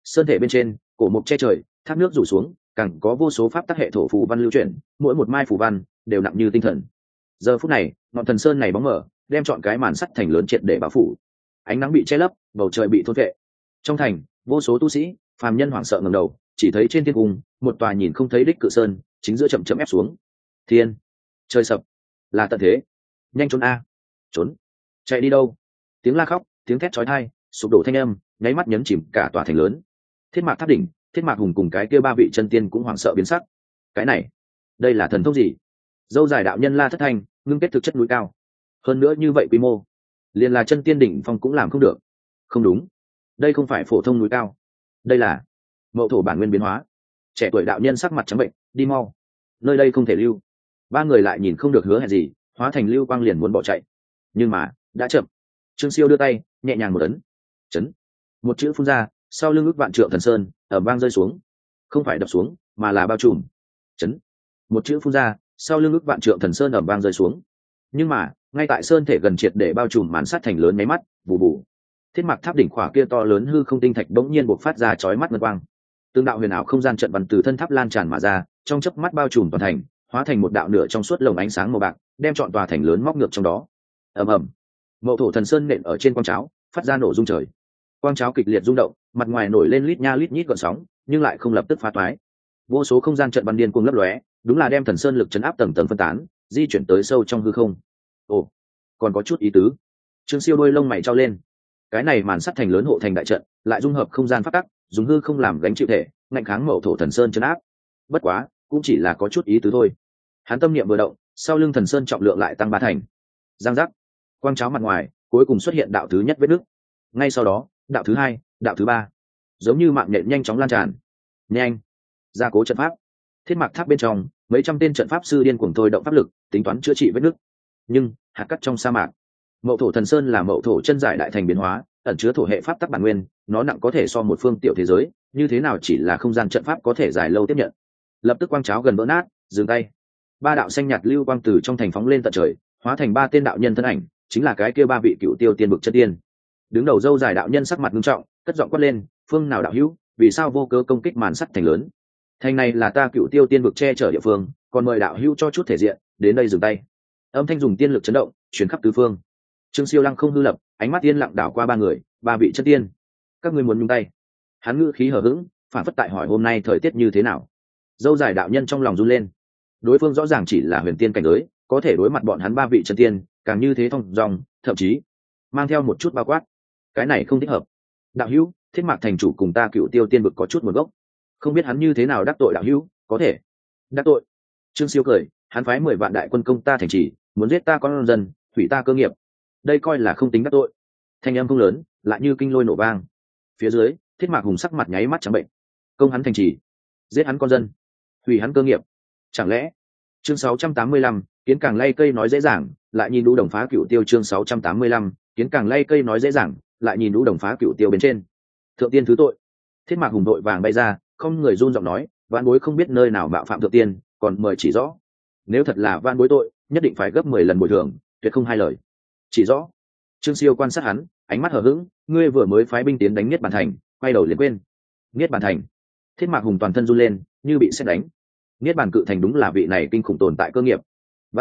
sơn thể bên trên cổ mục che trời, thác nước rủ xuống, càng có vô số pháp tắc hệ thổ phù văn lưu chuyển, mỗi một mai phù văn đều nặng như tinh thần. Giờ phút này ngọn thần sơn này bóng mở, đem chọn cái màn sắt thành lớn triệt để bao phủ. Ánh nắng bị che lấp, bầu trời bị thôn vệ. Trong thành vô số tu sĩ phàm nhân hoảng sợ ngẩng đầu, chỉ thấy trên thiên cung một tòa nhìn không thấy đích cự sơn chính giữa chậm chậm ép xuống. Thiên, trời sập, là tận thế. Nhanh trốn a, trốn, chạy đi đâu? Tiếng la khóc, tiếng thét chói tai, sụp đổ thanh âm nháy mắt nhấn chìm cả tòa thành lớn. Thiết Mạc Tháp đỉnh, Thiết Mạc Hùng cùng cái kia ba vị chân tiên cũng hoảng sợ biến sắc. Cái này, đây là thần thông gì? Dâu dài đạo nhân la thất thanh, ngưng kết thực chất núi cao. Hơn nữa như vậy quy mô, liền là chân tiên đỉnh phong cũng làm không được. Không đúng, đây không phải phổ thông núi cao, đây là mậu thổ bản nguyên biến hóa. Trẻ tuổi đạo nhân sắc mặt trắng bệnh, đi mau, nơi đây không thể lưu. Ba người lại nhìn không được hứa hẹn gì, hóa thành lưu quang liền muốn bỏ chạy, nhưng mà đã chậm. Trương Siêu đưa tay nhẹ nhàng một ấn, chấn, một chữ phun ra, sau lưng ức vạn trượng thần sơn ở vang rơi xuống, không phải đập xuống mà là bao trùm. Chấn, một chữ phun ra, sau lưng ức vạn trượng thần sơn ở vang rơi xuống, nhưng mà ngay tại sơn thể gần triệt để bao trùm màn sát thành lớn nháy mắt, bù bù, Thiết Mạc Tháp đỉnh khỏa kia to lớn hư không tinh thạch bỗng nhiên bộc phát ra chói mắt ngân quang. Tương đạo huyền ảo không gian trận văn từ thân tháp lan tràn mà ra, trong chớp mắt bao trùm toàn thành, hóa thành một đạo nửa trong suốt lồng ánh sáng màu bạc, đem trọn tòa thành lớn móc ngược trong đó. Ầm ầm, mậu thổ thần sơn nện ở trên quang cháo, phát ra nổ rung trời. Quang cháo kịch liệt rung động, mặt ngoài nổi lên lít nha lít nhít gợn sóng, nhưng lại không lập tức phá toái. Vô số không gian trận văn điên cuồng lấp lóe, đúng là đem thần sơn lực chấn áp tầng tầng phân tán, di chuyển tới sâu trong hư không. Ồ, còn có chút ý tứ. Trương Siêu đôi lông mày trao lên. Cái này màn sắt thành lớn hộ thành đại trận, lại dung hợp không gian pháp tắc, dùng hư không làm gánh chịu thể, ngạnh kháng mậu thổ thần sơn chấn áp. Bất quá, cũng chỉ là có chút ý tứ thôi. Hắn tâm niệm vừa động, sau lưng thần sơn trọng lượng lại tăng ba thành. Giang giác, quang cháo mặt ngoài cuối cùng xuất hiện đạo thứ nhất vết nứt. Ngay sau đó, đạo thứ hai, đạo thứ ba, giống như mạng nhện nhanh chóng lan tràn. Nhanh, gia cố trận pháp. Thiết Mạc Tháp bên trong, mấy trăm tên trận pháp sư điên cuồng thôi động pháp lực, tính toán chữa trị vết nứt. Nhưng hạt cát trong sa mạc, mậu thổ thần sơn là mậu thổ chân giải đại thành biến hóa, ẩn chứa thổ hệ pháp tắc bản nguyên, nó nặng có thể so một phương tiểu thế giới, như thế nào chỉ là không gian trận pháp có thể dài lâu tiếp nhận. Lập tức quang cháo gần vỡ nát, dừng tay. Ba đạo xanh nhạt lưu quang từ trong thành phóng lên tận trời, hóa thành ba tên đạo nhân thân ảnh, chính là cái kia ba vị cựu tiêu tiên bực chân tiên. Đứng đầu dâu dài đạo nhân sắc mặt nghiêm trọng, cất giọng quát lên, phương nào đạo hữu, vì sao vô cớ công kích màn sắt thành lớn? Thành này là ta cựu tiêu tiên bực che chở địa phương, còn mời đạo hữu cho chút thể diện, đến đây dừng tay. Âm thanh dùng tiên lực chấn động, truyền khắp tứ phương. Trương Siêu lăng không hư lập, ánh mắt yên lặng đảo qua ba người, ba vị chân tiên. Các ngươi muốn nhúng tay? Hắn ngữ khí hờ hững, phản phất tại hỏi hôm nay thời tiết như thế nào. Dâu dài đạo nhân trong lòng run lên. Đối phương rõ ràng chỉ là huyền tiên cảnh giới, có thể đối mặt bọn hắn ba vị chân tiên, càng như thế thông dong, thậm chí mang theo một chút bao quát. Cái này không thích hợp. Đạo hữu, Thiết Mạc thành chủ cùng ta cựu tiêu tiên vực có chút nguồn gốc, không biết hắn như thế nào đắc tội đạo hữu, có thể đắc tội. Trương Siêu cười, hắn phái 10 vạn đại quân công ta thành trì, muốn giết ta con dân, hủy ta cơ nghiệp, đây coi là không tính đắc tội. Thanh âm không lớn, lại như kinh lôi nổ vang. Phía dưới, Thiết Mạc Hùng sắc mặt nháy mắt trắng bệnh. Công hắn thành trì, giết hắn con dân, hủy hắn cơ nghiệp, chẳng lẽ? Chương 685, kiến càng lay cây nói dễ dàng, lại nhìn đũ đồng phá cựu tiêu. Chương 685, kiến càng lay cây nói dễ dàng, lại nhìn đũ đồng phá cựu tiêu bên trên. Thượng tiên thứ tội. Thiết Mạc Hùng đội vàng bay ra, không người run giọng nói, vạn bối không biết nơi nào bạo phạm thượng tiên, còn mời chỉ rõ. Nếu thật là vạn bối tội, nhất định phải gấp 10 lần bồi thường, tuyệt không hai lời. Chỉ rõ. Trương Siêu quan sát hắn, ánh mắt hờ hững, ngươi vừa mới phái binh tiến đánh Niết Bàn Thành, quay đầu liền quên. Niết Bàn Thành. Thiết Mạc Hùng toàn thân run lên, như bị sét đánh. Niết Bàn cự thành đúng là vị này kinh khủng tồn tại cơ nghiệp.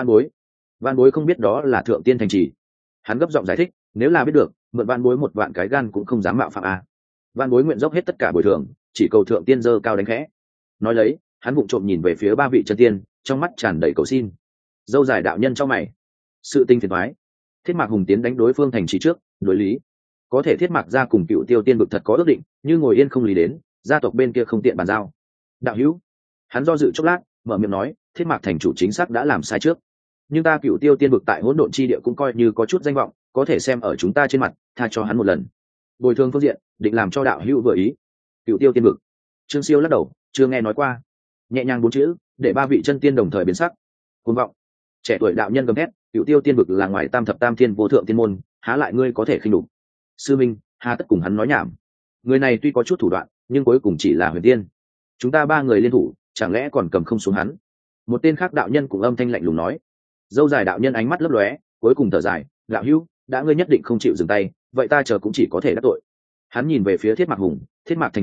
Vạn bối không biết đó là thượng tiên thành trì. Hắn gấp giọng giải thích, nếu là biết được, mượn vạn bối một vạn cái gan cũng không dám mạo phạm a. Vạn bối nguyện dốc hết tất cả bồi thường, chỉ cầu thượng tiên giơ cao đánh khẽ. Nói lấy, hắn vụng trộm nhìn về phía ba vị chân tiên, trong mắt tràn đầy cầu xin. Dâu dài đạo nhân trong mày, sự tinh phiền toái. Thiết Mạc Hùng tiến đánh đối phương thành trì trước, đối lý. Có thể Thiết Mạc gia cùng cựu tiêu tiên bực thật có ước định, như ngồi yên không lý đến, gia tộc bên kia không tiện bàn giao. Đạo hữu, hắn do dự chốc lát, mở miệng nói, Thiết Mạc thành chủ chính xác đã làm sai trước, nhưng ta cựu tiêu tiên bực tại hỗn độn chi địa cũng coi như có chút danh vọng, có thể xem ở chúng ta trên mặt, tha cho hắn một lần. Bồi thường phương diện, định làm cho đạo hữu vừa ý. Cựu tiêu tiên bực. Trương Siêu lắc đầu, chưa nghe nói qua. Nhẹ nhàng 4 chữ, để ba vị chân tiên đồng thời biến sắc. Cuồng vọng. Trẻ tuổi đạo nhân gầm thét, cựu tiêu tiên bực là ngoài tam thập tam thiên vô thượng tiên môn, há lại ngươi có thể khinh đục. Sư minh, hà tất cùng hắn nói nhảm. Người này tuy có chút thủ đoạn, nhưng cuối cùng chỉ là huyền tiên. Chúng ta ba người liên thủ, chẳng lẽ còn cầm không xuống hắn? Một tên khác đạo nhân cũng âm thanh lạnh lùng nói. Dâu dài đạo nhân ánh mắt lấp lóe, cuối cùng thở dài, đạo hữu, đã ngươi nhất định không chịu dừng tay, vậy ta chờ cũng chỉ có thể đắc tội. Hắn nhìn về phía Thiết Mạc Hùng, Thiết Mạc thành chủ,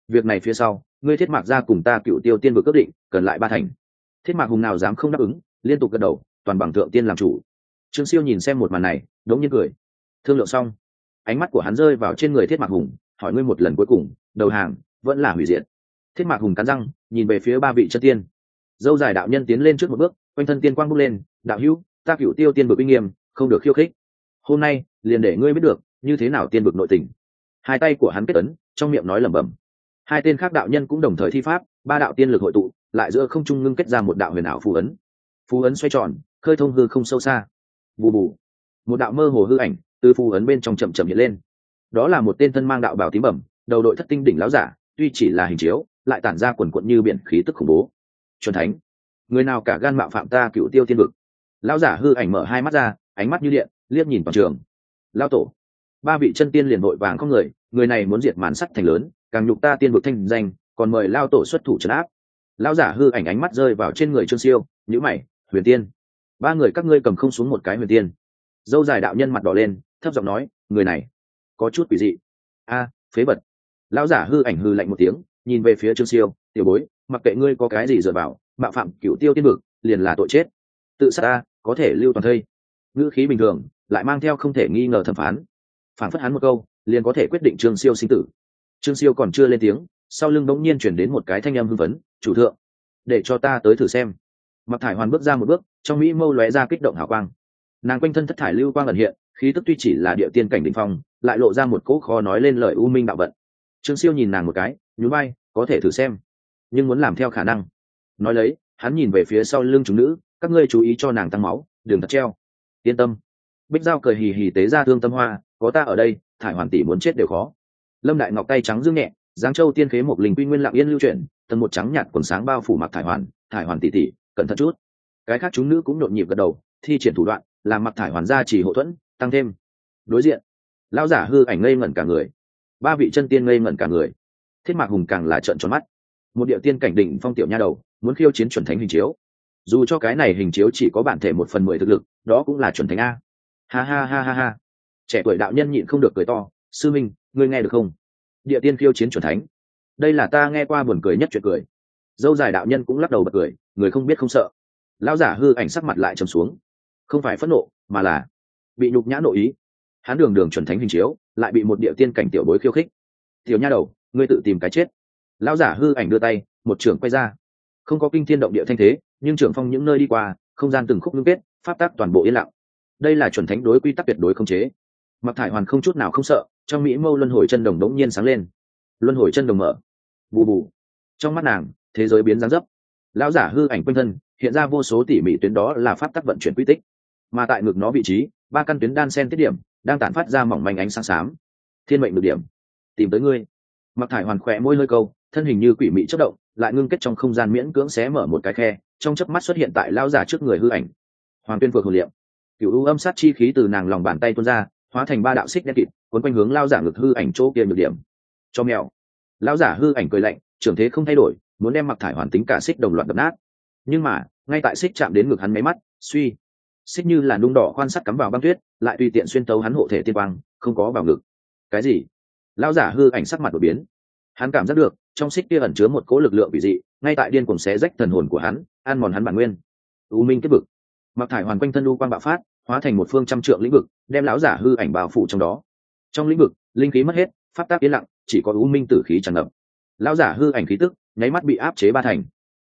việc này phía sau ngươi Thiết Mạc gia cùng ta Cựu Tiêu tiên vực ước định cần lại 3 thành. Thiết Mạc Hùng nào dám không đáp ứng, liên tục gật đầu, toàn bằng thượng tiên làm chủ. Trương Siêu nhìn xem một màn này, đống nhiên cười. Thương lượng xong, ánh mắt của hắn rơi vào trên người Thiết Mạc Hùng, hỏi ngươi một lần cuối cùng, đầu hàng vẫn là hủy diệt? Thiết Mạc Hùng cắn răng, nhìn về phía 3 vị chân tiên. Dâu dài đạo nhân tiến lên trước một bước, quanh thân tiên quang bốc lên, đạo hữu, ta Cựu Tiêu tiên vực uy nghiêm, không được khiêu khích. Hôm nay, liền để ngươi biết được, như thế nào tiên vực nội tình. Hai tay của hắn kết ấn, trong miệng nói lẩm bẩm. Hai tên khác đạo nhân cũng đồng thời thi pháp, 3 đạo tiên lực hội tụ, lại giữa không trung ngưng kết ra một đạo huyền ảo phù ấn. Phù ấn xoay tròn, khơi thông hư không sâu xa. Bù bù, một đạo mơ hồ hư ảnh từ phù ấn bên trong chậm chậm hiện lên. Đó là một tên thân mang đạo bào tím bẩm, đầu đội thất tinh đỉnh láo giả, tuy chỉ là hình chiếu, lại tản ra quần quận như biển khí tức khủng bố. Chuẩn thánh, người nào cả gan mạo phạm ta Cựu Tiêu tiên vực? Lão giả hư ảnh mở hai mắt ra, ánh mắt như điện, liếc nhìn toàn trường. Lão tổ, 3 vị chân tiên liền vội vàng không người này muốn diệt màn sắt thành lớn, càng nhục ta tiên vực thanh danh, còn mời lão tổ xuất thủ trấn áp. Lão giả hư ảnh ánh mắt rơi vào trên người Trương Siêu, nhíu mày, huyền tiên, 3 người các ngươi cầm không xuống một cái huyền tiên. Dâu dài đạo nhân mặt đỏ lên, thấp giọng nói, người này có chút quỷ dị. A, phế vật. Lão giả hư ảnh hư lạnh một tiếng, nhìn về phía Trương Siêu, tiểu bối, mặc kệ ngươi có cái gì dựa vào, mạo phạm Cựu Tiêu tiên vực, liền là tội chết. Tự sát ta, có thể lưu toàn thây. Ngữ khí bình thường, lại mang theo không thể nghi ngờ thẩm phán. Phản phất hắn một câu, liền có thể quyết định Trương Siêu sinh tử. Trương Siêu còn chưa lên tiếng, sau lưng bỗng nhiên chuyển đến một cái thanh âm hưng phấn, chủ thượng, để cho ta tới thử xem. Mặc Thải Hoàn bước ra một bước, trong mỹ mâu lóe ra kích động hào quang. Nàng quanh thân thất thải lưu quang ẩn hiện, khí tức tuy chỉ là địa tiên cảnh đỉnh phong, lại lộ ra một cỗ khó nói lên lời u minh đạo vận. Trương Siêu nhìn nàng một cái, nhún vai, có thể thử xem, nhưng muốn làm theo khả năng. Nói lấy, hắn nhìn về phía sau lưng chúng nữ, các ngươi chú ý cho nàng tăng máu, đừng thật treo. Yên tâm. Bích Giao cười hì hì tế ra thương tâm hoa, có ta ở đây, Thải Hoàn tỷ muốn chết đều khó. Lâm Đại Ngọc tay trắng dương nhẹ, Giáng Châu tiên khế một linh quy nguyên lặng yên lưu chuyển, tầng một trắng nhạt quần sáng bao phủ Mặc Thải Hoàn tỷ tỷ, cẩn thận chút. Cái khác chúng nữ cũng nhộn nhịp gật đầu, thi triển thủ đoạn, làm Mặc Thải Hoàn ra chỉ hộ thuẫn, tăng thêm. Đối diện, lão giả hư ảnh ngây ngẩn cả người, 3 vị chân tiên ngây ngẩn cả người. Thiết Mạc Hùng càng là trợn tròn mắt. Một địa tiên cảnh đỉnh phong tiểu nha đầu, muốn khiêu chiến chuẩn thánh hình chiếu. Dù cho cái này hình chiếu chỉ có bản thể 1/10 thực lực, đó cũng là chuẩn thánh a. Ha ha ha ha ha. Trẻ tuổi đạo nhân nhịn không được cười to, sư minh, ngươi nghe được không? Địa tiên khiêu chiến chuẩn thánh, đây là ta nghe qua buồn cười nhất chuyện cười. Dâu dài đạo nhân cũng lắc đầu bật cười, người không biết không sợ. Lão giả hư ảnh sắc mặt lại trầm xuống, không phải phẫn nộ, mà là bị nhục nhã nội ý. Hắn đường đường chuẩn thánh hình chiếu, lại bị một địa tiên cảnh tiểu bối khiêu khích. Tiểu nha đầu, ngươi tự tìm cái chết. Lão giả hư ảnh đưa tay, một trưởng quay ra, không có kinh thiên động địa thanh thế, nhưng trưởng phong những nơi đi qua, không gian từng khúc ngưng kết, pháp tắc toàn bộ yên lặng. Đây là chuẩn thánh đối quy tắc tuyệt đối không chế. Mặc Thải Hoàn không chút nào không sợ, trong mỹ mâu luân hồi chân đồng đống nhiên sáng lên. Luân hồi chân đồng mở, bù bù, trong mắt nàng, thế giới biến dáng dấp. Lão giả hư ảnh quanh thân hiện ra vô số tỉ mỉ tuyến, đó là pháp tắc vận chuyển quy tích. Mà tại ngực nó vị trí, 3 căn tuyến đan sen tiết điểm đang tản phát ra mỏng manh ánh sáng xám. Thiên mệnh được điểm, tìm tới ngươi. Mặc Thải Hoàn khỏe môi hơi câu, thân hình như quỷ mị chớp động, lại ngưng kết trong không gian miễn cưỡng xé mở một cái khe, trong chớp mắt xuất hiện tại lão giả trước người hư ảnh. Hoàng Tuyên Phược hồn liệm, cửu u âm sát chi khí từ nàng lòng bàn tay tuôn ra, hóa thành 3 đạo xích đen kịt, cuốn quanh hướng lão giả ngực hư ảnh chỗ kia nhược điểm. Cho mèo. Lão giả hư ảnh cười lạnh, trưởng thế không thay đổi, muốn đem Mặc Thải Hoàn tính cả xích đồng loạt đập nát. Nhưng mà, ngay tại xích chạm đến ngực hắn mấy mắt, suy, xích như là nung đỏ khoan sắt cắm vào băng tuyết, lại tùy tiện xuyên tấu hắn hộ thể tiên quang, không có vào ngực. Cái gì? Lão giả hư ảnh sắc mặt đổi biến. Hắn cảm giác được, trong xích kia ẩn chứa một cỗ lực lượng kỳ dị, ngay tại điên cuồng xé rách thần hồn của hắn, ăn mòn hắn bản nguyên. U minh kết vực. Mặc Thải Hoàn quanh thân u quang bạo phát, hóa thành một phương trăm trượng lĩnh vực, đem lão giả hư ảnh bao phủ trong đó. Trong lĩnh vực, linh khí mất hết, pháp tắc yên lặng, chỉ có u minh tử khí tràn ngập. Lão giả hư ảnh khí tức nháy mắt bị áp chế 3 thành.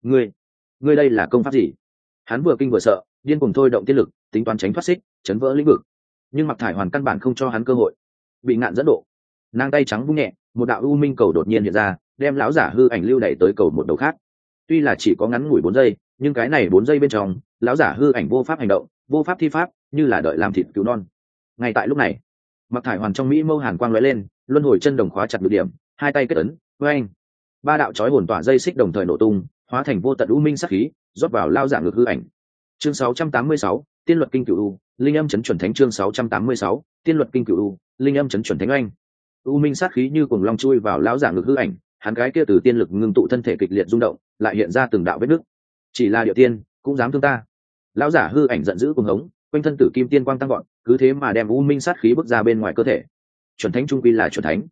Ngươi đây là công pháp gì? Hắn vừa kinh vừa sợ, điên cuồng thôi động tiên lực, tính toán tránh thoát xích, chấn vỡ lĩnh vực. Nhưng Mặc Thải Hoàn căn bản không cho hắn cơ hội. Bị ngạn dẫn độ, nàng tay trắng vung nhẹ, một đạo u minh cầu đột nhiên hiện ra, đem lão giả hư ảnh lưu đẩy tới cầu một đầu khác. Tuy là chỉ có ngắn ngủi 4 giây, nhưng cái này 4 giây bên trong, lão giả hư ảnh vô pháp hành động, vô pháp thi pháp, như là đợi làm thịt cứu non. Ngay tại lúc này, Mặc Thải Hoàn trong mỹ mâu hàn quang lóe lên, luân hồi chân đồng khóa chặt được điểm, hai tay kết ấn, oeng, 3 đạo chói hồn tỏa dây xích đồng thời nổ tung, hóa thành vô tận u minh sát khí, rót vào lao giả ngực hư ảnh. Chương 686, Tiên luật kinh cửu u, linh âm chấn chuẩn thánh. Chương 686, Tiên luật kinh cửu u, linh âm chấn chuẩn thánh. Oanh, u minh sát khí như cuồng long chui vào lão giả ngực hư ảnh, hắn cái kia từ tiên lực ngưng tụ thân thể kịch liệt rung động, lại hiện ra từng đạo vết nứt. Chỉ là địa tiên cũng dám thương ta? Lão giả hư ảnh giận dữ cuồng hống, quanh thân tử kim tiên quang tăng gọn, cứ thế mà đem u minh sát khí bước ra bên ngoài cơ thể. Chuẩn thánh trung quy là chuẩn thánh,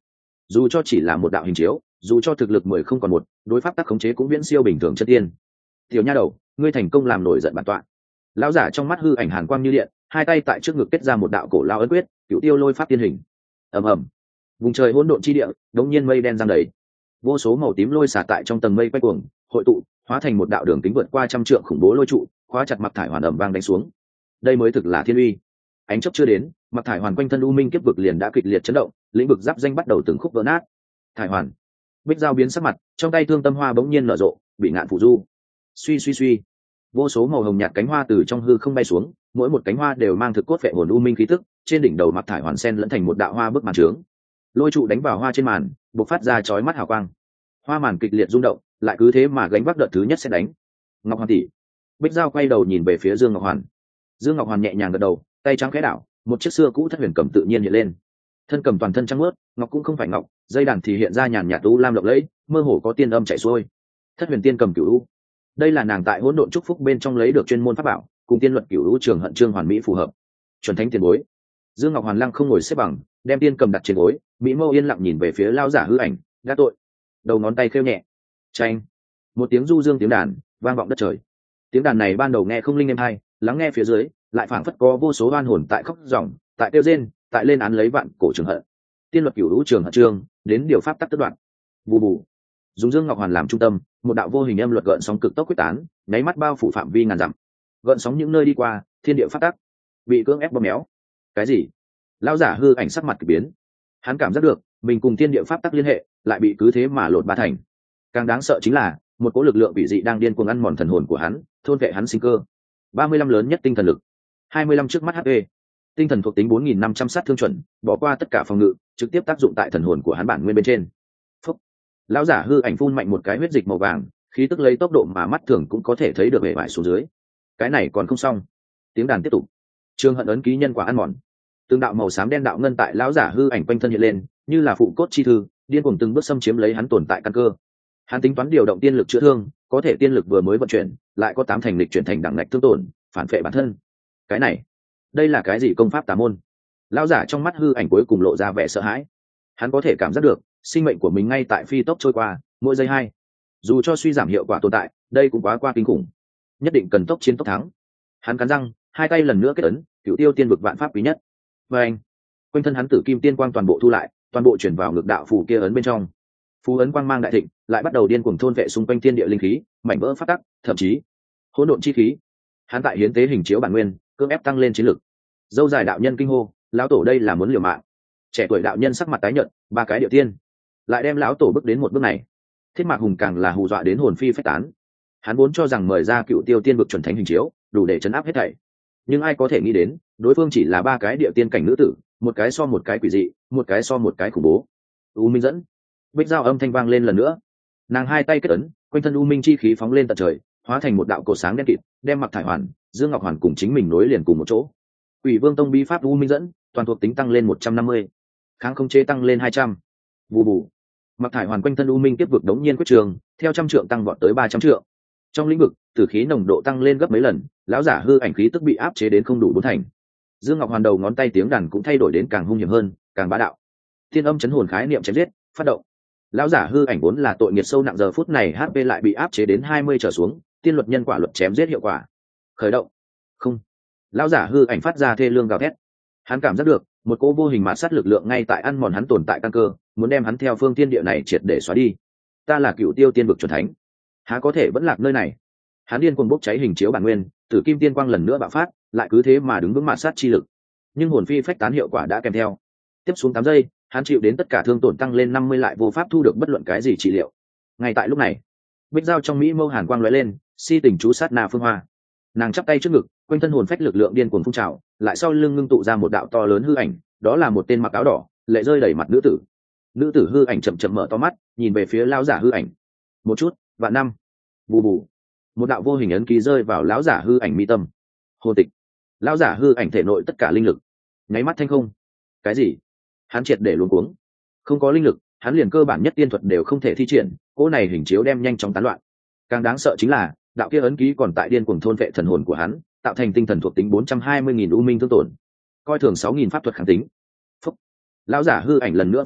dù cho chỉ là một đạo hình chiếu, dù cho thực lực 10 không còn một, đối pháp tắc khống chế cũng viễn siêu bình thường chất tiên. Tiểu nha đầu, ngươi thành công làm nổi giận bản tọa. Lão giả trong mắt hư ảnh hàn quang như điện, hai tay tại trước ngực kết ra một đạo cổ lao ấn quyết, cựu tiêu lôi pháp tiên hình. Ầm ầm, vùng trời hỗn độn chi địa đống nhiên mây đen giăng đầy, vô số màu tím lôi xả tại trong tầng mây quay cuồng hội tụ, hóa thành một đạo đường kính vượt qua trăm trượng khủng bố lôi trụ, khóa chặt Mặc Thải Hoàn ầm vang đánh xuống. Đây mới thực là thiên uy. Ánh chớp chưa đến, Mặc Thải Hoàn quanh thân u minh kiếp vực liền đã kịch liệt chấn động, lĩnh vực giáp danh bắt đầu từng khúc vỡ nát. Thải Hoàn, Bích Giao biến sắc mặt, trong tay thương tâm hoa bỗng nhiên nở rộ, bị ngạn phủ du. Suy suy suy, vô số màu hồng nhạt cánh hoa từ trong hư không bay xuống, mỗi một cánh hoa đều mang thực cốt phệ hồn u minh khí tức, trên đỉnh đầu Mặc Thải Hoàn sen lẫn thành một đạo hoa bức màn trướng. Lôi trụ đánh vào hoa trên màn, bộc phát ra chói mắt hào quang. Hoa màn kịch liệt rung động, lại cứ thế mà gánh vác đợt thứ nhất sẽ đánh. Ngọc Hoàn tỷ. Bích Giao quay đầu nhìn về phía Dương Ngọc Hoàn. Dương Ngọc Hoàn nhẹ nhàng gật đầu, tay trắng khẽ đảo, một chiếc xưa cũ thất huyền cầm tự nhiên hiện lên. Thân cầm toàn thân trắng mướt, ngọc cũng không phải ngọc, dây đàn thì hiện ra nhàn nhạt u lam lộng lẫy, mơ hồ có tiên âm chảy xuôi. Thất huyền tiên cầm cửu u. Đây là nàng tại hỗn độn trúc phúc bên trong lấy được chuyên môn pháp bảo, cùng tiên luật cửu u trường hận trương hoàn mỹ phù hợp. Chuẩn thánh tiền bối. Dương Ngọc Hoàn lăng không ngồi xếp bằng, đem tiên cầm đặt trên gối, mỹ mâu yên lặng nhìn về phía lão giả hư ảnh, đã tội. Đầu ngón tay khêu nhẹ. Chanh. Một tiếng du dương tiếng đàn vang vọng đất trời. Tiếng đàn này ban đầu nghe không linh êm hay, lắng nghe phía dưới lại phảng phất có vô số oan hồn tại khóc ròng, tại kêu rên, tại lên án lấy vạn cổ trường hận. Tiên luật cửu hữu trường hận chương, đến điều pháp tắc tất đoạn. Bù bù. Dùng Dương Ngọc Hoàn làm trung tâm, một đạo vô hình âm luật gợn sóng cực tốc quyết tán, nháy mắt bao phủ phạm vi ngàn dặm. Gợn sóng những nơi đi qua, thiên địa pháp tắc bị cưỡng ép bóp méo. Cái gì? Lão giả hư ảnh sắc mặt kỳ biến. Hắn cảm giác được, mình cùng thiên địa pháp tắc liên hệ, lại bị cứ thế mà lột ba thành. Càng đáng sợ chính là, một cỗ lực lượng bị dị đang điên cuồng ăn mòn thần hồn của hắn, thôn vệ hắn sinh cơ. 35 lớn nhất tinh thần lực, 25 trước mắt HP, tinh thần thuộc tính 4.500 sát thương chuẩn, bỏ qua tất cả phòng ngự, trực tiếp tác dụng tại thần hồn của hắn bản nguyên bên trên. Phúc. Lão giả hư ảnh phun mạnh một cái huyết dịch màu vàng, khí tức lấy tốc độ mà mắt thường cũng có thể thấy được bề bại xuống dưới. Cái này còn không xong. Tiếng đàn tiếp tục. Trường hận ấn ký nhân quả ăn mòn. Từng đạo màu xám đen đạo ngân tại lão giả hư ảnh quanh thân hiện lên, như là phụ cốt chi thư, điên cuồng từng bước xâm chiếm lấy hắn tồn tại căn cơ. Hắn tính toán điều động tiên lực chữa thương, có thể tiên lực vừa mới vận chuyển, lại có 8 thành lịch chuyển thành đẳng ngạch thương tổn, phản phệ bản thân. Cái này, đây là cái gì công pháp tà môn? Lão giả trong mắt hư ảnh cuối cùng lộ ra vẻ sợ hãi. Hắn có thể cảm giác được, sinh mệnh của mình ngay tại phi tốc trôi qua, mỗi giây hai. Dù cho suy giảm hiệu quả tồn tại, đây cũng quá qua kinh khủng. Nhất định cần tốc chiến tốc thắng. Hắn cắn răng, hai tay lần nữa kết ấn, cửu tiêu tiên vực vạn pháp quý nhất. Và anh, quanh thân hắn tử kim tiên quang toàn bộ thu lại, toàn bộ chuyển vào ngực đạo phù kia ấn bên trong. Phù ấn quang mang đại thịnh, lại bắt đầu điên cuồng thôn vệ xung quanh thiên địa linh khí, mảnh vỡ phát tắc, thậm chí hỗn độn chi khí. Hắn tại hiến tế hình chiếu bản nguyên, cưỡng ép tăng lên chiến lực. Dâu dài đạo nhân kinh hô, lão tổ đây là muốn liều mạng. Trẻ tuổi đạo nhân sắc mặt tái nhợt, ba cái điệu tiên, lại đem lão tổ bước đến một bước này. Thiết Mạc Hùng càng là hù dọa đến hồn phi phách tán. Hắn vốn cho rằng mời ra cựu tiêu tiên vực chuẩn thánh hình chiếu, đủ để chấn áp hết thảy. Nhưng ai có thể nghĩ đến, đối phương chỉ là ba cái điệu tiên cảnh nữ tử, một cái so một cái quỷ dị, một cái so một cái khủng bố. U Minh dẫn. Bích Giao âm thanh vang lên lần nữa. Nàng hai tay kết ấn, quanh thân u minh chi khí phóng lên tận trời, hóa thành một đạo cột sáng đen kịt, đem Mặc Thải Hoàn, Dương Ngọc Hoàn cùng chính mình nối liền cùng một chỗ. Quỷ Vương Tông bí pháp u minh dẫn, toàn thuộc tính tăng lên 150, kháng không chế tăng lên 200. Bù bù. Mặc Thải Hoàn quanh thân u minh tiếp vực đống nhiên quyết trường, theo trăm trượng tăng vọt tới 300 trượng. Trong lĩnh vực, tử khí nồng độ tăng lên gấp mấy lần, lão giả hư ảnh khí tức bị áp chế đến không đủ 4 thành. Dương Ngọc Hoàn đầu ngón tay tiếng đàn cũng thay đổi đến càng hung hiểm hơn, càng bá đạo. Thiên âm chấn hồn khái niệm chém giết, phát động. Lão giả hư ảnh vốn là tội nghiệt sâu nặng, giờ phút này HP lại bị áp chế đến 20 trở xuống, tiên luật nhân quả luật chém giết hiệu quả. Khởi động. Không. Lão giả hư ảnh phát ra thê lương gào thét. Hắn cảm giác được một cỗ vô hình mạt sát lực lượng ngay tại ăn mòn hắn tồn tại căn cơ, muốn đem hắn theo phương thiên địa này triệt để xóa đi. Ta là cựu tiêu tiên vực chuẩn thánh, há có thể vẫn lạc nơi này? Hắn điên cuồng bốc cháy hình chiếu bản nguyên, tử kim tiên quang lần nữa bạo phát, lại cứ thế mà đứng vững mạt sát chi lực. Nhưng hồn phi phách tán hiệu quả đã kèm theo. Tiếp xuống 8 giây, hắn chịu đến tất cả thương tổn tăng lên 50, lại vô pháp thu được bất luận cái gì trị liệu. Ngay tại lúc này, Bích Giao trong mỹ mâu hàn quang lóe lên, si tình chú sát Na Phương Hoa. Nàng chắp tay trước ngực, quanh thân hồn phách lực lượng điên cuồng phun trào, lại sau lưng ngưng tụ ra một đạo to lớn hư ảnh, đó là một tên mặc áo đỏ, lệ rơi đầy mặt nữ tử. Nữ tử hư ảnh chậm chậm mở to mắt, nhìn về phía lão giả hư ảnh. Một chút, vạn năm. Bù bù. Một đạo vô hình ấn ký rơi vào lão giả hư ảnh mi tâm. Hồn tịch. Lão giả hư ảnh thể nội tất cả linh lực nháy mắt thanh không. Cái gì? Hắn triệt để luống cuống. Không có linh lực, hắn liền cơ bản nhất tiên thuật đều không thể thi triển, cỗ này hình chiếu đem nhanh chóng tán loạn. Càng đáng sợ chính là, đạo kia ấn ký còn tại điên cuồng thôn vệ thần hồn của hắn, tạo thành tinh thần thuộc tính 420.000 u minh thương tổn, coi thường 6.000 pháp thuật kháng tính. Phúc. Lão giả hư ảnh lần nữa phun máu,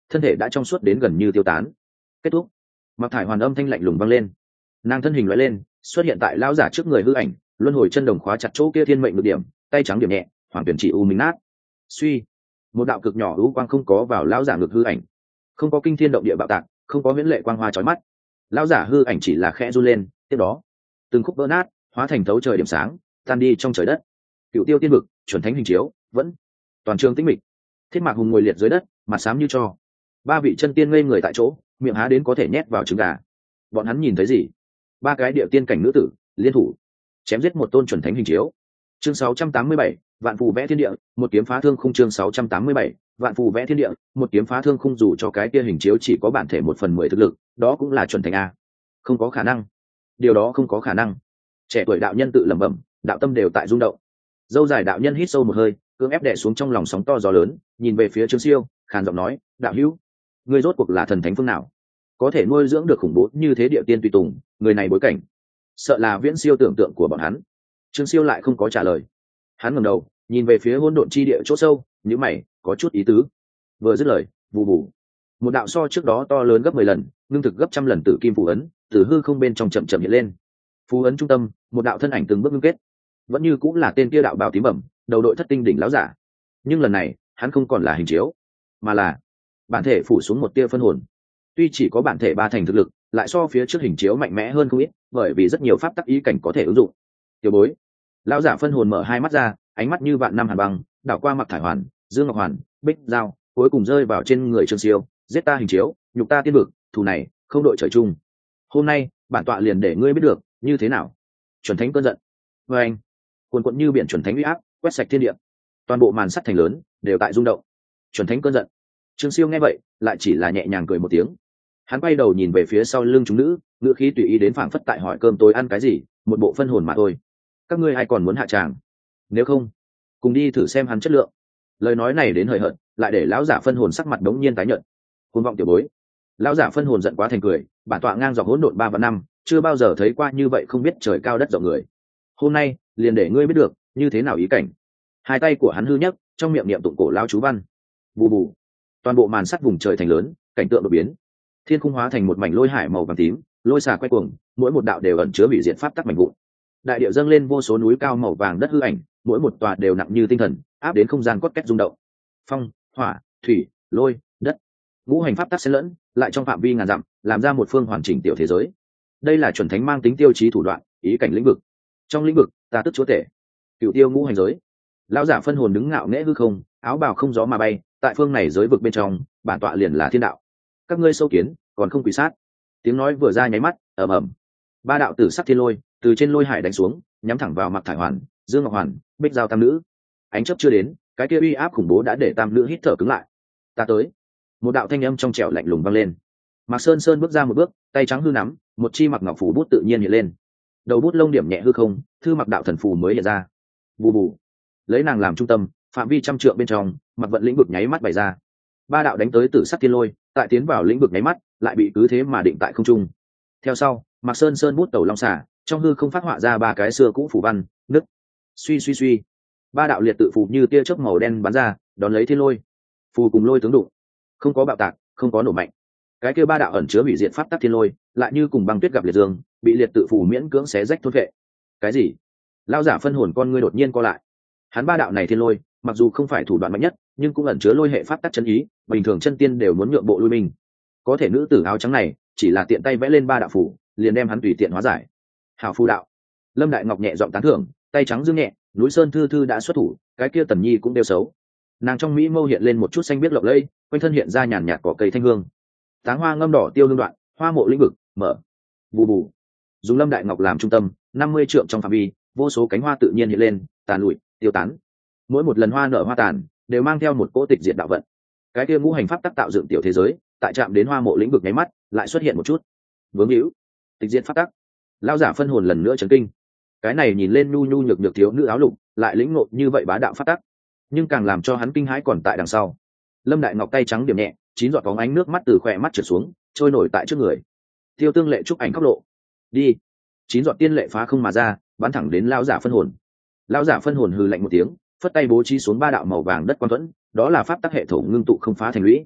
thân thể đã trong suốt đến gần như tiêu tán. Kết thúc. Mặc thải hoàn âm thanh lạnh lùng vang lên, nàng thân hình loại lên xuất hiện tại lão giả trước người hư ảnh, luân hồi chân đồng khóa chặt chỗ kia thiên mệnh ngược điểm, tay trắng điểm nhẹ, hoàng tuyển chỉ u minh nát. Suy, một đạo cực nhỏ u quang không có vào lão giả ngược hư ảnh, không có kinh thiên động địa bạo tạc, không có huyễn lệ quang hoa chói mắt, lão giả hư ảnh chỉ là khẽ run lên, tiếp đó từng khúc vỡ nát, hóa thành thấu trời điểm sáng, tan đi trong trời đất. Cựu tiêu tiên vực, chuẩn thánh hình chiếu, vẫn toàn trường tĩnh mịch. Thiết Mạc Hùng ngồi liệt dưới đất, mặt xám như tro. Ba vị chân tiên ngây người tại chỗ, miệng há đến có thể nhét vào trứng gà. Bọn hắn nhìn thấy gì? Ba cái địa tiên cảnh nữ tử liên thủ chém giết một tôn chuẩn thánh hình chiếu. Chương 687, vạn phù vẽ thiên địa, một kiếm phá thương khung. Chương 687, vạn phù vẽ thiên địa, một kiếm phá thương khung. Dù cho cái kia hình chiếu chỉ có bản thể 1/10 thực lực, đó cũng là chuẩn thánh a. Không có khả năng, điều đó không có khả năng. Trẻ tuổi đạo nhân tự lẩm bẩm, đạo tâm đều tại rung động. Dâu dài đạo nhân hít sâu một hơi, cưỡng ép đè xuống trong lòng sóng to gió lớn, nhìn về phía Trương Siêu, khàn giọng nói, đạo hữu, ngươi rốt cuộc là thần thánh phương nào, có thể nuôi dưỡng được khủng bố như thế địa tiên tùy tùng? Người này bối cảnh sợ là viễn siêu tưởng tượng của bọn hắn. Trương Siêu lại không có trả lời, hắn ngẩng đầu nhìn về phía hỗn độn chi địa chỗ sâu, nhíu mày, có chút ý tứ. Vừa dứt lời, vù vù, một đạo so trước đó to lớn gấp 10 lần, ngưng thực gấp trăm lần tử kim phù ấn từ hư không bên trong chậm chậm hiện lên. Phù ấn trung tâm, một đạo thân ảnh từng bước ngưng kết, vẫn như cũng là tên kia đạo bào tím bẩm, đầu đội thất tinh đỉnh láo giả. Nhưng lần này hắn không còn là hình chiếu, mà là bản thể phủ xuống một tia phân hồn. Tuy chỉ có bản thể 3 thành thực lực, lại so phía trước hình chiếu mạnh mẽ hơn không ít, bởi vì rất nhiều pháp tắc ý cảnh có thể ứng dụng. Tiểu bối, lão giả phân hồn mở hai mắt ra, ánh mắt như vạn năm hàn băng, đảo qua Mặc Thải Hoàn, Dương Ngọc Hoàn, Bích Giao, cuối cùng rơi vào trên người Trương Siêu. Giết ta hình chiếu, nhục ta tiên vực, thù này không đội trời chung. Hôm nay bản tọa liền để ngươi biết được như thế nào chuẩn thánh cơn giận. Và anh, cuồn cuộn như biển chuẩn thánh uy áp quét sạch thiên địa, toàn bộ màn sắt thành lớn đều tại rung động. Chuẩn thánh cơn giận. Trương Siêu nghe vậy lại chỉ là nhẹ nhàng cười một tiếng, hắn quay đầu nhìn về phía sau lưng chúng nữ, ngữ khí tùy ý đến phảng phất tại hỏi cơm tối ăn cái gì, một bộ phân hồn mà thôi. Các ngươi ai còn muốn hạ tràng? Nếu không, cùng đi thử xem hắn chất lượng. Lời nói này đến hời hợt, lại để lão giả phân hồn sắc mặt đống nhiên tái nhợt. Cuồng vọng tiểu bối. Lão giả phân hồn giận quá thành cười, bản tọa ngang dọc hỗn độn 3 và 5, chưa bao giờ thấy qua như vậy không biết trời cao đất rộng người. Hôm nay liền để ngươi biết được như thế nào ý cảnh. Hai tay của hắn hư nhấc, trong miệng niệm tụng cổ lão chú văn. Bù bù, toàn bộ màn sắt vùng trời thành lớn, cảnh tượng đột biến, thiên khung hóa thành một mảnh lôi hải màu vàng tím, lôi xà quay cuồng, mỗi một đạo đều ẩn chứa hủy diệt pháp tắc mảnh vụn. Đại địa dâng lên vô số núi cao màu vàng đất hư ảnh, mỗi một tòa đều nặng như tinh thần, áp đến không gian cốt két rung động. Phong, hỏa, thủy, lôi, đất, ngũ hành pháp tắc xen lẫn, lại trong phạm vi ngàn dặm, làm ra một phương hoàn chỉnh tiểu thế giới. Đây là chuẩn thánh mang tính tiêu chí thủ đoạn, ý cảnh lĩnh vực. Trong lĩnh vực, ta tức chúa tể, cửu tiêu ngũ hành giới. Lão giả phân hồn đứng ngạo nghễ hư không, áo bào không gió mà bay, tại phương này giới vực bên trong, bản tọa liền là thiên đạo. Các ngươi sâu kiến còn không quỳ sát. Tiếng nói vừa ra nháy mắt, ầm ầm, 3 đạo tử sắc thiên lôi từ trên lôi hải đánh xuống, nhắm thẳng vào Mặc Thải Hoàn, Dương Ngọc Hoàn, Bích Giao tam nữ. Ánh chớp chưa đến, cái kia uy áp khủng bố đã để tam nữ hít thở cứng lại. Ta tới. Một đạo thanh âm trong trẻo lạnh lùng vang lên. Mạc Sơn Sơn bước ra một bước, tay trắng hư nắm, một chi mặc ngọc phủ bút tự nhiên hiện lên. Đầu bút lông điểm nhẹ hư không, thư mặc đạo thần phù mới hiện ra. Bù bù, lấy nàng làm trung tâm, phạm vi trăm trượng bên trong, mặc vận lĩnh vực nháy mắt bày ra. 3 đạo đánh tới tử sắc thiên lôi, tại tiến vào lĩnh vực nháy mắt, lại bị cứ thế mà định tại không trung. Theo sau, Mạc Sơn Sơn bút tẩu long xả, trong hư không phát họa ra 3 cái xưa cũ phù văn, nứt. Suy suy suy, 3 đạo liệt tự phù như tia chớp màu đen bắn ra, đón lấy thiên lôi. Phù cùng lôi tướng đụng, không có bạo tạc, không có nổ mạnh. Cái kia 3 đạo ẩn chứa hủy diệt pháp tắc thiên lôi, lại như cùng băng tuyết gặp liệt dương, bị liệt tự phù miễn cưỡng xé rách thôn vệ. Cái gì? Lão giả phân hồn con ngươi đột nhiên co lại. Hắn 3 đạo này thiên lôi, mặc dù không phải thủ đoạn mạnh nhất, nhưng cũng ẩn chứa lôi hệ pháp tắc chân ý, bình thường chân tiên đều muốn nhượng bộ lui mình. Có thể nữ tử áo trắng này chỉ là tiện tay vẽ lên 3 đạo phù, liền đem hắn tùy tiện hóa giải. Hảo phù đạo. Lâm Đại Ngọc nhẹ giọng tán thưởng, tay trắng dương nhẹ, núi sơn thư thư đã xuất thủ, cái kia Tần Nhi cũng đều xấu. Nàng trong mỹ mâu hiện lên một chút xanh biếc lộng lẫy, quanh thân hiện ra nhàn nhạt cỏ cây thanh hương. Táng hoa ngâm đỏ tiêu lương đoạn, hoa mộ lĩnh vực mở. Bù bù. Dùng Lâm Đại Ngọc làm trung tâm, 50 trượng trong phạm vi, vô số cánh hoa tự nhiên hiện lên, tàn lụi, tiêu tán. Mỗi một lần hoa nở hoa tàn, đều mang theo một cỗ tịch diệt đạo vận. Cái kia ngũ hành pháp tắc tạo dựng tiểu thế giới, tại chạm đến hoa mộ lĩnh vực nháy mắt, lại xuất hiện một chút vướng hữu. Tịch diệt pháp tắc. Lão giả phân hồn lần nữa chấn kinh. Cái này nhìn lên nhu nhu nhược nhược thiếu nữ áo lục, lại lĩnh ngộ như vậy bá đạo pháp tắc, nhưng càng làm cho hắn kinh hãi còn tại đằng sau. Lâm Đại Ngọc tay trắng điểm nhẹ, 9 giọt bóng ánh nước mắt từ khỏe mắt trượt xuống, trôi nổi tại trước người. Tiêu Tương Lệ chúc ảnh khóc lộ. Đi. 9 giọt tiên lệ phá không mà ra, bắn thẳng đến lão giả phân hồn. Lão giả phân hồn hừ lạnh một tiếng, phất tay bố trí xuống 3 đạo màu vàng đất quang thuẫn, đó là pháp tắc hệ thống ngưng tụ không phá thành lũy.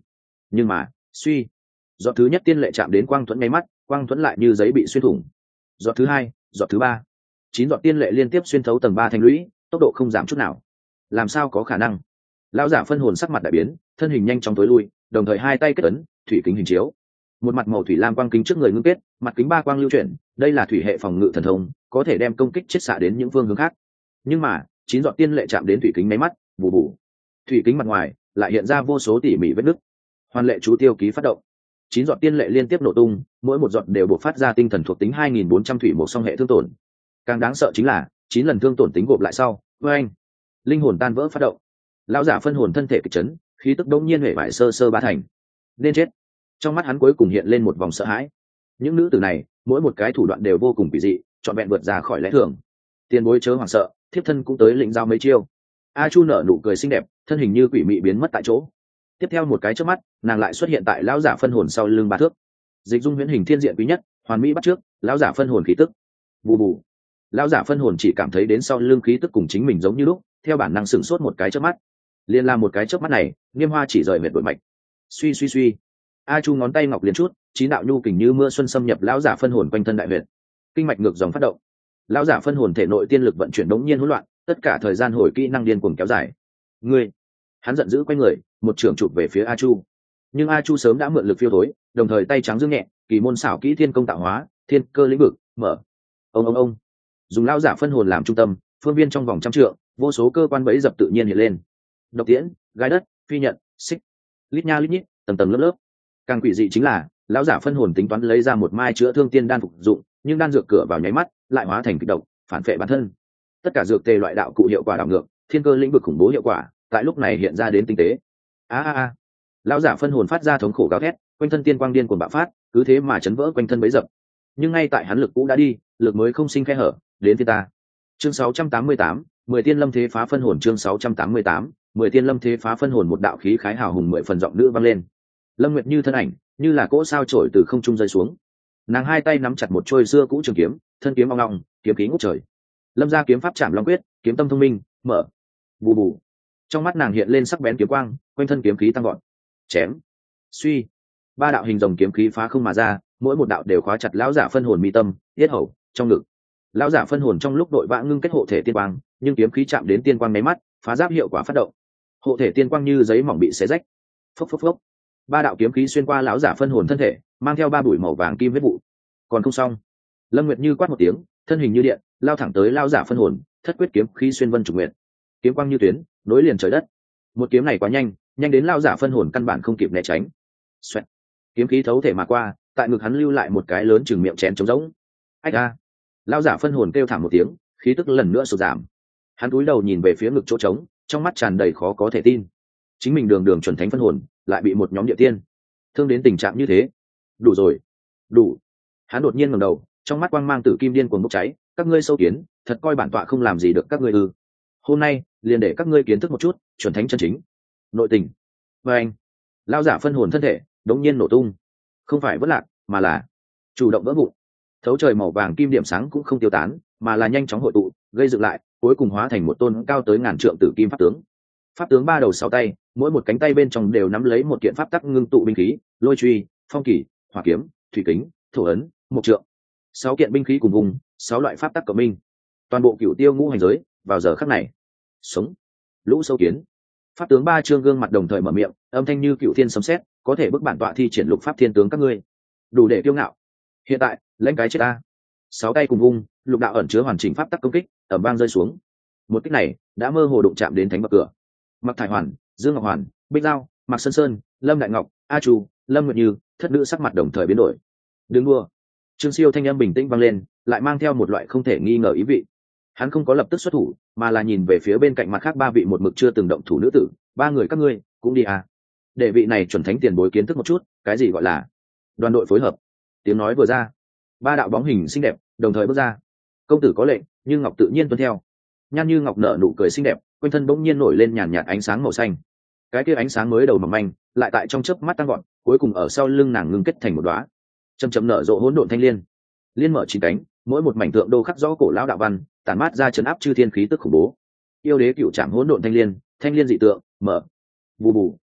Nhưng mà suy, giọt thứ nhất tiên lệ chạm đến quang thuẫn ngay mắt, quang thuẫn lại như giấy bị xuyên thủng. Giọt thứ hai, giọt thứ ba, 9 giọt tiên lệ liên tiếp xuyên thấu tầng 3 thành lũy, tốc độ không giảm chút nào. Làm sao có khả năng? Lão giả phân hồn sắc mặt đại biến, thân hình nhanh chóng tối lui, đồng thời hai tay kết ấn, thủy kính hình chiếu. Một mặt màu thủy lam quang kính trước người ngưng kết, mặt kính ba quang lưu chuyển, đây là thủy hệ phòng ngự thần thông, có thể đem công kích chiết xạ đến những phương hướng khác. Nhưng mà 9 giọt tiên lệ chạm đến thủy kính mấy mắt, bù bù, thủy kính mặt ngoài lại hiện ra vô số tỉ mỉ vết nứt. Hoàn lệ chú tiêu ký phát động, 9 giọt tiên lệ liên tiếp nổ tung, mỗi một giọt đều bộc phát ra tinh thần thuộc tính 2400 thủy một song hệ thương tổn. Càng đáng sợ chính là 9 lần thương tổn tính gộp lại sau, oeng, linh hồn tan vỡ phát động. Lão giả phân hồn thân thể kịch chấn, khí tức đống nhiên hể vải sơ sơ ba thành. Nên chết. Trong mắt hắn cuối cùng hiện lên một vòng sợ hãi. Những nữ tử này, mỗi một cái thủ đoạn đều vô cùng kỳ dị, trọn vẹn vượt ra khỏi lẽ thường. Tiền bối chớ hoảng sợ, thiếp thân cũng tới lĩnh giao mấy chiêu. A Chu nở nụ cười xinh đẹp, thân hình như quỷ mị biến mất tại chỗ. Tiếp theo một cái chớp mắt, nàng lại xuất hiện tại lão giả phân hồn sau lưng ba thước. Dịch dung huyễn hình thiên diện quý nhất, hoàn mỹ bắt trước, lão giả phân hồn khí tức. Bù bù. Lão giả phân hồn chỉ cảm thấy đến sau lưng khí tức cùng chính mình giống như lúc, theo bản năng sửng sốt một cái chớp mắt. Liên la một cái chớp mắt này, Niêm Hoa chỉ rời mệt đổi mạch. Suy suy suy. A Chu ngón tay ngọc liền chút, chín đạo nhu kình như mưa xuân xâm nhập lão giả phân hồn quanh thân đại huyệt. Kinh mạch ngược dòng phát động. Lão giả phân hồn thể nội tiên lực vận chuyển đống nhiên hỗn loạn, tất cả thời gian hồi kỹ năng điên cuồng kéo dài. Ngươi! Hắn giận dữ quay người, một trường chụp về phía A Chu. Nhưng A Chu sớm đã mượn lực phiêu thối, đồng thời tay trắng dương nhẹ, kỳ môn xảo kỹ thiên công tạo hóa, thiên cơ lĩnh vực, mở. Ông. Dùng lão giả phân hồn làm trung tâm, phương viên trong vòng trăm trượng, vô số cơ quan bẫy dập tự nhiên hiện lên. Độc tiễn, gai đất, phi nhận, xích, lít nha lít nhít, tầng tầng lớp lớp. Càng quỷ dị chính là, lão giả phân hồn tính toán lấy ra một mai chữa thương tiên đan phục dụng, nhưng đan dược cửa vào nháy mắt, lại hóa thành kịch độc, phản phệ bản thân. Tất cả dược tề loại đạo cụ hiệu quả đảo ngược, thiên cơ lĩnh vực khủng bố hiệu quả, tại lúc này hiện ra đến tinh tế. A. Lão giả phân hồn phát ra thống khổ gào thét, quanh thân tiên quang điên cuồng bạo phát, cứ thế mà chấn vỡ quanh thân bấy dập. Nhưng ngay tại hắn lực cũ đã đi, lực mới không sinh khe hở, đến phía ta. Chương 688, 10 tiên lâm thế phá phân hồn. Chương 688, 10 tiên lâm thế phá phân hồn. Một đạo khí khái hào hùng 10 phần giọng nữ vang lên. Lâm Nguyệt Như thân ảnh, như là cỗ sao trổi từ không trung rơi xuống. Nàng hai tay nắm chặt một trôi xưa cũ trường kiếm, thân kiếm ong ong, kiếm khí ngút trời. Lâm gia kiếm pháp chạm long quyết, kiếm tâm thông minh, mở. Bù bù. Trong mắt nàng hiện lên sắc bén kiếm quang, quanh thân kiếm khí tăng gọn. Chém. Suy. Ba đạo hình rồng kiếm khí phá không mà ra, mỗi một đạo đều khóa chặt lão giả phân hồn mi tâm, yết hầu, trong ngực. Lão giả phân hồn trong lúc đội vã ngưng kết hộ thể tiên quang, nhưng kiếm khí chạm đến tiên quang máy mắt, phá giáp hiệu quả phát động. Hộ thể tiên quang như giấy mỏng bị xé rách. Phốc phốc phốc. Ba đạo kiếm khí xuyên qua lão giả phân hồn thân thể, mang theo ba bụi màu vàng kim vết vụ. Còn không xong. Lâm Nguyệt Như quát một tiếng, thân hình như điện, lao thẳng tới lão giả phân hồn, thất quyết kiếm khí xuyên vân trục nguyệt. Kiếm quang như tuyến, nối liền trời đất. Một kiếm này quá nhanh, nhanh đến lão giả phân hồn căn bản không kịp né tránh. Xoẹt. Kiếm khí thấu thể mà qua, tại ngực hắn lưu lại một cái lớn chừng miệng chén trống rỗng. Ách a! Lão giả phân hồn kêu thảm một tiếng, khí tức lần nữa sụt giảm. Hắn cúi đầu nhìn về phía ngực chỗ trống, trong mắt tràn đầy khó có thể tin. Chính mình đường đường chuẩn thánh phân hồn, lại bị một nhóm địa tiên thương đến tình trạng như thế. Đủ rồi, đủ. Hắn đột nhiên ngẩng đầu, trong mắt quang mang tử kim điên cuồng bốc cháy. Các ngươi sâu kiến, thật coi bản tọa không làm gì được các ngươi ư? Hôm nay liền để các ngươi kiến thức một chút chuẩn thánh chân chính. Nội tình. Và anh, lão giả phân hồn thân thể đống nhiên nổ tung, không phải vỡ lạc, mà là chủ động vỡ vụn. Thấu trời màu vàng kim điểm sáng cũng không tiêu tán, mà là nhanh chóng hội tụ, gây dựng lại, cuối cùng hóa thành một tôn cao tới ngàn trượng tử kim pháp tướng. Pháp tướng ba đầu sáu tay, mỗi một cánh tay bên trong đều nắm lấy một kiện pháp tắc ngưng tụ binh khí, lôi truy, phong kỳ, hỏa kiếm, thủy kính, thổ ấn, mộc trượng. 6 kiện binh khí cùng vùng, 6 loại pháp tắc cộng minh. Toàn bộ cửu tiêu ngũ hành giới, vào giờ khắc này. Sống. Lũ sâu kiến. Pháp tướng ba trương gương mặt đồng thời mở miệng, âm thanh như cựu thiên sấm sét, có thể bức bản tọa thi triển lục pháp thiên tướng các ngươi. Đủ để kiêu ngạo. Hiện tại, lãnh cái chết ta. 6 tay cùng vung, lục đạo ẩn chứa hoàn chỉnh pháp tắc công kích, ầm vang rơi xuống. Một kích này đã mơ hồ đụng chạm đến thánh bậc cửa. Mặc Thải Hoàn, Dương Ngọc Hoàn, Bích Giao, Mạc Sơn Sơn, Lâm Đại Ngọc, A Chu, Lâm Nguyệt Như, thất nữ sắc mặt đồng thời biến đổi. Đừng đua. Trương Siêu thanh âm bình tĩnh vang lên, lại mang theo một loại không thể nghi ngờ ý vị. Hắn không có lập tức xuất thủ, mà là nhìn về phía bên cạnh mặt khác ba vị một mực chưa từng động thủ nữ tử. Ba người các ngươi cũng đi à? Để vị này chuẩn thánh tiền bối kiến thức một chút, cái gì gọi là đoàn đội phối hợp. Tiếng nói vừa ra, ba đạo bóng hình xinh đẹp đồng thời bước ra. Công tử có lệnh, Như Ngọc tự nhiên tuân theo. Nhan Như Ngọc nở nụ cười xinh đẹp, quanh thân bỗng nhiên nổi lên nhàn nhạt ánh sáng màu xanh. Cái kia ánh sáng mới đầu mỏng manh, lại tại trong chớp mắt tăng gọn, cuối cùng ở sau lưng nàng ngưng kết thành một đóa chầm chậm nở rộ hỗn độn thanh liên. Liên mở chín cánh, mỗi một mảnh tượng đô khắc rõ cổ lão đạo văn, tản mát ra chấn áp chư thiên khí tức khủng bố. Yêu đế cựu trảm hỗn độn thanh liên dị tượng, mở. Bù bù.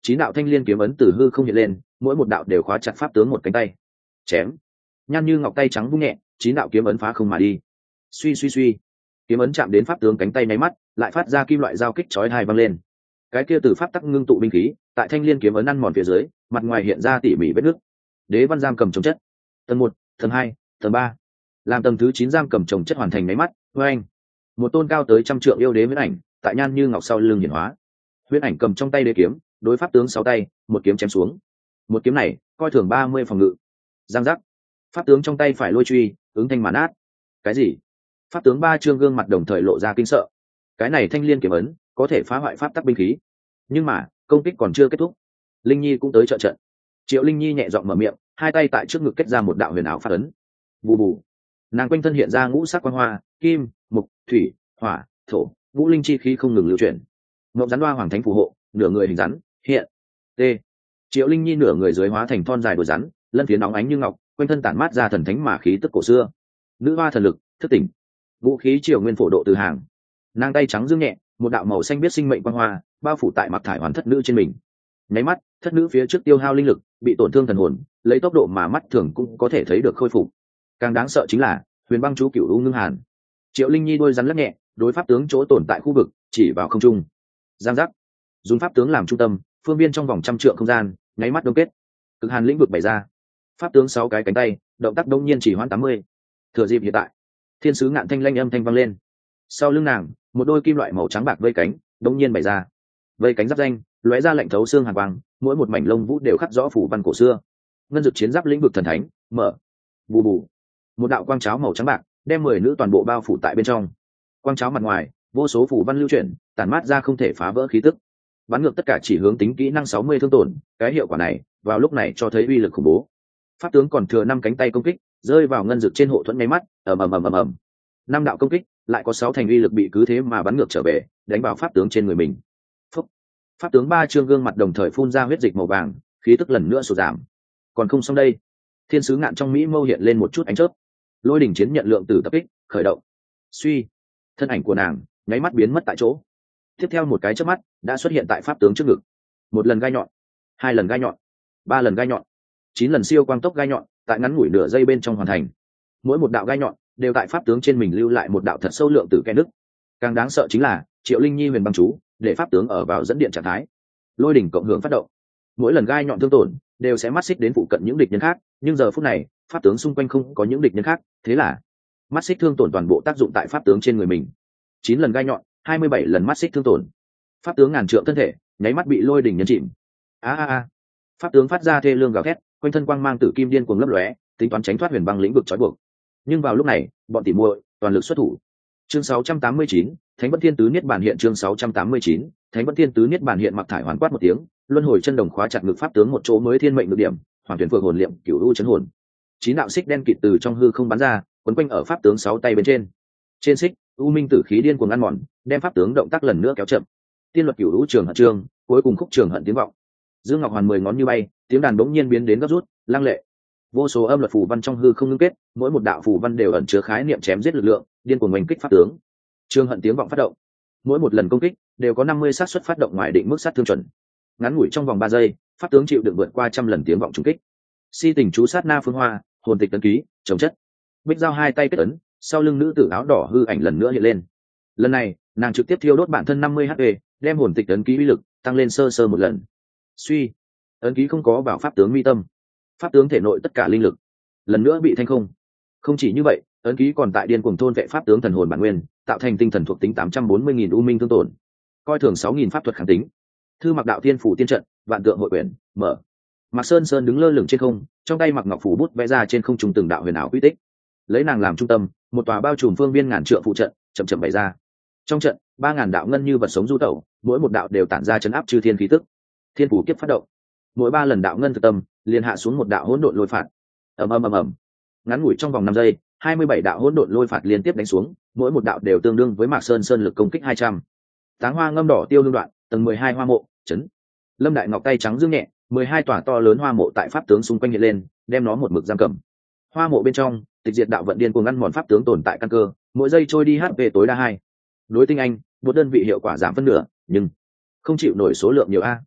9 đạo thanh liên kiếm ấn từ hư không hiện lên, mỗi một đạo đều khóa chặt pháp tướng một cánh tay. Chém. Nhan Như Ngọc tay trắng vung nhẹ, 9 đạo kiếm ấn phá không mà đi. Suy suy suy, kiếm ấn chạm đến pháp tướng cánh tay nháy mắt, lại phát ra kim loại giao kích chói tai vang lên. Cái kia từ pháp tắc ngưng tụ binh khí, tại thanh liên kiếm ấn ăn mòn phía dưới, mặt ngoài hiện ra tỉ mỉ vết nứt. Đế văn giam cầm chống chất. Tầng 1, tầng 2, tầng 3. Làm tầng thứ 9 giam cầm chồng chất hoàn thành nháy mắt, oeng, một tôn cao tới 100 trượng yêu đế huyễn ảnh tại Nhan Như Ngọc sau lưng hiển hóa. Huyễn ảnh cầm trong tay đế kiếm, đối pháp tướng 6 tay, một kiếm chém xuống. Một kiếm này, coi thường 30 phòng ngự. Giang giác. Pháp tướng trong tay phải lôi truy, ứng thanh mà nát. Cái gì? Pháp tướng 3 trương gương mặt đồng thời lộ ra kinh sợ. Cái này thanh liên kiếm ấn, có thể phá hoại pháp tắc binh khí. Nhưng mà, công kích còn chưa kết thúc. Linh Nhi cũng tới trợ trận. Triệu Linh Nhi nhẹ giọng mở miệng, hai tay tại trước ngực kết ra một đạo huyền ảo pháp ấn. Bù bù. Nàng quanh thân hiện ra ngũ sắc quang hoa, kim, mộc, thủy, hỏa, thổ, ngũ linh chi khí không ngừng lưu chuyển. Ngọc rắn đoa hoàng thánh phù hộ, nửa người hình rắn, hiện. T. Triệu Linh Nhi nửa người dưới hóa thành thon dài đuôi rắn, lân phiến nóng ánh như ngọc, quanh thân tản mát ra thần thánh mà khí tức cổ xưa. Nữ hoa thần lực, thức tỉnh. Vũ khí Triều Nguyên phổ độ từ hàng. Nàng tay trắng dương nhẹ, một đạo màu xanh biết sinh mệnh quang hoa bao phủ tại mặc thải hoàn thất nữ trên mình. Nháy mắt, thất nữ phía trước tiêu hao linh lực, bị tổn thương thần hồn, lấy tốc độ mà mắt thường cũng có thể thấy được khôi phục. Càng đáng sợ chính là huyền băng chú cửu u ngưng hàn. Triệu Linh Nhi đôi rắn lắc nhẹ, đối pháp tướng chỗ tồn tại khu vực chỉ vào không trung. Giang giác. Dùng pháp tướng làm trung tâm, phương viên trong vòng 100 trượng không gian nháy mắt đông kết. Cực hàn lĩnh vực bày ra. Pháp tướng 6 cái cánh tay, động tác đông nhiên chỉ hoãn 80. Thừa dịp hiện tại, thiên sứ ngạn thanh lanh âm thanh vang lên. Sau lưng nàng, một đôi kim loại màu trắng bạc vây cánh đông nhiên bày ra. Vây cánh giáp danh, lóe ra lạnh thấu xương hàn quang, mỗi một mảnh lông vũ đều khắc rõ phủ văn cổ xưa. Ngân dực chiến giáp lĩnh vực thần thánh, mở. Bù bù. Một đạo quang cháo màu trắng bạc đem 10 nữ toàn bộ bao phủ tại bên trong. Quang cháo mặt ngoài, vô số phủ văn lưu chuyển, tản mát ra không thể phá vỡ khí tức. Bắn ngược tất cả chỉ hướng tính kỹ năng 60 thương tổn, cái hiệu quả này, vào lúc này cho thấy uy lực khủng bố. Pháp tướng còn thừa 5 cánh tay công kích, rơi vào ngân dực trên hộ thuẫn nháy mắt, ầm ầm ầm ầm ầm. 5 đạo công kích, lại có 6 thành uy lực bị cứ thế mà bắn ngược trở về, đánh vào pháp tướng trên người mình. Phúc. Pháp tướng 3 trương gương mặt đồng thời phun ra huyết dịch màu vàng, khí tức lần nữa sụt giảm. Còn không xong đây. Thiên sứ ngạn trong mỹ mâu hiện lên một chút ánh chớp. Lôi đỉnh chiến nhận lượng tử tập kích, khởi động. Suy. Thân ảnh của nàng nháy mắt biến mất tại chỗ. Tiếp theo một cái chớp mắt, đã xuất hiện tại pháp tướng trước ngực. Một lần gai nhọn, 2 lần gai nhọn, 3 lần gai nhọn, 9 lần siêu quang tốc gai nhọn, tại ngắn ngủi nửa giây bên trong hoàn thành. Mỗi một đạo gai nhọn đều tại pháp tướng trên mình lưu lại một đạo thật sâu lượng tử kẽ nứt. Càng đáng sợ chính là Triệu Linh Nhi huyền băng chú, để pháp tướng ở vào dẫn điện trạng thái. Lôi đỉnh cộng hưởng phát động. Mỗi lần gai nhọn thương tổn đều sẽ mắt xích đến phụ cận những địch nhân khác, nhưng giờ phút này, pháp tướng xung quanh không có những địch nhân khác, thế là mắt xích thương tổn toàn bộ tác dụng tại pháp tướng trên người mình. 9 lần gai nhọn, 27 lần mắt xích thương tổn. Pháp tướng ngàn trượng thân thể, nháy mắt bị lôi đỉnh nhấn chìm. A. Pháp tướng phát ra thê lương gào thét, quanh thân quang mang tử kim điên cuồng lấp lóe, tính toán tránh thoát huyền băng lĩnh vực trói buộc. Nhưng vào lúc này, bọn tỉ muội toàn lực xuất thủ. Chương 689, Thánh Vẫn Thiên Tứ Niết Bàn hiện. Chương 689, Thánh Vẫn Thiên Tứ Niết Bàn hiện. Mặc thải hoàn quát một tiếng, luân hồi chân đồng khóa chặt ngực pháp tướng một chỗ mới thiên mệnh ngược điểm, hoàng tuyển phượng hồn liệm cửu u chấn hồn. 9 đạo xích đen kịt từ trong hư không bắn ra, quấn quanh ở pháp tướng 6 tay bên trên. Trên xích, u minh tử khí điên cuồng ăn mòn, đem pháp tướng động tác lần nữa kéo chậm. Tiên luật cửu u trường hận trường, cuối cùng khúc trường hận tiếng vọng. Dương Ngọc Hoàn 10 ngón như bay, tiếng đàn bỗng nhiên biến đến gấp rút, lăng lệ. Vô số âm luật phù văn trong hư không ngưng kết, mỗi một đạo phù văn đều ẩn chứa khái niệm chém giết lực lượng, điên cuồng oanh kích pháp tướng. Trường hận tiếng vọng phát động. Mỗi một lần công kích đều có 50 xác suất phát động ngoài định mức sát thương chuẩn. Ngắn ngủi trong vòng 3 giây, pháp tướng chịu đựng vượt qua 100 lần tiếng vọng trùng kích. Si tình chú sát na phương hoa, hồn tịch tấn ký, trồng chất. Bích Giao hai tay kết ấn, sau lưng nữ tử áo đỏ hư ảnh lần nữa hiện lên. Lần này, nàng trực tiếp thiêu đốt bản thân 50 HP, đem hồn tịch tấn ký uy lực tăng lên sơ sơ một lần. Suy, ấn ký không có vào pháp tướng mi tâm, pháp tướng thể nội tất cả linh lực lần nữa bị thanh không. Không chỉ như vậy, ấn ký còn tại điên cuồng thôn vệ pháp tướng thần hồn bản nguyên, tạo thành tinh thần thuộc tính 840.000 u minh thương tổn, coi thường 6.000 pháp thuật kháng tính. Thư Mặc đạo thiên phủ tiên trận, vạn tượng hội quyển, mở. Mạc Sơn Sơn đứng lơ lửng trên không, trong tay mặc ngọc phủ bút vẽ ra trên không trung từng đạo huyền ảo quy tích. Lấy nàng làm trung tâm, một tòa bao trùm phương viên ngàn trượng phụ trận chậm chậm bày ra. Trong trận, 3.000 đạo ngân như vật sống du tẩu, mỗi một đạo đều tản ra chấn áp chư thiên khí tức. Thiên phủ kiếp phát động, mỗi 3 lần đạo ngân thực tâm liền hạ xuống một đạo hỗn độn lôi phạt. Ầm ầm ầm ầm. Ngắn ngủi trong vòng 5 giây, 27 đạo hỗn độn lôi phạt liên tiếp đánh xuống, mỗi một đạo đều tương đương với Mạc Sơn Sơn lực công kích 200. Táng hoa ngâm đỏ tiêu lương đoạn, tầng 12 hoa mộ, chấn. Lâm Đại Ngọc tay trắng dương nhẹ, 12 tòa to lớn hoa mộ tại pháp tướng xung quanh hiện lên, đem nó một mực giam cầm. Hoa mộ bên trong, tịch diệt đạo vận điên cuồng ngăn mòn pháp tướng tồn tại căn cơ, mỗi giây trôi đi HP tối đa 2. Đối tinh anh, một đơn vị hiệu quả giảm phân nửa, nhưng không chịu nổi số lượng nhiều a.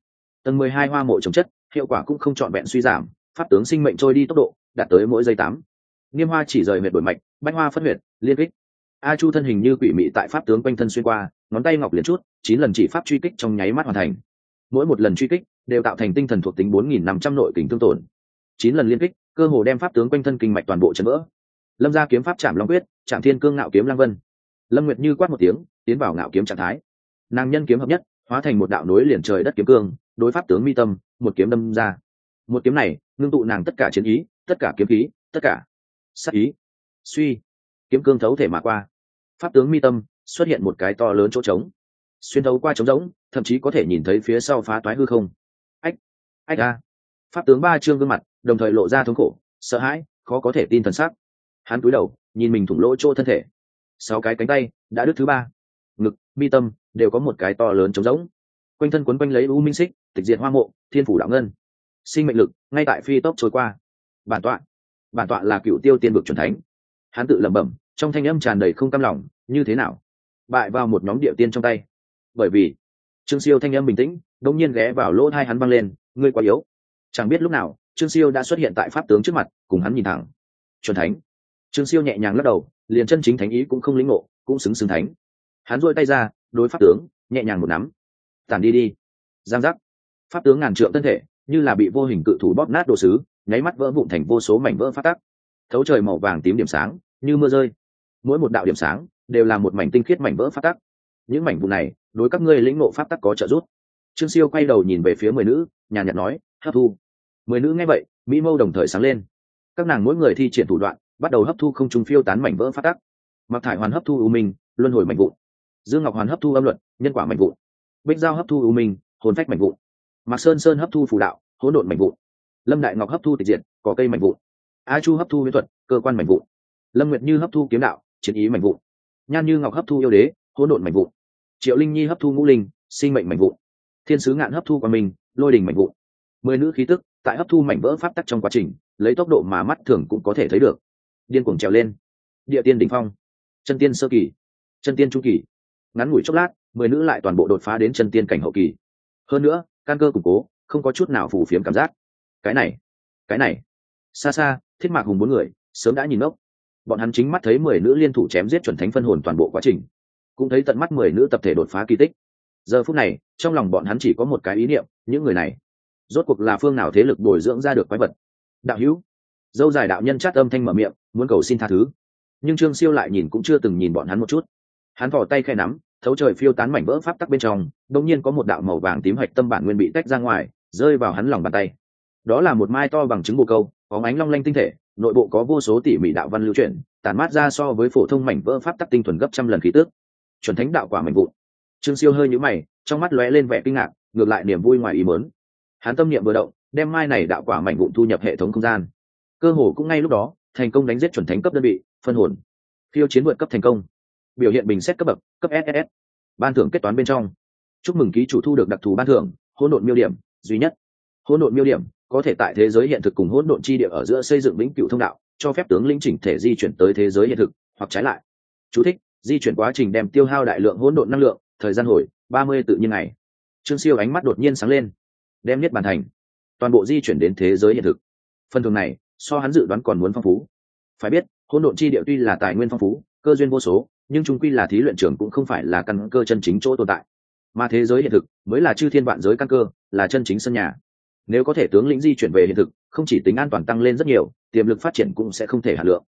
Tầng 12 hoa mộ trồng chất, hiệu quả cũng không trọn vẹn suy giảm, pháp tướng sinh mệnh trôi đi tốc độ đạt tới mỗi giây 8. Niêm hoa chỉ rời huyệt đổi mạch, bách hoa phân huyệt, liên kích. A Chu thân hình như quỷ mị tại pháp tướng quanh thân xuyên qua, ngón tay ngọc liền chút, 9 lần chỉ pháp truy kích trong nháy mắt hoàn thành. Mỗi một lần truy kích đều tạo thành tinh thần thuộc tính 4500 nội kình tương tổn. 9 lần liên kích, cơ hồ đem pháp tướng quanh thân kinh mạch toàn bộ chấn vỡ. Lâm gia kiếm pháp chạm long quyết, chạm thiên cương ngạo kiếm lang vân. Lâm Nguyệt Như quát một tiếng, tiến vào ngạo kiếm trạng thái. Nàng nhân kiếm hợp nhất, hóa thành một đạo nối liền trời đất kiếm cương, đối pháp tướng mi tâm, một kiếm đâm ra. Một kiếm này, ngưng tụ nàng tất cả chiến ý, tất cả kiếm khí, tất cả sát ý. Suy, kiếm cương thấu thể mà qua. Pháp tướng mi tâm xuất hiện một cái to lớn chỗ trống, xuyên thấu qua trống rỗng, thậm chí có thể nhìn thấy phía sau phá toái hư không. Ách, ách a! Pháp tướng ba trương gương mặt, đồng thời lộ ra thống khổ, sợ hãi, khó có thể tin thần sắc. Hắn cúi đầu, nhìn mình thủng lỗ chỗ thân thể. 6 cái cánh tay đã đứt thứ 3. Ngực, mi tâm đều có một cái to lớn trống rỗng. Quanh thân quấn quanh lấy u minh xích, tịch diệt hoa mộ, thiên phủ đạo ngân. Sinh mệnh lực ngay tại phi tốc trôi qua. Bản tọa là cựu tiêu tiên vực chuẩn thánh. Hắn tự lẩm bẩm, trong thanh âm tràn đầy không cam lòng, như thế nào bại vào một nhóm địa tiên trong tay. Bởi vì Trương Siêu thanh âm bình tĩnh, đột nhiên ghé vào lỗ tai hắn vang lên, ngươi quá yếu. Chẳng biết lúc nào, Trương Siêu đã xuất hiện tại pháp tướng trước mặt, cùng hắn nhìn thẳng. Chuẩn thánh. Trương Siêu nhẹ nhàng lắc đầu, liền chân chính thánh ý cũng không lĩnh ngộ, cũng xứng thánh. Hắn duỗi tay ra, đối pháp tướng nhẹ nhàng một nắm. Tản đi đi. Giang giác. Pháp tướng ngàn trượng thân thể, như là bị vô hình cự thủ bóp nát đồ sứ, nháy mắt vỡ vụn thành vô số mảnh vỡ phát tắc. Thấu trời màu vàng tím điểm sáng, như mưa rơi. Mỗi một đạo điểm sáng đều là một mảnh tinh khiết mảnh vỡ phát tắc. Những mảnh vụn này, đối các ngươi lĩnh ngộ pháp tắc có trợ giúp. Trương Siêu quay đầu nhìn về phía 10 nữ, nhàn nhạt nói, hấp thu. 10 nữ nghe vậy, mỹ mâu đồng thời sáng lên. Các nàng mỗi người thi triển thủ đoạn, bắt đầu hấp thu không trung phiêu tán mảnh vỡ phát tắc. Mặc Thải Hoàn hấp thu u minh, luân hồi mảnh vụn. Dương Ngọc Hoàn hấp thu âm luật, nhân quả mảnh vụn. Bích Giao hấp thu u minh, hồn phách mảnh vụn. Mạc Sơn Sơn hấp thu phù đạo, hỗn độn mảnh vụn. Lâm Đại Ngọc hấp thu tịch diệt, cỏ cây mảnh vụn. A Chu hấp thu huyễn thuật, cơ quan mảnh vụn. Lâm Nguyệt Như hấp thu kiếm đạo, chiến ý mảnh vụn. Nhan Như Ngọc hấp thu yêu đế, hỗn độn mảnh vụn. Triệu Linh Nhi hấp thu ngũ linh, sinh mệnh mảnh vụn. Thiên Sứ Ngạn hấp thu quang minh, lôi đình mảnh vụn. 10 nữ khí tức tại hấp thu mảnh vỡ pháp tắc trong quá trình, lấy tốc độ mà mắt thường cũng có thể thấy được, điên cuồng trèo lên. Địa tiên đỉnh phong, chân tiên sơ kỳ, chân tiên trung kỳ. Ngắn ngủi chốc lát, 10 nữ lại toàn bộ đột phá đến chân tiên cảnh hậu kỳ. Hơn nữa, căn cơ củng cố, không có chút nào phù phiếm cảm giác. Cái này, xa xa, Thiết Mạc Hùng 4 người sớm đã nhìn ngốc. Bọn hắn chính mắt thấy 10 nữ liên thủ chém giết chuẩn thánh phân hồn toàn bộ quá trình, cũng thấy tận mắt 10 nữ tập thể đột phá kỳ tích. Giờ phút này, trong lòng bọn hắn chỉ có một cái ý niệm, những người này rốt cuộc là phương nào thế lực bồi dưỡng ra được quái vật. Đạo hữu, dâu dài đạo nhân chát âm thanh mở miệng, muốn cầu xin tha thứ. Nhưng Trương Siêu lại nhìn cũng chưa từng nhìn bọn hắn một chút. Hắn thò tay khẽ nắm, thấu trời phiêu tán mảnh vỡ pháp tắc bên trong, đột nhiên có một đạo màu vàng tím hạch tâm bản nguyên bị tách ra ngoài, rơi vào hắn lòng bàn tay. Đó là một mai to bằng trứng bồ câu, có ánh long lanh tinh thể, nội bộ có vô số tỉ mỉ đạo văn lưu chuyển, tản mát ra so với phổ thông mảnh vỡ pháp tắc tinh thuần gấp trăm lần khí tức. Chuẩn thánh đạo quả mảnh vụn. Trương Siêu hơi nhíu mày, trong mắt lóe lên vẻ kinh ngạc, ngược lại niềm vui ngoài ý muốn. Hắn tâm niệm vừa động, đem mai này đạo quả mảnh vụn thu nhập hệ thống không gian. Cơ hồ cũng ngay lúc đó, thành công đánh giết chuẩn thánh cấp đơn vị, phân hồn. Phiêu chiến vượt cấp thành công. Biểu hiện bình xét cấp bậc, cấp SSS. Ban thưởng kết toán bên trong. Chúc mừng ký chủ thu được đặc thù ban thưởng, hỗn độn miêu điểm, duy nhất. Hỗn độn miêu điểm có thể tại thế giới hiện thực cùng hỗn độn chi địa ở giữa xây dựng vĩnh cửu thông đạo, cho phép tướng lĩnh chỉnh thể di chuyển tới thế giới hiện thực, hoặc trái lại. Chú thích: di chuyển quá trình đem tiêu hao đại lượng hỗn độn năng lượng, thời gian hồi 30 tự nhiên ngày. Trương Siêu ánh mắt đột nhiên sáng lên, đem niết bàn thành, toàn bộ di chuyển đến thế giới hiện thực. Phần thưởng này so hắn dự đoán còn muốn phong phú. Phải biết, hỗn độn chi địa tuy là tài nguyên phong phú, cơ duyên vô số, nhưng chung quy là thí luyện trường cũng không phải là căn cơ chân chính chỗ tồn tại, mà thế giới hiện thực mới là chư thiên vạn giới căn cơ, là chân chính sân nhà. Nếu có thể tướng lĩnh di chuyển về hiện thực, không chỉ tính an toàn tăng lên rất nhiều, tiềm lực phát triển cũng sẽ không thể hạ lượng.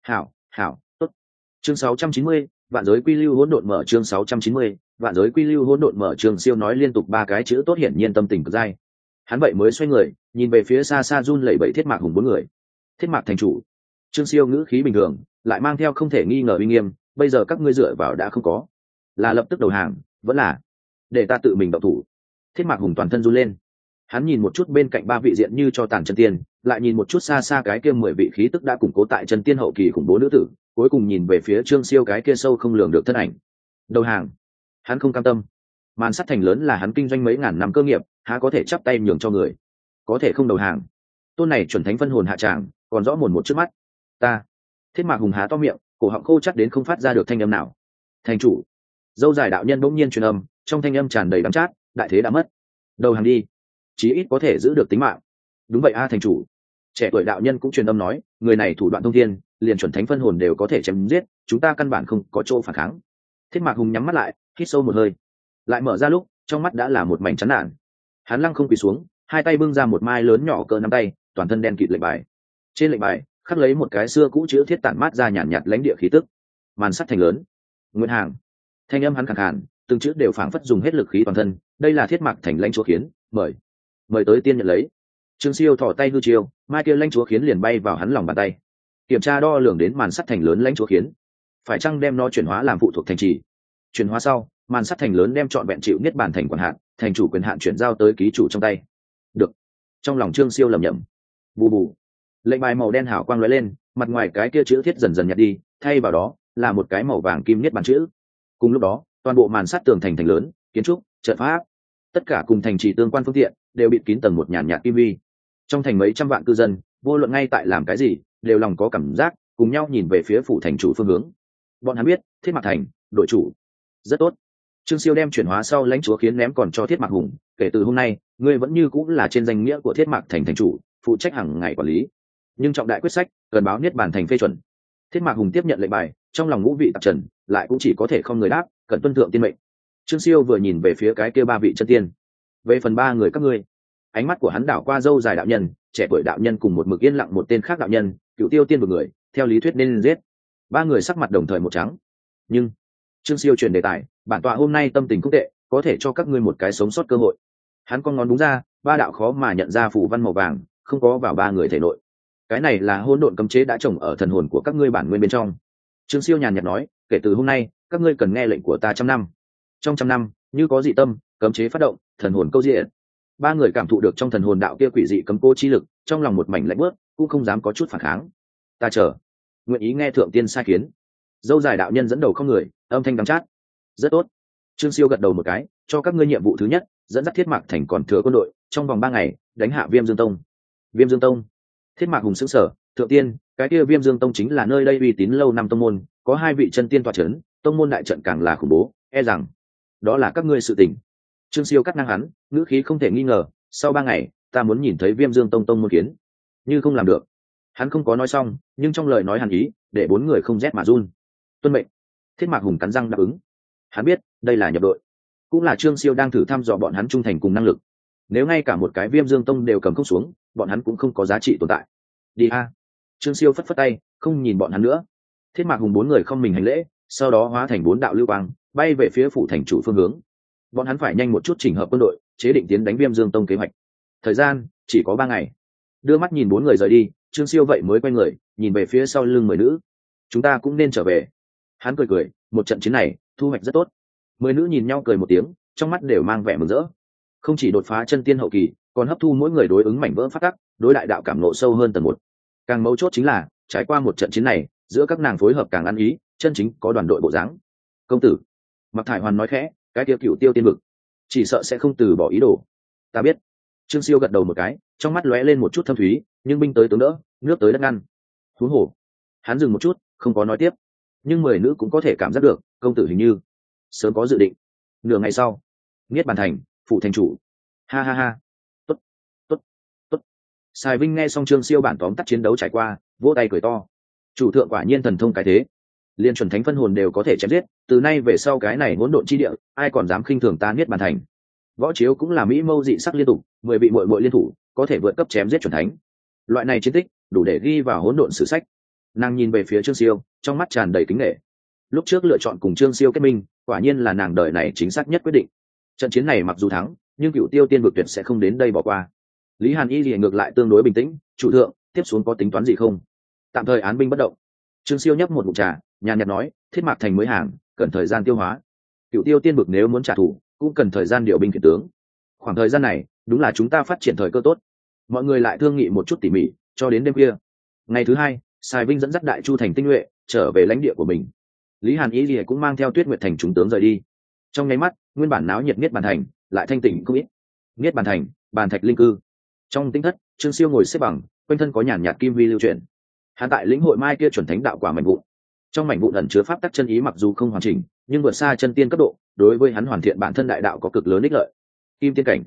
Hảo, tốt. Chương 690, vạn giới quy lưu hỗn độn mở. Chương 690, vạn giới quy lưu hỗn độn mở. Trương Siêu nói liên tục 3 cái chữ tốt, hiển nhiên tâm tình cực dai. Hắn vậy mới xoay người, nhìn về phía xa xa run lẩy bẩy Thiết Mạc Hùng 4 người. Thiết Mạc thành chủ. Trương Siêu ngữ khí bình thường, lại mang theo không thể nghi ngờ uy nghiêm, bây giờ các ngươi dựa vào đã không có, là lập tức đầu hàng, vẫn là để ta tự mình động thủ? Thiết Mạc Hùng toàn thân run lên. Hắn nhìn một chút bên cạnh 3 vị diện như cho tàn chân tiên, lại nhìn một chút xa xa cái kia 10 vị khí tức đã củng cố tại chân tiên hậu kỳ khủng bố nữ tử, cuối cùng nhìn về phía Trương Siêu cái kia sâu không lường được thân ảnh. Đầu hàng? Hắn không cam tâm. Màn sắt thành lớn là hắn kinh doanh mấy ngàn năm cơ nghiệp, há có thể chắp tay nhường cho người? Có thể không đầu hàng? Tôn này chuẩn thánh phân hồn hạ tràng, còn rõ mồn một trước mắt. Ta. Thiết Mạc Hùng há to miệng, cổ họng khô chắc đến không phát ra được thanh âm nào. Thành chủ. Dâu dài đạo nhân bỗng nhiên truyền âm, trong thanh âm tràn đầy đắng chát, đại thế đã mất. Đầu hàng đi. chí ít có thể giữ được tính mạng. Đúng vậy a thành chủ. Trẻ tuổi đạo nhân cũng truyền âm nói, người này thủ đoạn thông thiên, liền chuẩn thánh phân hồn đều có thể chém giết, chúng ta căn bản không có chỗ phản kháng. Thiết Mạc Hùng nhắm mắt lại, hít sâu một hơi, lại mở ra lúc trong mắt đã là một mảnh chán nản. Hắn lăng không quỳ xuống, hai tay bưng ra một mai lớn nhỏ cỡ nắm tay, toàn thân đen kịt lệnh bài. Trên lệnh bài khắc lấy một cái xưa cũ chữ thiết tản mát ra nhàn nhạt lãnh địa khí tức. Màn sắt thành lớn. Nguyện hàng. Thanh âm hắn khàn khàn, từng chữ đều phảng phất dùng hết lực khí toàn thân. Đây là Thiết Mạc thành lãnh chúa khiến, mời tới tiên nhận lấy. Trương Siêu thò tay hư chiêu, mai kia lãnh chúa khiến liền bay vào hắn lòng bàn tay. Kiểm tra đo lường đến màn sắt thành lớn lãnh chúa khiến, phải chăng đem nó chuyển hóa làm phụ thuộc thành trì. Chuyển hóa sau, màn sắt thành lớn đem trọn vẹn chịu niết bàn thành quản hạn, thành chủ quyền hạn chuyển giao tới ký chủ trong tay. Được. Trong lòng Trương Siêu lẩm nhẩm. Bù bù. Lệnh bài màu đen hào quang lóe lên, mặt ngoài cái kia chữ thiết dần dần nhạt đi, thay vào đó là một cái màu vàng kim niết bàn chữ. Cùng lúc đó, toàn bộ màn sắt tường thành thành lớn, kiến trúc, trận pháp, tất cả cùng thành trì tương quan phương tiện đều bịt kín tầng một nhàn nhạt kim vi. Trong thành mấy trăm vạn cư dân, vô luận ngay tại làm cái gì, đều lòng có cảm giác, cùng nhau nhìn về phía phủ thành chủ phương hướng. Bọn hắn biết, Thiết Mạc thành, đội chủ. Rất tốt. Trương Siêu đem chuyển hóa sau lãnh chúa khiến ném còn cho Thiết Mạc Hùng, kể từ hôm nay, ngươi vẫn như cũng là trên danh nghĩa của Thiết Mạc thành thành chủ, phụ trách hàng ngày quản lý. Nhưng trọng đại quyết sách, cần báo niết bàn thành phê chuẩn. Thiết Mạc Hùng tiếp nhận lệnh bài, trong lòng ngũ vị tạp trần, lại cũng chỉ có thể không người đáp, cần tuân thượng tiên mệnh. Trương Siêu vừa nhìn về phía cái kia ba vị chân tiên. Về phần ba người các ngươi, ánh mắt của hắn đảo qua dâu dài đạo nhân, trẻ tuổi đạo nhân cùng một mực yên lặng một tên khác đạo nhân, Cựu Tiêu tiên một người, theo lý thuyết nên giết. Ba người sắc mặt đồng thời một trắng. Nhưng Trương Siêu chuyển đề tài, bản tọa hôm nay tâm tình không tệ, có thể cho các ngươi một cái sống sót cơ hội. Hắn con ngón đúng ra, ba đạo khó mà nhận ra phù văn màu vàng, không có vào ba người thể nội. Cái này là hỗn độn cấm chế đã trồng ở thần hồn của các ngươi bản nguyên bên trong. Trương Siêu nhàn nhạt nói, kể từ hôm nay, các ngươi cần nghe lệnh của ta 100 năm. Trong 100 năm, như có dị tâm, cấm chế phát động, thần hồn câu diện. Ba người cảm thụ được trong thần hồn đạo kia quỷ dị cấm cố chi lực, trong lòng một mảnh lạnh bước, cũng không dám có chút phản kháng. Ta chờ, nguyện ý nghe thượng tiên sai kiến. Dâu dài đạo nhân dẫn đầu không người, âm thanh đắng chát. Rất tốt. Trương Siêu gật đầu một cái, cho các ngươi nhiệm vụ thứ nhất, dẫn dắt Thiết Mạc thành còn thừa quân đội, trong vòng 3 ngày, đánh hạ Viêm Dương Tông. Viêm Dương Tông? Thiết Mạc Hùng sững sờ, thượng tiên, cái kia Viêm Dương Tông chính là nơi đây uy tín lâu năm tông môn, có 2 vị chân tiên tọa chấn, tông môn đại trận càng là khủng bố, e rằng đó là các ngươi sự tình. Trương Siêu cắt ngang hắn, ngữ khí không thể nghi ngờ, sau 3 ngày, ta muốn nhìn thấy Viêm Dương Tông tông môn kiến. Như không làm được. Hắn không có nói xong, nhưng trong lời nói hàn ý, để 4 người không rét mà run. Tuân mệnh. Thiết Mạc Hùng cắn răng đáp ứng. Hắn biết, đây là nhập đội, cũng là Trương Siêu đang thử thăm dò bọn hắn trung thành cùng năng lực. Nếu ngay cả một cái Viêm Dương Tông đều cầm không xuống, bọn hắn cũng không có giá trị tồn tại. Đi a. Trương Siêu phất phất tay, không nhìn bọn hắn nữa. Thiết Mạc Hùng 4 người không mình hành lễ, sau đó hóa thành 4 đạo lưu quang, bay về phía phủ thành chủ phương hướng. Bọn hắn phải nhanh một chút chỉnh hợp quân đội, chế định tiến đánh Viêm Dương Tông kế hoạch. Thời gian chỉ có 3 ngày. Đưa mắt nhìn 4 người rời đi, Trương Siêu vậy mới quay người, nhìn về phía sau lưng 10 nữ. Chúng ta cũng nên trở về. Hắn cười cười, một trận chiến này, thu hoạch rất tốt. 10 nữ nhìn nhau cười một tiếng, trong mắt đều mang vẻ mừng rỡ. Không chỉ đột phá chân tiên hậu kỳ, còn hấp thu mỗi người đối ứng mảnh vỡ phát tắc, đối đại đạo cảm ngộ sâu hơn tầng 1. Càng mấu chốt chính là, trải qua một trận chiến này, giữa các nàng phối hợp càng ăn ý, chân chính có đoàn đội bộ dáng. Công tử, Mạc Thải Hoàn nói khẽ, cái kia Cựu Tiêu tiên vực, chỉ sợ sẽ không từ bỏ ý đồ. Ta biết. Trương Siêu gật đầu một cái, trong mắt lóe lên một chút thâm thúy, nhưng binh tới tướng đỡ, nước tới đất ngăn. Huống hồ. Hắn dừng một chút, không có nói tiếp. Nhưng 10 nữ cũng có thể cảm giác được, công tử hình như sớm có dự định. Nửa ngày sau, Niết Bàn thành, phủ thành chủ. Ha ha ha. Tốt, tốt, tốt. Sài Vinh nghe xong Trương Siêu bản tóm tắt chiến đấu trải qua, vỗ tay cười to. Chủ thượng quả nhiên thần thông cái thế, liên chuẩn thánh phân hồn đều có thể chém giết, từ nay về sau cái này hỗn độn chi địa, ai còn dám khinh thường ta Niết Bàn thành. Võ Chiếu cũng là mỹ mâu dị sắc liên tục, 10 vị muội muội liên thủ, có thể vượt cấp chém giết chuẩn thánh. Loại này chiến tích, đủ để ghi vào hỗn độn sử sách. Nàng nhìn về phía Trương Siêu, trong mắt tràn đầy kính nể. Lúc trước lựa chọn cùng Trương Siêu kết minh, quả nhiên là nàng đời này chính xác nhất quyết định. Trận chiến này mặc dù thắng, nhưng Cựu Tiêu tiên vực tuyệt sẽ không đến đây bỏ qua. Lý Hàn Y liền ngược lại tương đối bình tĩnh, chủ thượng, tiếp xuống có tính toán gì không? Tạm thời án binh bất động. Trương Siêu nhấp một ngụm trà, nhàn nhạt nói, Thiết Mạc thành mới hàng, cần thời gian tiêu hóa. Cựu Tiêu tiên vực nếu muốn trả thù, cũng cần thời gian điều binh khiển tướng. Khoảng thời gian này, đúng là chúng ta phát triển thời cơ tốt. Mọi người lại thương nghị một chút tỉ mỉ, cho đến đêm khuya. Ngày thứ 2, Sài Vinh dẫn dắt Đại Chu thành tinh nhuệ trở về lãnh địa của mình. Lý Hàn Y cũng mang theo Tuyết Nguyệt thành chúng tướng rời đi. Trong nháy mắt, nguyên bản náo nhiệt Niết Bàn thành lại thanh tịnh không ít. Niết Bàn thành, bàn thạch linh cư. Trong tinh thất, Trương Siêu ngồi xếp bằng, quanh thân có nhàn nhạt kim vi lưu chuyển. Hắn tại lĩnh hội mai kia chuẩn thánh đạo quả mảnh vụn. Trong mảnh vụn ẩn chứa pháp tắc chân ý mặc dù không hoàn chỉnh, nhưng vượt xa chân tiên cấp độ, đối với hắn hoàn thiện bản thân đại đạo có cực lớn ích lợi. Kim tiên cảnh,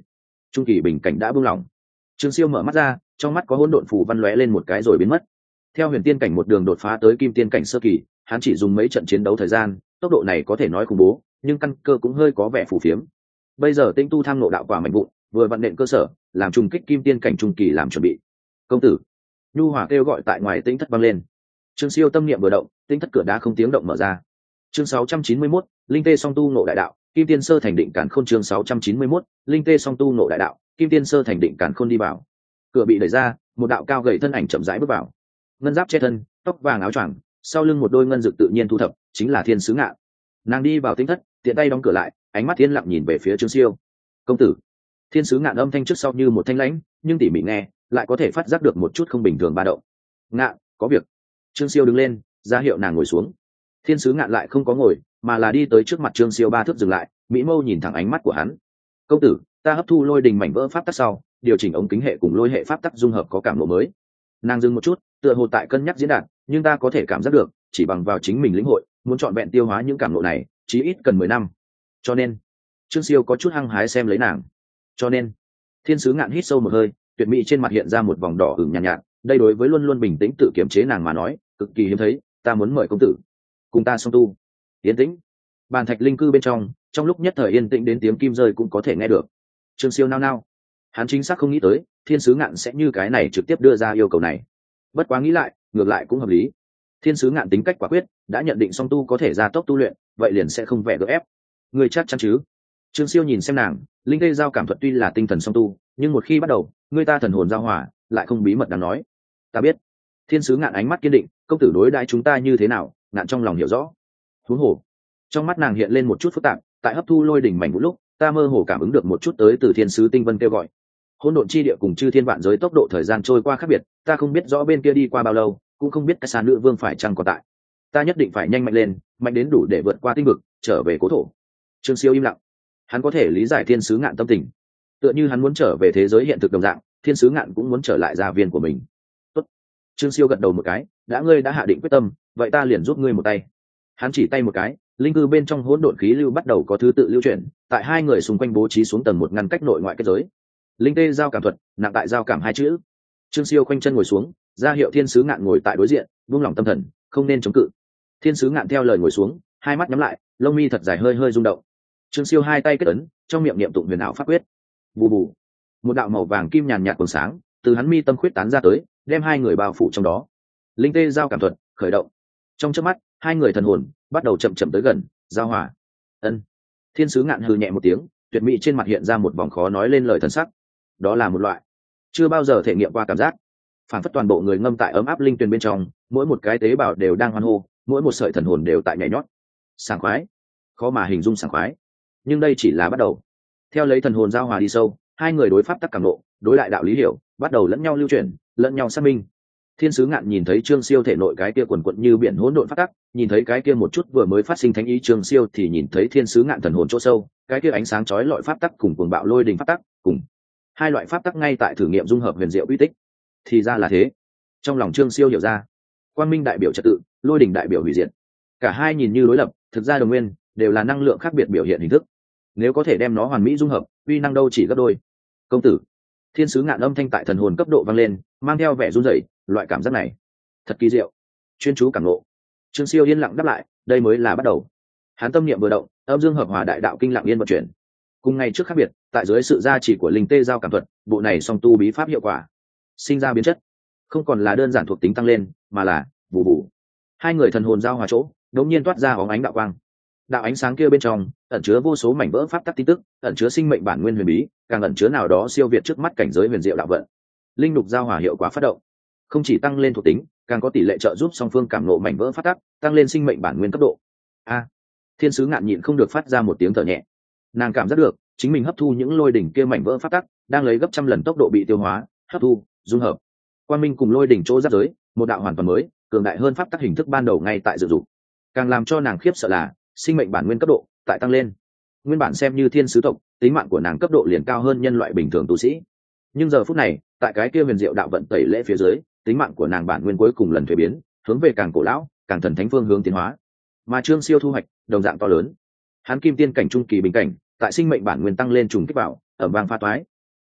trung kỳ bình cảnh đã buông lỏng. Trương Siêu mở mắt ra, trong mắt có hỗn độn phù văn lóe lên một cái rồi biến mất. Theo huyền tiên cảnh một đường đột phá tới kim tiên cảnh sơ kỳ, hắn chỉ dùng mấy trận chiến đấu thời gian, tốc độ này có thể nói khủng bố, nhưng căn cơ cũng hơi có vẻ phù phiếm. Bây giờ tinh tu tham ngộ đạo quả mạnh vụn, vừa vận nện cơ sở, làm trùng kích kim tiên cảnh trung kỳ làm chuẩn bị. Công tử, nhu hòa kêu gọi tại ngoài tĩnh thất vang lên. Trương Siêu tâm niệm vừa động, tĩnh thất cửa đá không tiếng động mở ra. Chương 691, linh tê song tu ngộ đại đạo, kim tiên sơ thành định cản khôn. Chương 691, linh tê song tu ngộ đại đạo, kim tiên sơ thành định cản khôn đi vào. Cửa bị đẩy ra, một đạo cao gầy thân ảnh chậm rãi bước vào. Ngân giáp che thân, tóc vàng áo choàng, sau lưng một đôi ngân dực tự nhiên thu thập, chính là Thiên Sứ Ngạn. Nàng đi vào tĩnh thất, tiện tay đóng cửa lại, ánh mắt yên lặng nhìn về phía Trương Siêu. Công tử. Thiên Sứ Ngạn âm thanh trước sau như một thanh lãnh, nhưng tỉ mỉ nghe lại có thể phát giác được một chút không bình thường ba động. Ngạn, có việc. Trương Siêu đứng lên, ra hiệu nàng ngồi xuống. Thiên Sứ Ngạn lại không có ngồi, mà là đi tới trước mặt Trương Siêu ba thước dừng lại, mỹ mâu nhìn thẳng ánh mắt của hắn. Công tử, ta hấp thu lôi đình mảnh vỡ pháp tắc sau, điều chỉnh ống kính hệ cùng lôi hệ pháp tắc dung hợp có cảm ngộ mới. Nàng dừng một chút, tựa hồ tại cân nhắc diễn đạt, nhưng ta có thể cảm giác được, chỉ bằng vào chính mình lĩnh hội, muốn chọn vẹn tiêu hóa những cảm ngộ này, chí ít cần 10 năm. Cho nên, Trương Siêu có chút hăng hái xem lấy nàng. Cho nên, Thiên Sứ Ngạn hít sâu một hơi, tuyệt mỹ trên mặt hiện ra một vòng đỏ ửng nhàn nhạt, đây đối với luôn luôn bình tĩnh tự kiềm chế nàng mà nói, cực kỳ hiếm thấy, ta muốn mời công tử cùng ta song tu. Yên tĩnh. Bàn thạch linh cư bên trong lúc nhất thời yên tĩnh đến tiếng kim rơi cũng có thể nghe được. Trương Siêu nao nao, hắn chính xác không nghĩ tới Thiên Sứ Ngạn sẽ như cái này trực tiếp đưa ra yêu cầu này. Bất quá nghĩ lại, ngược lại cũng hợp lý. Thiên Sứ Ngạn tính cách quả quyết, đã nhận định song tu có thể gia tốc tu luyện, vậy liền sẽ không vẻ gượng ép. Người chắc chắn chứ? Trương Siêu nhìn xem nàng, linh tê giao cảm thuật tuy là tinh thần song tu, nhưng một khi bắt đầu, người ta thần hồn giao hòa, lại không bí mật đáng nói. Ta biết. Thiên Sứ Ngạn ánh mắt kiên định, công tử đối đãi chúng ta như thế nào, Ngạn trong lòng hiểu rõ. Huống hồ, trong mắt nàng hiện lên một chút phức tạp, tại hấp thu lôi đỉnh mảnh vũ lúc, ta mơ hồ cảm ứng được một chút tới từ Thiên Sứ tinh vân kêu gọi. Hỗn độn chi địa cùng chư thiên vạn giới tốc độ thời gian trôi qua khác biệt, ta không biết rõ bên kia đi qua bao lâu, cũng không biết cái sàn nữ vương phải chăng còn tại. Ta nhất định phải nhanh mạnh lên, mạnh đến đủ để vượt qua tinh vực, trở về cố thổ. Trương Siêu im lặng, hắn có thể lý giải Thiên Sứ Ngạn tâm tình, tựa như hắn muốn trở về thế giới hiện thực đồng dạng, Thiên Sứ Ngạn cũng muốn trở lại gia viên của mình. Tốt. Trương Siêu gật đầu một cái, ngươi đã hạ định quyết tâm, vậy ta liền giúp ngươi một tay. Hắn chỉ tay một cái, linh cư bên trong hỗn độn khí lưu bắt đầu có thứ tự lưu chuyển, tại hai người xung quanh bố trí xuống tầng một ngăn cách nội ngoại kết giới. Linh tê giao cảm thuật, nặng tại giao cảm hai chữ. Trương Siêu khoanh chân ngồi xuống, ra hiệu Thiên Sứ Ngạn ngồi tại đối diện, buông lỏng tâm thần, không nên chống cự. Thiên Sứ Ngạn theo lời ngồi xuống, hai mắt nhắm lại, lông mi thật dài hơi hơi rung động. Trương Siêu hai tay kết ấn, trong miệng niệm tụng huyền ảo pháp quyết. Bù bù, một đạo màu vàng kim nhàn nhạt quầng sáng từ hắn mi tâm khuyết tán ra tới, đem hai người bao phủ trong đó. Linh tê giao cảm thuật khởi động. Trong chớp mắt, hai người thần hồn bắt đầu chậm chậm tới gần, giao hòa. Ân. Thiên Sứ Ngạn hừ nhẹ một tiếng, tuyệt mỹ trên mặt hiện ra một vòng khó nói lên lời thần sắc. Đó là một loại chưa bao giờ thể nghiệm qua cảm giác, phản phất toàn bộ người ngâm tại ấm áp linh tuyền bên trong, mỗi một cái tế bào đều đang hoan hô, mỗi một sợi thần hồn đều tại nhảy nhót. Sảng khoái, khó mà hình dung sảng khoái. Nhưng đây chỉ là bắt đầu. Theo lấy thần hồn giao hòa đi sâu, hai người đối pháp tắc cảm nộ, đối lại đạo lý hiểu, bắt đầu lẫn nhau lưu chuyển, lẫn nhau xác minh. Thiên Sứ Ngạn nhìn thấy Trương Siêu thể nội cái kia quần quận như biển hỗn độn pháp tắc, nhìn thấy cái kia một chút vừa mới phát sinh thánh ý Trương Siêu thì nhìn thấy Thiên Sứ Ngạn thần hồn chỗ sâu, cái kia ánh sáng chói lọi pháp tắc cùng cuồng bạo lôi đình pháp tắc, cùng hai loại pháp tắc ngay tại thử nghiệm dung hợp huyền diệu uy tích. Thì ra là thế. Trong lòng Trương Siêu hiểu ra, quang minh đại biểu trật tự, lôi đình đại biểu hủy diệt. Cả hai nhìn như đối lập, thực ra đồng nguyên, đều là năng lượng khác biệt biểu hiện hình thức. Nếu có thể đem nó hoàn mỹ dung hợp, uy năng đâu chỉ gấp đôi. Công tử. Thiên Sứ Ngạn âm thanh tại thần hồn cấp độ vang lên, mang theo vẻ run rẩy, loại cảm giác này thật kỳ diệu. Chuyên chú cảm ngộ. Trương Siêu yên lặng đáp lại, đây mới là bắt đầu. Hắn tâm niệm vừa động, âm dương hợp hòa đại đạo kinh lặng yên vận chuyển. Cùng ngày trước khác biệt, tại dưới sự gia trì của linh tê giao cảm thuật, bộ này song tu bí pháp hiệu quả sinh ra biến chất, không còn là đơn giản thuộc tính tăng lên, mà là bù bù. Hai người thần hồn giao hòa chỗ, đột nhiên toát ra bóng ánh đạo quang. Đạo ánh sáng kia bên trong ẩn chứa vô số mảnh vỡ pháp tắc tin tức, ẩn chứa sinh mệnh bản nguyên huyền bí, càng ẩn chứa nào đó siêu việt trước mắt cảnh giới huyền diệu đạo vận. Linh đục giao hòa hiệu quả phát động, không chỉ tăng lên thuộc tính, càng có tỷ lệ trợ giúp song phương cảm ngộ mảnh vỡ pháp tắc, tăng lên sinh mệnh bản nguyên cấp độ. Thiên Sứ Ngạn nhịn không được phát ra một tiếng thở nhẹ. Nàng cảm giác được chính mình hấp thu những lôi đỉnh kia mảnh vỡ pháp tắc, đang lấy gấp trăm lần tốc độ bị tiêu hóa, hấp thu, dung hợp. Quang minh cùng lôi đỉnh chỗ giáp giới, một đạo hoàn toàn mới, cường đại hơn pháp tắc hình thức ban đầu ngay tại dự dụng. Càng làm cho nàng khiếp sợ là sinh mệnh bản nguyên cấp độ tại tăng lên. Nguyên bản xem như thiên sứ tộc, tính mạng của nàng cấp độ liền cao hơn nhân loại bình thường tu sĩ. Nhưng giờ phút này, tại cái kia huyền diệu đạo vận tẩy lễ phía dưới, tính mạng của nàng bản nguyên cuối cùng lần thuế biến, hướng về càng cổ lão, càng thần thánh phương hướng tiến hóa. Mà Trương Siêu thu hoạch đồng dạng to lớn. Hắn kim tiên cảnh trung kỳ bình cảnh, tại sinh mệnh bản nguyên tăng lên trùng kích vào, ầm vang pha toái.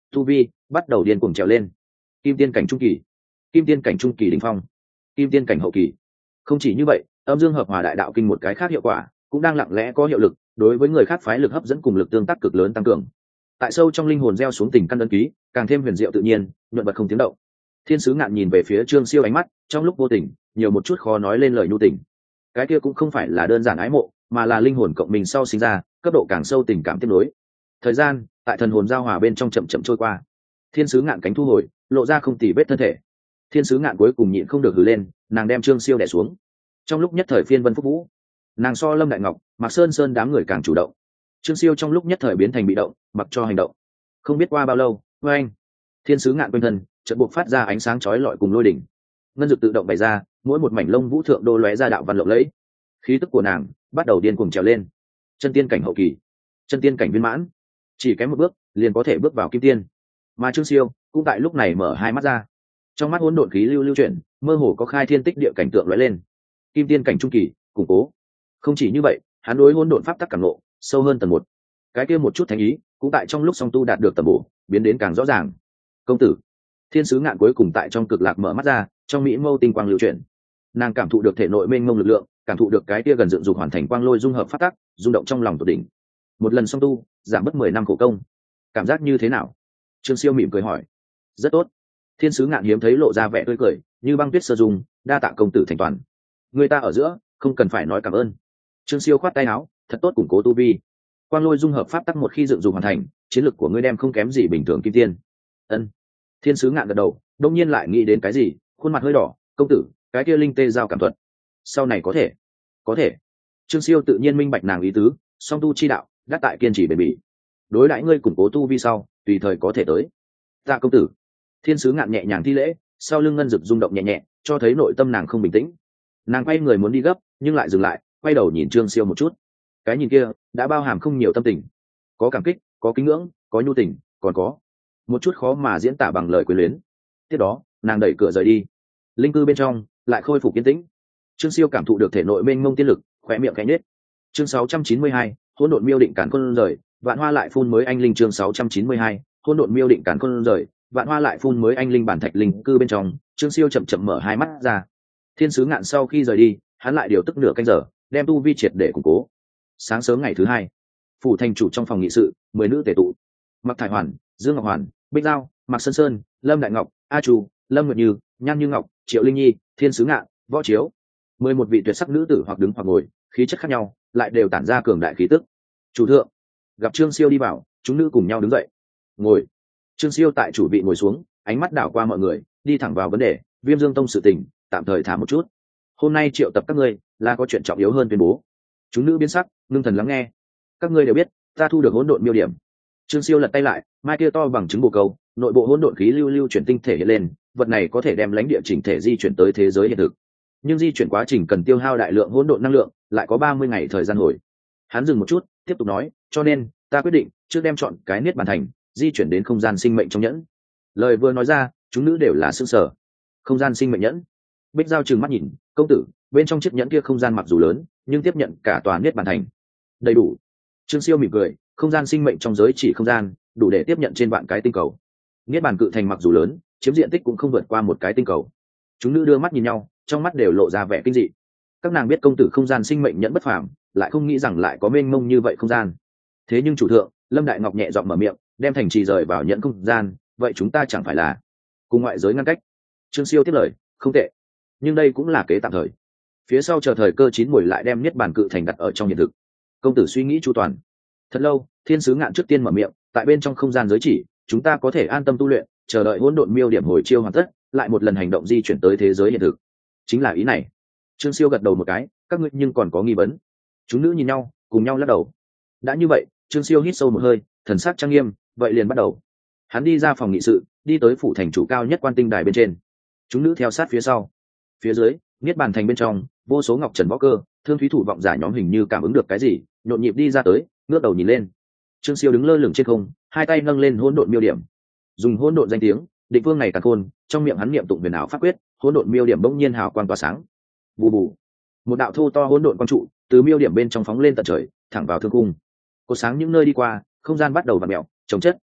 tu vi bắt đầu điên cuồng trèo lên. Kim tiên cảnh trung kỳ, kim tiên cảnh trung kỳ đỉnh phong, kim tiên cảnh hậu kỳ. Không chỉ như vậy, âm dương hợp hòa đại đạo kinh một cái khác hiệu quả cũng đang lặng lẽ có hiệu lực, đối với người khác phái lực hấp dẫn cùng lực tương tác cực lớn tăng cường. Tại sâu trong linh hồn gieo xuống tình căn ấn ký, càng thêm huyền diệu tự nhiên, nhuận vật không tiếng động. Thiên sứ ngạn nhìn về phía Trương Siêu, ánh mắt trong lúc vô tình nhiều một chút khó nói lên lời nhu tình. Cái kia cũng không phải là đơn giản ái mộ, mà là linh hồn cộng mình sau sinh ra cấp độ càng sâu tình cảm tiếp nối. Thời gian tại thần hồn giao hòa bên trong chậm chậm trôi qua. Thiên sứ ngạn cánh thu hồi, lộ ra không tì vết thân thể. Thiên sứ ngạn cuối cùng nhịn không được hừ lên, nàng đem Trương Siêu đè xuống. Trong lúc nhất thời phiên vân phúc vũ, nàng so Lâm Đại Ngọc, Mạc Sơn Sơn đám người càng chủ động. Trương Siêu trong lúc nhất thời biến thành bị động, mặc cho hành động. Không biết qua bao lâu, với anh, thiên sứ ngạn quanh thân chợt buộc phát ra ánh sáng chói lọi cùng lôi đỉnh. Ngân dược tự động bày ra, mỗi một mảnh lông vũ thượng đô lóe ra đạo văn lộng lẫy. Khí tức của nàng bắt đầu điên cuồng trèo lên. Chân tiên cảnh hậu kỳ, chân tiên cảnh viên mãn, chỉ kém một bước liền có thể bước vào kim tiên. Mà Trương Siêu cũng tại lúc này mở hai mắt ra, trong mắt hỗn độn khí lưu lưu chuyển, mơ hồ có khai thiên tích địa cảnh tượng lóe lên. Kim tiên cảnh trung kỳ củng cố. Không chỉ như vậy, hắn đối hỗn độn pháp tắc cảm ngộ sâu hơn tầng một. Cái kia một chút thánh ý cũng tại trong lúc song tu đạt được tầm bổ, biến đến càng rõ ràng. Công tử, thiên sứ ngạn cuối cùng tại trong cực lạc mở mắt ra, trong mỹ mâu tinh quang lưu chuyển. Nàng cảm thụ được thể nội mênh mông lực lượng, cảm thụ được cái kia gần dựng dục hoàn thành quang lôi dung hợp pháp tắc, rung động trong lòng tột đỉnh. Một lần song tu, giảm mất 10 năm khổ công, cảm giác như thế nào? Trương Siêu mỉm cười hỏi. Rất tốt. Thiên sứ ngạn hiếm thấy lộ ra vẻ tươi cười, như băng tuyết sơ dung, đa tạ công tử thành toàn. Người ta ở giữa không cần phải nói cảm ơn. Trương Siêu khoát tay áo, thật tốt củng cố tu vi. Quang lôi dung hợp pháp tắc một khi dựng dục hoàn thành, chiến lực của ngươi đem không kém gì bình thường kim tiên. Ân. Thiên sứ ngạn gật đầu, đông nhiên lại nghĩ đến cái gì, khuôn mặt hơi đỏ. Công tử, cái kia linh tê giao cảm thuật, sau này có thể. Trương Siêu tự nhiên minh bạch nàng ý tứ, song tu chi đạo đắc tại kiên trì bền bỉ. Đối đãi ngươi củng cố tu vi sau, tùy thời có thể tới. Tạ công tử. Thiên sứ ngạn nhẹ nhàng thi lễ, sau lưng ngân dực rung động nhẹ nhẹ, cho thấy nội tâm nàng không bình tĩnh. Nàng quay người muốn đi gấp, nhưng lại dừng lại, quay đầu nhìn Trương Siêu một chút. Cái nhìn kia đã bao hàm không nhiều tâm tình, có cảm kích, có kính ngưỡng, có nhu tình, còn có một chút khó mà diễn tả bằng lời quyến luyến. Tiếp đó nàng đẩy cửa rời đi. Linh cư bên trong lại khôi phục yên tĩnh. Trương Siêu cảm thụ được thể nội mênh mông tiên lực, khóe miệng khẽ nhếch. Chương 692, hỗn độn miêu định càn khôn rời, vạn hoa lại phun mới anh linh. Chương 692, hỗn độn miêu định càn khôn rời, vạn hoa lại phun mới anh linh. Bản thạch linh cư bên trong, Trương Siêu chậm chậm mở hai mắt ra. Thiên sứ ngạn sau khi rời đi, hắn lại điều tức nửa canh giờ, đem tu vi triệt để củng cố. Sáng sớm ngày thứ hai, phủ thành chủ trong phòng nghị sự, 10 nữ tề tụ. Mặc Thải Hoàn, Dương Ngọc Hoàn, Bích Giao, Mạc Sơn Sơn, Lâm Đại Ngọc, A Chu, Lâm Nguyệt Như, Nhan Như Ngọc, Triệu Linh Nhi, Thiên sứ ngạn, Võ Chiếu, 11 vị tuyệt sắc nữ tử hoặc đứng hoặc ngồi, khí chất khác nhau, lại đều tản ra cường đại khí tức. Chủ thượng. Gặp Trương Siêu đi vào, chúng nữ cùng nhau đứng dậy. Ngồi. Trương Siêu tại chủ vị ngồi xuống, ánh mắt đảo qua mọi người, đi thẳng vào vấn đề. Viêm Dương Tông sự tình, tạm thời thả một chút. Hôm nay triệu tập các ngươi là có chuyện trọng yếu hơn tuyên bố. Chúng nữ biến sắc, ngưng thần lắng nghe. Các ngươi đều biết, ta thu được hỗn độn miêu điểm. Trương Siêu lật tay lại, mai kia to bằng trứng bồ câu, nội bộ hỗn độn khí lưu lưu chuyển tinh thể hiện lên, vật này có thể đem lãnh địa chỉnh thể di chuyển tới thế giới hiện thực. Nhưng di chuyển quá trình cần tiêu hao đại lượng hỗn độn năng lượng, lại có 30 ngày thời gian hồi. Hắn dừng một chút, tiếp tục nói, cho nên ta quyết định trước đem chọn cái niết bàn thành, di chuyển đến không gian sinh mệnh trong nhẫn. Lời vừa nói ra, chúng nữ đều là sửng sở. Không gian sinh mệnh nhẫn? Bích Giao trừng mắt nhìn, công tử, bên trong chiếc nhẫn kia không gian mặc dù lớn, nhưng tiếp nhận cả tòa niết bàn thành. Đầy đủ. Trương Siêu mỉm cười, không gian sinh mệnh trong giới chỉ không gian, đủ để tiếp nhận trên vạn cái tinh cầu. Niết bàn cự thành mặc dù lớn, chiếm diện tích cũng không vượt qua một cái tinh cầu. Chúng nữ đưa mắt nhìn nhau, trong mắt đều lộ ra vẻ kinh dị. Các nàng biết công tử không gian sinh mệnh nhẫn bất phàm, lại không nghĩ rằng lại có mênh mông như vậy không gian. Thế nhưng chủ thượng, Lâm Đại Ngọc nhẹ giọng mở miệng, đem thành trì rời vào nhẫn không gian, vậy chúng ta chẳng phải là cùng ngoại giới ngăn cách? Trương Siêu tiếp lời, không tệ, nhưng đây cũng là kế tạm thời. Phía sau chờ thời cơ chín muồi lại đem niết bàn cự thành đặt ở trong hiện thực. Công tử suy nghĩ chu toàn. Thật lâu, Thiên sứ ngạn trước tiên mở miệng, tại bên trong không gian giới chỉ, chúng ta có thể an tâm tu luyện, chờ đợi hỗn độn miêu điểm hồi chiêu hoàn tất, lại một lần hành động di chuyển tới thế giới hiện thực. Chính là ý này. Trương Siêu gật đầu một cái, các ngươi nhưng còn có nghi vấn? Chúng nữ nhìn nhau, cùng nhau lắc đầu. Đã như vậy, Trương Siêu hít sâu một hơi, thần sắc trang nghiêm, vậy liền bắt đầu. Hắn đi ra phòng nghị sự, đi tới phủ thành chủ cao nhất quan tinh đài bên trên. Chúng nữ theo sát phía sau. Phía dưới, niết bàn thành bên trong, vô số ngọc trần võ cơ, thương thúy thủ vọng giả nhóm hình như cảm ứng được cái gì, nhộn nhịp đi ra tới, ngước đầu nhìn lên. Trương Siêu đứng lơ lửng trên không, hai tay nâng lên hỗn độn miêu điểm, dùng hỗn độn danh tiếng, định phương này càng khôn, trong miệng hắn niệm tụng huyền ảo pháp quyết, hỗn độn miêu điểm bỗng nhiên hào quang tỏa sáng. Bù bù, một đạo thô to hỗn độn quang trụ từ miêu điểm bên trong phóng lên tận trời, thẳng vào thương cung. Cột sáng những nơi đi qua, không gian bắt đầu vặn mèo, chống chất,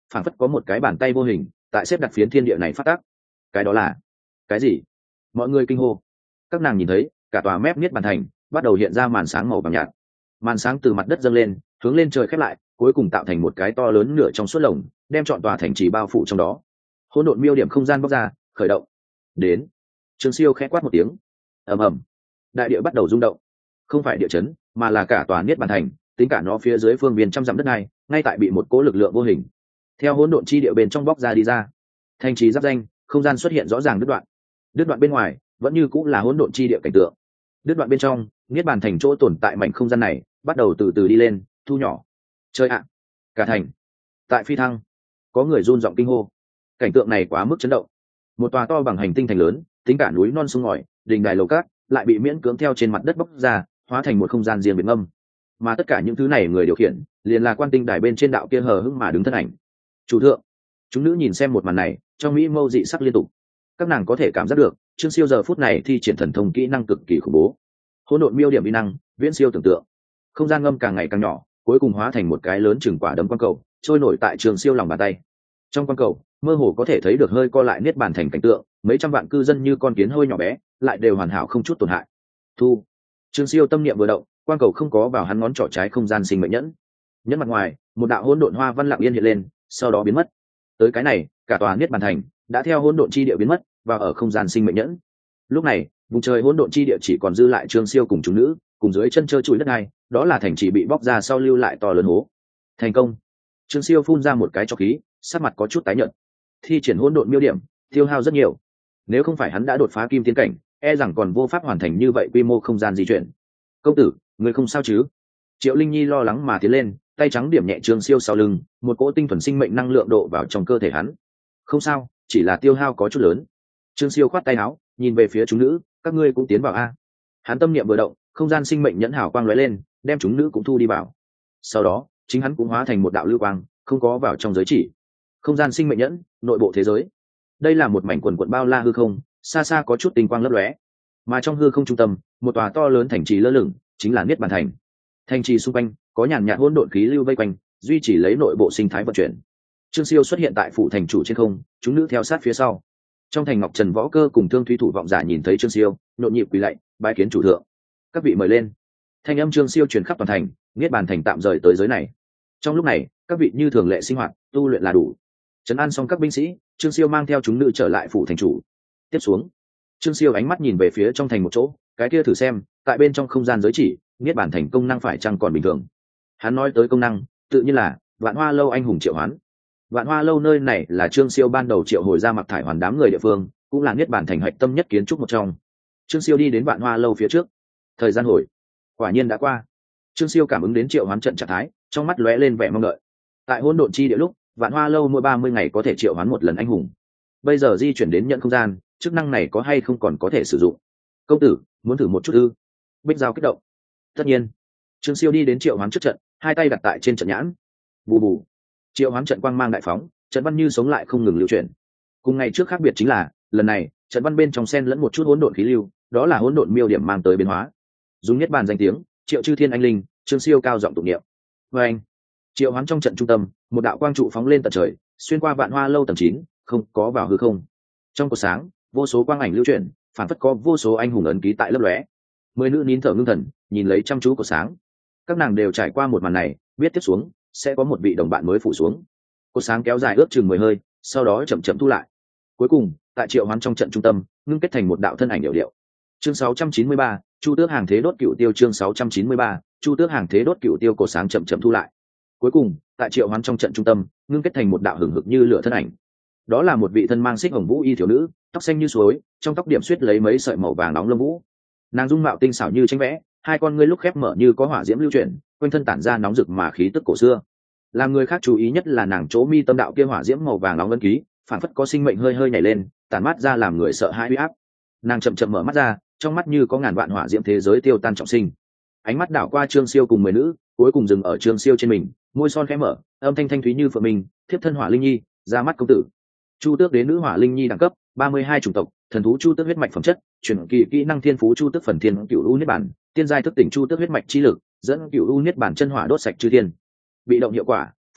phảng phất có một cái bàn tay vô hình tại xếp đặt phiến thiên địa này phát tác. Cái đó là cái gì? Mọi người kinh hô. Các nàng nhìn thấy cả tòa mép niết bàn thành bắt đầu hiện ra màn sáng màu vàng nhạt. Màn sáng từ mặt đất dâng lên, hướng lên trời khép lại, cuối cùng tạo thành một cái to lớn nửa trong suốt lồng, đem trọn tòa thành trì bao phủ trong đó. Hỗn độn miêu điểm không gian bóc ra, khởi động. Đến. Trương Siêu khẽ quát một tiếng. Ầm ầm. Đại địa bắt đầu rung động. Không phải địa chấn, mà là cả tòa niết bàn thành, tính cả nó phía dưới phương viên trăm dặm đất này, ngay tại bị một cỗ lực lượng vô hình theo hỗn độn chi địa bên trong bóc ra đi ra. Thành trì giáp danh, không gian xuất hiện rõ ràng đứt đoạn. Đứt đoạn bên ngoài vẫn như cũng là hỗn độn chi địa cảnh tượng. Đứt đoạn bên trong, niết bàn thành chỗ tồn tại mảnh không gian này bắt đầu từ từ đi lên, thu nhỏ. Chơi ạ, cả thành tại phi thăng. Có người run giọng kinh hô. Cảnh tượng này quá mức chấn động. Một tòa to bằng hành tinh thành lớn, tính cả núi non sông ngòi, đình đài lầu cát, lại bị miễn cưỡng theo trên mặt đất bóc ra, hóa thành một không gian riêng biệt ngâm. Mà tất cả những thứ này người điều khiển liền là quan tinh đài bên trên đạo kia hờ hững mà đứng thân ảnh. Chủ thượng. Chúng nữ nhìn xem một màn này, trong mỹ mâu dị sắc liên tục. Các nàng có thể cảm giác được Trương Siêu giờ phút này thi triển thần thông kỹ năng cực kỳ khủng bố. Hỗn độn miêu điểm uy năng viễn siêu tưởng tượng. Không gian ngâm càng ngày càng nhỏ, cuối cùng hóa thành một cái lớn chừng quả đấm quang cầu trôi nổi tại Trương Siêu lòng bàn tay. Trong quang cầu mơ hồ có thể thấy được hơi co lại niết bàn thành cảnh tượng, mấy trăm vạn cư dân như con kiến hơi nhỏ bé, lại đều hoàn hảo không chút tổn hại. Thu. Trương Siêu tâm niệm vừa động, quang cầu không có vào hắn ngón trỏ trái không gian sinh mệnh nhẫn. Nhẫn mặt ngoài, một đạo hỗn độn hoa văn lặng yên hiện lên, sau đó biến mất. Tới cái này, cả tòa niết bàn thành đã theo hỗn độn chi địa biến mất, và ở không gian sinh mệnh nhẫn. Lúc này, vùng trời hỗn độn chi địa chỉ còn dư lại Trương Siêu cùng chúng nữ, cùng dưới chân trơ trụi đất này, đó là thành trì bị bóc ra sau lưu lại to lớn hố. Thành công. Trương Siêu phun ra một cái trọc khí, sắc mặt có chút tái nhợt. Thi triển hỗn độn miêu điểm, tiêu hao rất nhiều. Nếu không phải hắn đã đột phá kim tiên cảnh, e rằng còn vô pháp hoàn thành như vậy quy mô không gian di chuyển. Công tử, người không sao chứ? Triệu Linh Nhi lo lắng mà tiến lên, tay trắng điểm nhẹ Trương Siêu sau lưng, một cỗ tinh thuần sinh mệnh năng lượng độ vào trong cơ thể hắn. Không sao, chỉ là tiêu hao có chút lớn. Trương Siêu khoát tay áo, nhìn về phía chúng nữ, các ngươi cũng tiến vào a. Hắn tâm niệm vừa động, không gian sinh mệnh nhẫn hào quang lóe lên, đem chúng nữ cũng thu đi vào. Sau đó, chính hắn cũng hóa thành một đạo lưu quang, không có vào trong giới chỉ. Không gian sinh mệnh nhẫn, nội bộ thế giới. Đây là một mảnh quần quần bao la hư không, xa xa có chút tinh quang lấp lóe. Mà trong hư không trung tâm, một tòa to lớn thành trì lơ lửng, chính là Niết Bàn thành. Thành trì xung quanh có nhàn nhạt hỗn độn khí lưu vây quanh, duy trì lấy nội bộ sinh thái vận chuyển. Trương Siêu xuất hiện tại phủ thành chủ trên không, chúng nữ theo sát phía sau. Trong thành Ngọc Trần Võ Cơ cùng Thương Thúy Thủ Vọng Giả nhìn thấy Trương Siêu, nhộn nhịp quỳ lạy, bái kiến chủ thượng. Các vị mời lên. Thanh âm Trương Siêu truyền khắp toàn thành, Niết Bàn thành tạm rời tới giới này. Trong lúc này, các vị như thường lệ sinh hoạt, tu luyện là đủ. Trấn an xong các binh sĩ, Trương Siêu mang theo chúng nữ trở lại phủ thành chủ. Tiếp xuống, Trương Siêu ánh mắt nhìn về phía trong thành một chỗ, cái kia thử xem, tại bên trong không gian giới chỉ, Niết Bàn thành công năng phải chăng còn bình thường. Hắn nói tới công năng, tự nhiên là Vạn Hoa lâu anh hùng triệu hoán. Vạn Hoa lâu nơi này là Trương Siêu ban đầu triệu hồi ra Mặc Thải Hoàn đám người địa phương, cũng là Niết Bàn thành hạch tâm nhất kiến trúc một trong. Trương Siêu đi đến Vạn Hoa lâu phía trước. Thời gian hồi quả nhiên đã qua. Trương Siêu cảm ứng đến triệu hoán trận trạng thái, trong mắt lóe lên vẻ mong đợi. Tại hỗn độn chi địa lúc, Vạn Hoa lâu mỗi 30 ngày có thể triệu hoán một lần anh hùng. Bây giờ di chuyển đến nhận không gian, chức năng này có hay không còn có thể sử dụng? Công tử, muốn thử một chút ư? Bích Giao kích động. Tất nhiên. Trương Siêu đi đến triệu hoán trước trận, hai tay đặt tại trên trận nhãn. Bù bù. Triệu hoán trận quang mang đại phóng, trận văn như sống lại không ngừng lưu chuyển. Cùng ngày trước khác biệt chính là, lần này, trận văn bên trong xen lẫn một chút hỗn độn khí lưu, đó là hỗn độn miêu điểm mang tới biến hóa. Dùng Niết Bàn danh tiếng, Triệu Chư Thiên anh linh, Trương Siêu cao giọng tụng niệm. Và anh, triệu hoán trong trận trung tâm, một đạo quang trụ phóng lên tận trời, xuyên qua Vạn Hoa lâu tầng 9, không có vào hư không. Trong cột sáng, vô số quang ảnh lưu chuyển, phản phất có vô số anh hùng ấn ký tại lấp lóe. 10 nữ nín thở ngưng thần, nhìn lấy chăm chú cột sáng. Các nàng đều trải qua một màn này, biết tiếp xuống sẽ có một vị đồng bạn mới phủ xuống. Cột sáng kéo dài ước chừng 10 hơi, sau đó chậm chậm thu lại. Cuối cùng, tại triệu hoán trong trận trung tâm, ngưng kết thành một đạo thân ảnh điệu điệu. Chương 693, Chu Tước hàng thế đốt cựu tiêu. Chương 693, Chu Tước hàng thế đốt cựu tiêu. Cột sáng chậm chậm thu lại. Cuối cùng, tại triệu hoán trong trận trung tâm, ngưng kết thành một đạo hừng hực như lửa thân ảnh. Đó là một vị thân mang xích hồng vũ y thiếu nữ, tóc xanh như suối, trong tóc điểm xuyết lấy mấy sợi màu vàng nóng lông vũ. Nàng dung mạo tinh xảo như tranh vẽ, hai con ngươi lúc khép mở như có hỏa diễm lưu chuyển, quanh thân tản ra nóng rực mà khí tức cổ xưa. Làm người khác chú ý nhất là nàng chỗ mi tâm đạo kia hỏa diễm màu vàng nóng ấn ký, phản phất có sinh mệnh hơi hơi nhảy lên, tản mát ra làm người sợ hãi uy áp. Nàng chậm chậm mở mắt ra, trong mắt như có ngàn vạn hỏa diễm thế giới tiêu tan trọng sinh. Ánh mắt đảo qua Trương Siêu cùng 10 nữ, cuối cùng dừng ở Trương Siêu trên mình, môi son khẽ mở, âm thanh thanh thúy như phượng minh, thiếp thân Hỏa Linh Nhi, ra mắt công tử. Chu Tước đế nữ Hỏa Linh Nhi đẳng cấp 32 chủng tộc, thần thú Chu Tước huyết mạch phẩm chất, chuyển kỳ kỹ năng thiên phú Chu Tước phần thiên cửu u niết bản, tiên giai thức tỉnh Chu Tước huyết mạch chi lực, dẫn cửu u niết bản chân hỏa đốt sạch chư thiên. Bị động hiệu quả,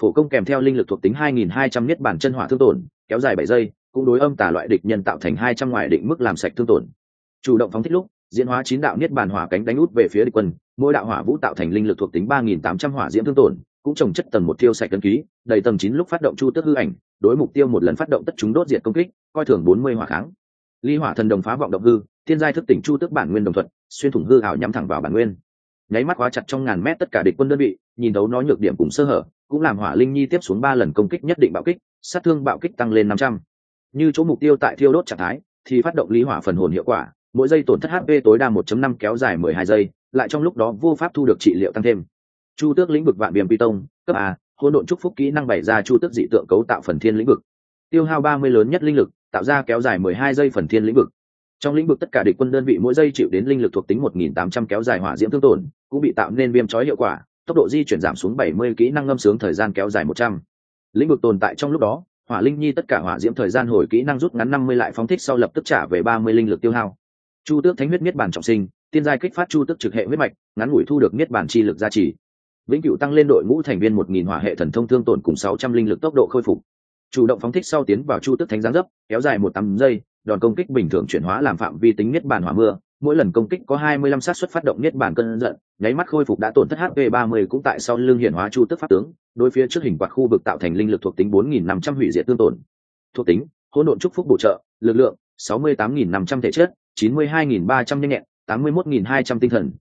phổ công kèm theo linh lực thuộc tính 2200 niết bản chân hỏa thương tổn, kéo dài 7 giây, cũng đối âm tà loại địch nhân tạo thành 200 ngoài định mức làm sạch thương tổn. Chủ động phóng thích lúc, diễn hóa 9 đạo niết bàn hỏa cánh đánh út về phía địch quân, mỗi đạo hỏa vũ tạo thành linh lực thuộc tính 3800 hỏa diễm thương tổn, cũng trồng chất tầng một thiêu sạch cân ký, đầy tầng 9 lúc phát động chu tước hư ảnh, đối mục tiêu một lần phát động tất chúng đốt diệt công kích, coi thường 40 hỏa kháng. Ly hỏa thần đồng phá vọng động hư, thiên giai thức tỉnh chu tước bản nguyên đồng thuận, xuyên thủng hư ảo nhắm thẳng vào bản nguyên. Nháy mắt khóa chặt trong ngàn mét tất cả địch quân đơn vị, nhìn thấu nó nhược điểm cùng sơ hở, cũng làm Hỏa Linh Nhi tiếp xuống 3 lần công kích nhất định bạo kích, sát thương bạo kích tăng lên 500. Như chỗ mục tiêu tại thiêu đốt trạng thái, thì phát động lý hỏa phần hồn hiệu quả, mỗi giây tổn thất HP tối đa 1.5 kéo dài 12 giây, lại trong lúc đó vô pháp thu được trị liệu tăng thêm. Chu tước lĩnh vực vạn viêm python, cấp A, hỗn độn chúc phúc kỹ năng bày ra chu tước dị tượng cấu tạo phần thiên lĩnh vực. Tiêu hao 30 lớn nhất linh lực, tạo ra kéo dài 12 giây phần thiên lĩnh vực. Trong lĩnh vực tất cả địch quân đơn vị mỗi giây chịu đến linh lực thuộc tính 1800 kéo dài hỏa diễm thương tổn, cũng bị tạo nên viêm chói hiệu quả, tốc độ di chuyển giảm xuống 70, kỹ năng ngâm sướng thời gian kéo dài 100. Lĩnh vực tồn tại trong lúc đó, Hỏa Linh Nhi tất cả hỏa diễm thời gian hồi kỹ năng rút ngắn 50 lại phóng thích sau lập tức trả về 30 linh lực tiêu hao. Chu tước thánh huyết niết bàn trọng sinh, tiên giai kích phát chu tước trực hệ huyết mạch, ngắn ngủi thu được niết bàn chi lực gia trì. Vĩnh cửu tăng lên đội ngũ thành viên 1000 hỏa hệ thần thông thương tổn cùng 600 linh lực tốc độ khôi phục. Chủ động phóng thích sau tiến vào chu tước thánh giáng dấp, kéo dài 18 giây, đòn công kích bình thường chuyển hóa làm phạm vi tính niết bàn hỏa mưa, mỗi lần công kích có 25 xác suất phát động niết bàn cơn giận, nháy mắt khôi phục đã tổn thất HP 30 cũng tại sau lưng hiển hóa chu tước pháp tướng, đối phía trước hình quạt khu vực tạo thành linh lực thuộc tính 4500 hủy diệt tương tổn. Thuộc tính: hỗn độn chúc phúc bổ trợ, lực lượng 68500 thể chất, 92300 nhanh nhẹn, 81200 tinh thần,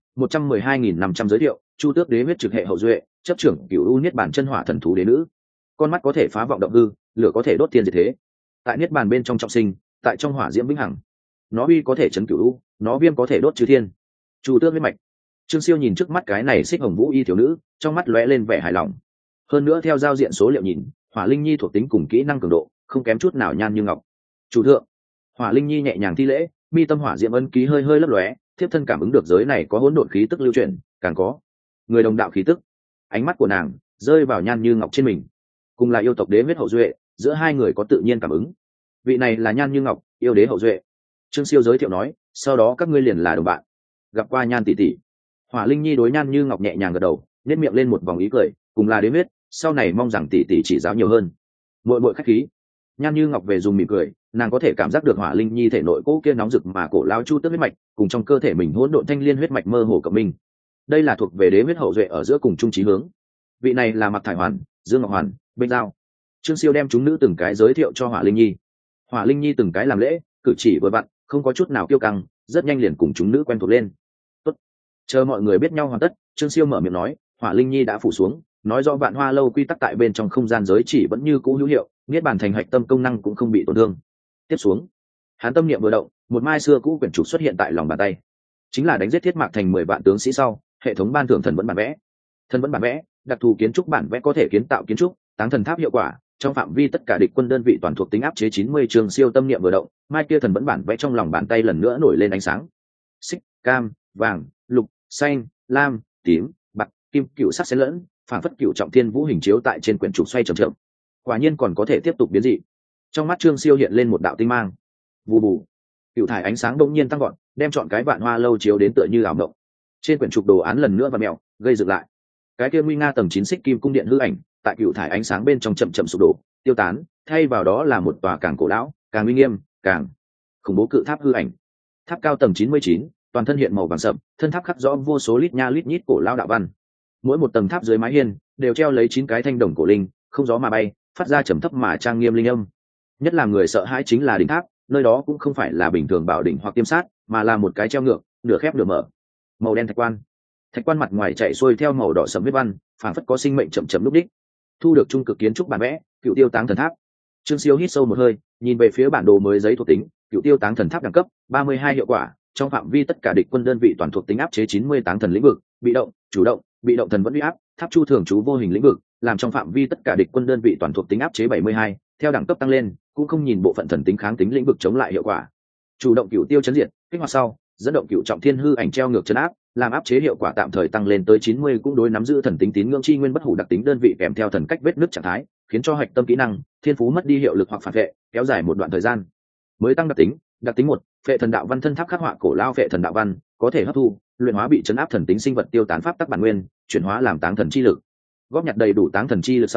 112500 giới thiệu, chu tước đế huyết trực hệ hậu duệ, chấp trưởng cửu u niết bàn chân hỏa thần thú đế nữ. Con mắt có thể phá vọng động hư, lửa có thể đốt thiên diệt thế. Tại niết bàn bên trong trọng sinh, tại trong hỏa diễm vĩnh hằng. Nó uy có thể chấn cửu u, nó viêm có thể đốt chư thiên. Chu tước huyết mạch. Trương Siêu nhìn trước mắt cái này xích hồng vũ y thiếu nữ, trong mắt lóe lên vẻ hài lòng. Hơn nữa theo giao diện số liệu nhìn, Hỏa Linh Nhi thuộc tính cùng kỹ năng cường độ, không kém chút nào Nhan Như Ngọc. Chủ thượng. Hỏa Linh Nhi nhẹ nhàng thi lễ, mi tâm hỏa diễm ấn ký hơi hơi lấp lóe, thiếp thân cảm ứng được giới này có hỗn độn khí tức lưu chuyển, càng có người đồng đạo khí tức. Ánh mắt của nàng rơi vào Nhan Như Ngọc trên mình. Cùng là yêu tộc đế huyết hậu duệ, giữa hai người có tự nhiên cảm ứng. Vị này là Nhan Như Ngọc, yêu đế hậu duệ. Trương Siêu giới thiệu nói, sau đó các ngươi liền là đồng bạn. Gặp qua Nhan tỷ tỷ. Hỏa Linh Nhi đối Nhan Như Ngọc nhẹ nhàng gật đầu, nhếch miệng lên một vòng ý cười, cùng là đế huyết, sau này mong rằng tỷ tỷ chỉ giáo nhiều hơn. Muội muội khách khí. Nhan Như Ngọc về dùng mỉm cười, nàng có thể cảm giác được Hỏa Linh Nhi thể nội cỗ kia nóng rực mà cổ lao chu tước huyết mạch, cùng trong cơ thể mình hỗn độn thanh liên huyết mạch mơ hồ cộng minh. Đây là thuộc về đế huyết hậu duệ ở giữa cùng chung chí hướng. Vị này là Mặc Thải Hoàn, Dương Ngọc Hoàn, Bên Giao. Trương Siêu đem chúng nữ từng cái giới thiệu cho Hỏa Linh Nhi. Hỏa Linh Nhi từng cái làm lễ, cử chỉ vừa vặn, không có chút nào kiêu căng, rất nhanh liền cùng chúng nữ quen thuộc lên. Tốt. Chờ mọi người biết nhau hoàn tất, Trương Siêu mở miệng nói, Hỏa Linh Nhi đã phủ xuống, nói rõ Vạn Hoa lâu quy tắc tại bên trong không gian giới chỉ vẫn như cũ hữu hiệu, niết bàn thành hạch tâm công năng cũng không bị tổn thương. Tiếp xuống, hắn tâm niệm vừa động, một mai xưa cũ quyển trục xuất hiện tại lòng bàn tay. Chính là đánh giết Thiết Mạc thành 10 vạn tướng sĩ sau, hệ thống ban thưởng thần vẫn bản vẽ. Thần vẫn bản vẽ, đặc thù kiến trúc bản vẽ có thể kiến tạo kiến trúc, táng thần tháp hiệu quả, trong phạm vi tất cả địch quân đơn vị toàn thuộc tính áp chế 90. Trường Siêu tâm niệm vừa động, mai kia thần vẫn bản vẽ trong lòng bàn tay lần nữa nổi lên ánh sáng. Xích, cam, vàng, lục, xanh, lam, tím, bạc, kim, cựu sắc xen lẫn, phản phất cựu trọng thiên vũ hình chiếu tại trên quyển trục xoay chậm chậm. Quả nhiên còn có thể tiếp tục biến dị. Trong mắt Trương Siêu hiện lên một đạo tinh mang. Vù vù. Cựu thải ánh sáng đông nhiên tăng gọn, đem chọn cái Vạn Hoa lâu chiếu đến tựa như ảo mộng. Trên quyển trục đồ án lần nữa và mèo, gây dựng lại. Cái kia nguy nga tầng 9 xích kim cung điện hư ảnh, tại cựu thải ánh sáng bên trong chậm chậm sụp đổ, tiêu tán, thay vào đó là một tòa càng cổ lão, càng uy nghiêm, càng khủng bố cự tháp hư ảnh. Tháp cao tầng 99, toàn thân hiện màu vàng sậm, thân tháp khắc rõ vô số lít nha lít nhít cổ lão đạo văn. Mỗi một tầng tháp dưới mái hiên đều treo lấy 9 cái thanh đồng cổ linh, không gió mà bay, phát ra trầm thấp mà trang nghiêm linh âm. Nhất là người sợ hãi chính là đỉnh tháp, nơi đó cũng không phải là bình thường bảo đỉnh hoặc tiêm sát, mà là một cái treo ngược, nửa khép nửa mở. Màu đen thạch quan. Thạch quan mặt ngoài chạy xuôi theo màu đỏ sẫm viết văn, phảng phất có sinh mệnh chậm chậm lúc đích. Thu được trung cực kiến trúc bản vẽ, Cựu Tiêu Táng Thần Tháp. Trương Siêu hít sâu một hơi, nhìn về phía bản đồ mới giấy thuộc tính, Cựu Tiêu Táng Thần Tháp đẳng cấp 32 hiệu quả, trong phạm vi tất cả địch quân đơn vị toàn thuộc tính áp chế 90 táng thần lĩnh vực, bị động, chủ động, bị động thần vẫn uy áp, tháp chu thường trú vô hình lĩnh vực, làm trong phạm vi tất cả địch quân đơn vị toàn thuộc tính áp chế 72, theo đẳng cấp tăng lên, cũng không nhìn bộ phận thần tính kháng tính lĩnh vực chống lại hiệu quả. Chủ động Cựu Tiêu chấn diệt, kích hoạt sau, dẫn động Cựu Trọng Thiên hư ảnh treo ngược chấn áp, làm áp chế hiệu quả tạm thời tăng lên tới 90, cũng đối nắm giữ thần tính tín ngưỡng chi nguyên bất hủ đặc tính đơn vị kèm theo thần cách vết nứt trạng thái, khiến cho hạch tâm kỹ năng thiên phú mất đi hiệu lực hoặc phản vệ, kéo dài một đoạn thời gian. Mới tăng đặc tính 1, phệ thần đạo văn thân tháp khắc họa cổ lao phệ thần đạo văn, có thể hấp thu, luyện hóa bị chấn áp thần tính sinh vật tiêu tán pháp tắc bản nguyên, chuyển hóa làm táng thần chi lực. Góp nhặt đầy đủ táng thần chi lực sau,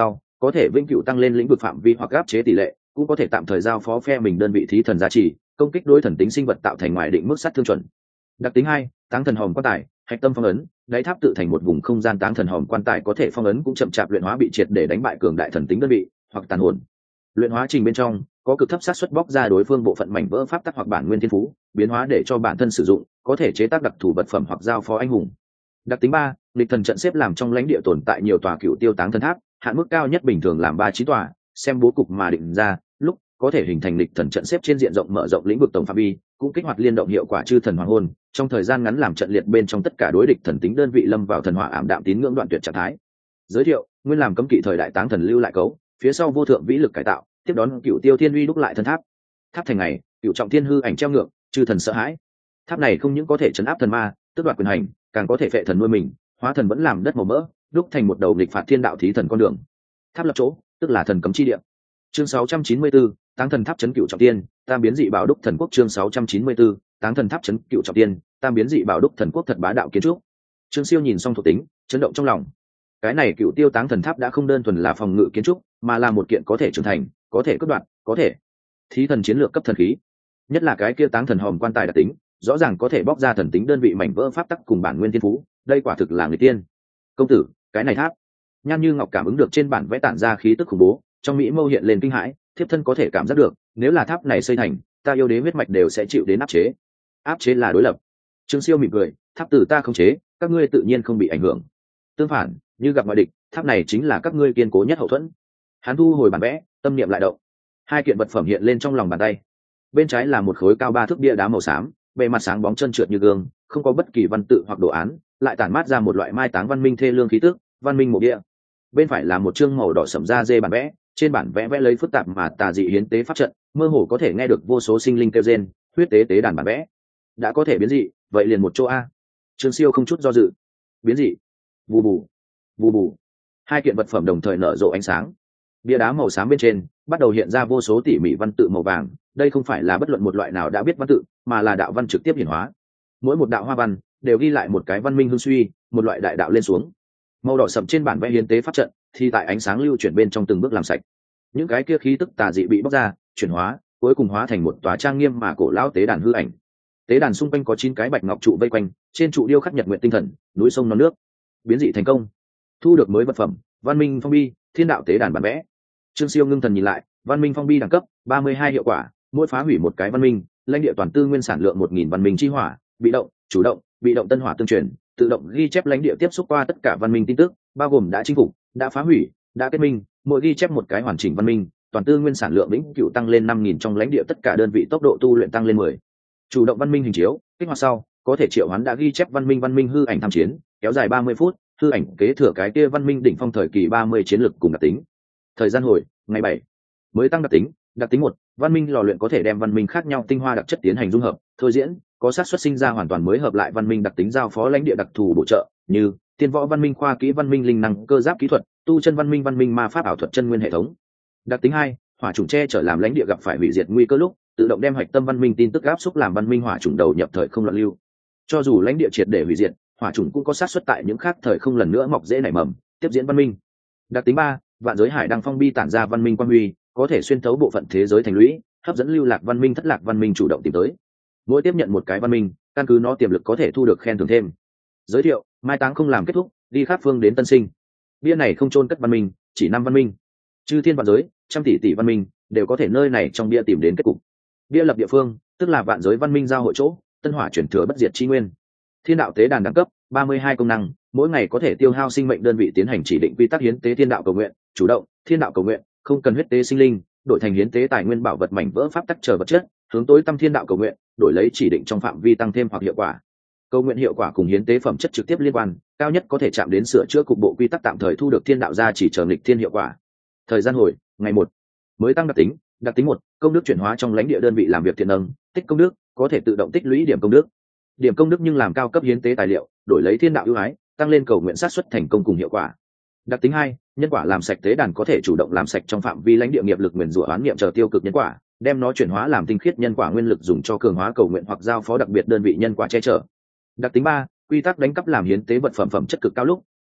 có thể vĩnh cửu tăng lên lĩnh vực phạm vi hoặc áp chế tỷ lệ, cũng có thể tạm thời giao phó phe mình đơn vị thí thần giá trị, công kích đối thần tính sinh vật tạo thành ngoài định mức sát thương chuẩn. Đặc tính 2, táng thần hòm quan tài, hạch tâm phong ấn, đáy tháp tự thành một vùng không gian táng thần hòm quan tài có thể phong ấn cũng chậm chạp luyện hóa bị triệt để đánh bại cường đại thần tính đơn vị hoặc tàn hồn. Luyện hóa trình bên trong có cực thấp xác suất bóc ra đối phương bộ phận mảnh vỡ pháp tắc hoặc bản nguyên thiên phú, biến hóa để cho bản thân sử dụng, có thể chế tác đặc thù vật phẩm hoặc giao phó anh hùng. Đặc tính 3, nghịch thần trận xếp làm trong lãnh địa tồn tại nhiều tòa cựu tiêu táng thần tháp, hạn mức cao nhất bình thường làm 39 tòa, xem bố cục mà định ra, lúc có thể hình thành nghịch thần trận xếp trên diện rộng mở rộng lĩnh vực tổng phạm vi, cũng kích hoạt liên động hiệu quả chư thần hoàng hôn, trong thời gian ngắn làm trận liệt bên trong tất cả đối địch thần tính đơn vị lâm vào thần hỏa ảm đạm tín ngưỡng đoạn tuyệt trạng thái. Giới thiệu, nguyên làm cấm kỵ thời đại táng thần lưu lại cấu, phía sau vô thượng vĩ lực cải tạo, tiếp đón cựu tiêu thiên uy đúc lại thân tháp. Tháp thành ngày, cựu trọng thiên hư ảnh treo ngược, chư thần sợ hãi. Tháp này không những có thể chấn áp thần ma, tước đoạt quyền hành, càng có thể phệ thần nuôi mình, hóa thần vẫn làm đất màu mỡ, đúc thành một đầu nghịch phạt thiên đạo thí thần con đường. Tháp lập chỗ, tức là thần cấm chi địa. Chương 694, táng thần tháp chấn cựu trọng tiên, tam biến dị bảo đúc thần quốc. Chương 694, táng thần tháp chấn cựu trọng tiên, tam biến dị bảo đúc thần quốc thật bá đạo kiến trúc. Trương Siêu nhìn xong thuộc tính, chấn động trong lòng. Cái này cựu tiêu táng thần tháp đã không đơn thuần là phòng ngự kiến trúc, mà là một kiện có thể trưởng thành, có thể cất đoạn, có thể thí thần chiến lược cấp thần khí. Nhất là cái kia táng thần hòm quan tài đặc tính, rõ ràng có thể bóc ra thần tính đơn vị mảnh vỡ pháp tắc cùng bản nguyên thiên phú, đây quả thực là người tiên. Công tử, cái này tháp. Nhan Như Ngọc cảm ứng được trên bản vẽ tản ra khí tức khủng bố, trong mỹ mâu hiện lên kinh hãi, thiếp thân có thể cảm giác được, nếu là tháp này xây thành, ta yêu đế huyết mạch đều sẽ chịu đến áp chế. Áp chế là đối lập. Trương Siêu mỉm cười, tháp từ ta không chế, các ngươi tự nhiên không bị ảnh hưởng. Tương phản, như gặp ngoại địch, tháp này chính là các ngươi kiên cố nhất hậu thuẫn. Hắn thu hồi bản vẽ, tâm niệm lại động. Hai kiện vật phẩm hiện lên trong lòng bàn tay. Bên trái là một khối cao 3 thước bia đá màu xám, bề mặt sáng bóng trơn trượt như gương, không có bất kỳ văn tự hoặc đồ án, lại tản mát ra một loại mai táng văn minh thê lương khí tức, văn minh mộ địa. Bên phải là một chương màu đỏ sẫm da dê bản vẽ, trên bản vẽ vẽ lấy phức tạp mà tà dị hiến tế pháp trận, mơ hồ có thể nghe được vô số sinh linh kêu rên, huyết tế tế đàn bản vẽ. Đã có thể biến dị, vậy liền một chỗ a. Trương Siêu không chút do dự. Biến dị. Vù vù, vù vù. Hai kiện vật phẩm đồng thời nở rộ ánh sáng. Bia đá màu xám bên trên bắt đầu hiện ra vô số tỉ mỉ văn tự màu vàng, đây không phải là bất luận một loại nào đã biết văn tự, mà là đạo văn trực tiếp hiển hóa. Mỗi một đạo hoa văn đều ghi lại một cái văn minh hưng suy, một loại đại đạo lên xuống. Màu đỏ sậm trên bản vẽ hiến tế pháp trận thì tại ánh sáng lưu chuyển bên trong từng bước làm sạch. Những cái kia khí tức tà dị bị bóc ra, chuyển hóa, cuối cùng hóa thành một tòa trang nghiêm mà cổ lão tế đàn hư ảnh. Tế đàn xung quanh có 9 cái bạch ngọc trụ vây quanh, trên trụ điêu khắc nhật nguyện tinh thần, núi sông non nước. Biến dị thành công. Thu được mới vật phẩm, văn minh phong bi, thiên đạo tế đàn bản vẽ. Trương Siêu ngưng thần nhìn lại, văn minh phong bi đẳng cấp 32 hiệu quả, mỗi phá hủy một cái văn minh, lãnh địa toàn tư nguyên sản lượng 1000 văn minh chi hỏa, bị động, chủ động, bị động tân hỏa tương truyền, tự động ghi chép lãnh địa tiếp xúc qua tất cả văn minh tin tức, bao gồm đã chinh phục, đã phá hủy, đã kết minh, mỗi ghi chép một cái hoàn chỉnh văn minh, toàn tư nguyên sản lượng vĩnh cửu tăng lên 5000 trong lãnh địa tất cả đơn vị tốc độ tu luyện tăng lên 10. Chủ động văn minh hình chiếu, kích hoạt sau, có thể triệu hoán đã ghi chép văn minh hư ảnh tham chiến, kéo dài 30 phút, hư ảnh kế thừa cái kia văn minh đỉnh phong thời kỳ 30 chiến lực cùng đặc tính. Thời gian hồi, ngày 7. Mới tăng đặc tính 1, văn minh lò luyện có thể đem văn minh khác nhau tinh hoa đặc chất tiến hành dung hợp, thôi diễn, có xác suất sinh ra hoàn toàn mới hợp lại văn minh đặc tính giao phó lãnh địa đặc thù bổ trợ, như tiên võ văn minh khoa kỹ văn minh linh năng cơ giáp kỹ thuật, tu chân văn minh ma pháp ảo thuật chân nguyên hệ thống. Đặc tính 2, hỏa chủng che chở làm lãnh địa gặp phải hủy diệt nguy cơ lúc, tự động đem hạch tâm văn minh tin tức áp xúc làm văn minh hỏa chủng đầu nhập thời không loạn lưu. Cho dù lãnh địa triệt để hủy diệt, hỏa chủng cũng có xác suất tại những khác thời không lần nữa mọc rễ nảy mầm, tiếp diễn văn minh. Đặc tính 3, vạn giới hải đăng phong bi tản ra văn minh quang huy, có thể xuyên thấu bộ phận thế giới thành lũy, hấp dẫn lưu lạc văn minh thất lạc văn minh chủ động tìm tới. Mỗi tiếp nhận một cái văn minh, căn cứ nó tiềm lực có thể thu được khen thưởng thêm. Giới thiệu, mai táng không làm kết thúc, đi khắp phương đến tân sinh. Bia này không chôn cất văn minh, chỉ 5 văn minh. Chư thiên vạn giới, trăm tỷ tỷ văn minh đều có thể nơi này trong bia tìm đến kết cục. Bia lập địa phương, tức là vạn giới văn minh giao hội chỗ, tân hỏa chuyển thừa bất diệt chi nguyên. Thiên đạo tế đàn đẳng cấp 32 công năng, mỗi ngày có thể tiêu hao sinh mệnh đơn vị tiến hành chỉ định quy tắc hiến tế thiên đạo cầu nguyện, chủ động, thiên đạo cầu nguyện, không cần huyết tế sinh linh, đổi thành hiến tế tài nguyên bảo vật mảnh vỡ pháp tắc chờ vật chất, hướng tối tâm thiên đạo cầu nguyện, đổi lấy chỉ định trong phạm vi tăng thêm hoặc hiệu quả. Cầu nguyện hiệu quả cùng hiến tế phẩm chất trực tiếp liên quan, cao nhất có thể chạm đến sửa chữa cục bộ quy tắc tạm thời thu được thiên đạo gia chỉ chờ nghịch thiên hiệu quả. Thời gian hồi, ngày 1. Mới tăng đặc tính 1, công đức chuyển hóa trong lãnh địa đơn vị làm việc thiện nâng, tích công đức, có thể tự động tích lũy điểm công đức. Điểm công đức nhưng làm cao cấp hiến tế tài liệu, đổi lấy thiên đạo ưu ái, tăng lên cầu nguyện sát suất thành công cùng hiệu quả. Đặc tính 2, nhân quả làm sạch tế đàn có thể chủ động làm sạch trong phạm vi lãnh địa nghiệp lực nguyền rủa oán niệm chờ tiêu cực nhân quả, đem nó chuyển hóa làm tinh khiết nhân quả nguyên lực dùng cho cường hóa cầu nguyện hoặc giao phó đặc biệt đơn vị nhân quả che chở. Đặc tính 3, quy tắc đánh cắp làm hiến tế vật phẩm chất cực cao lúc,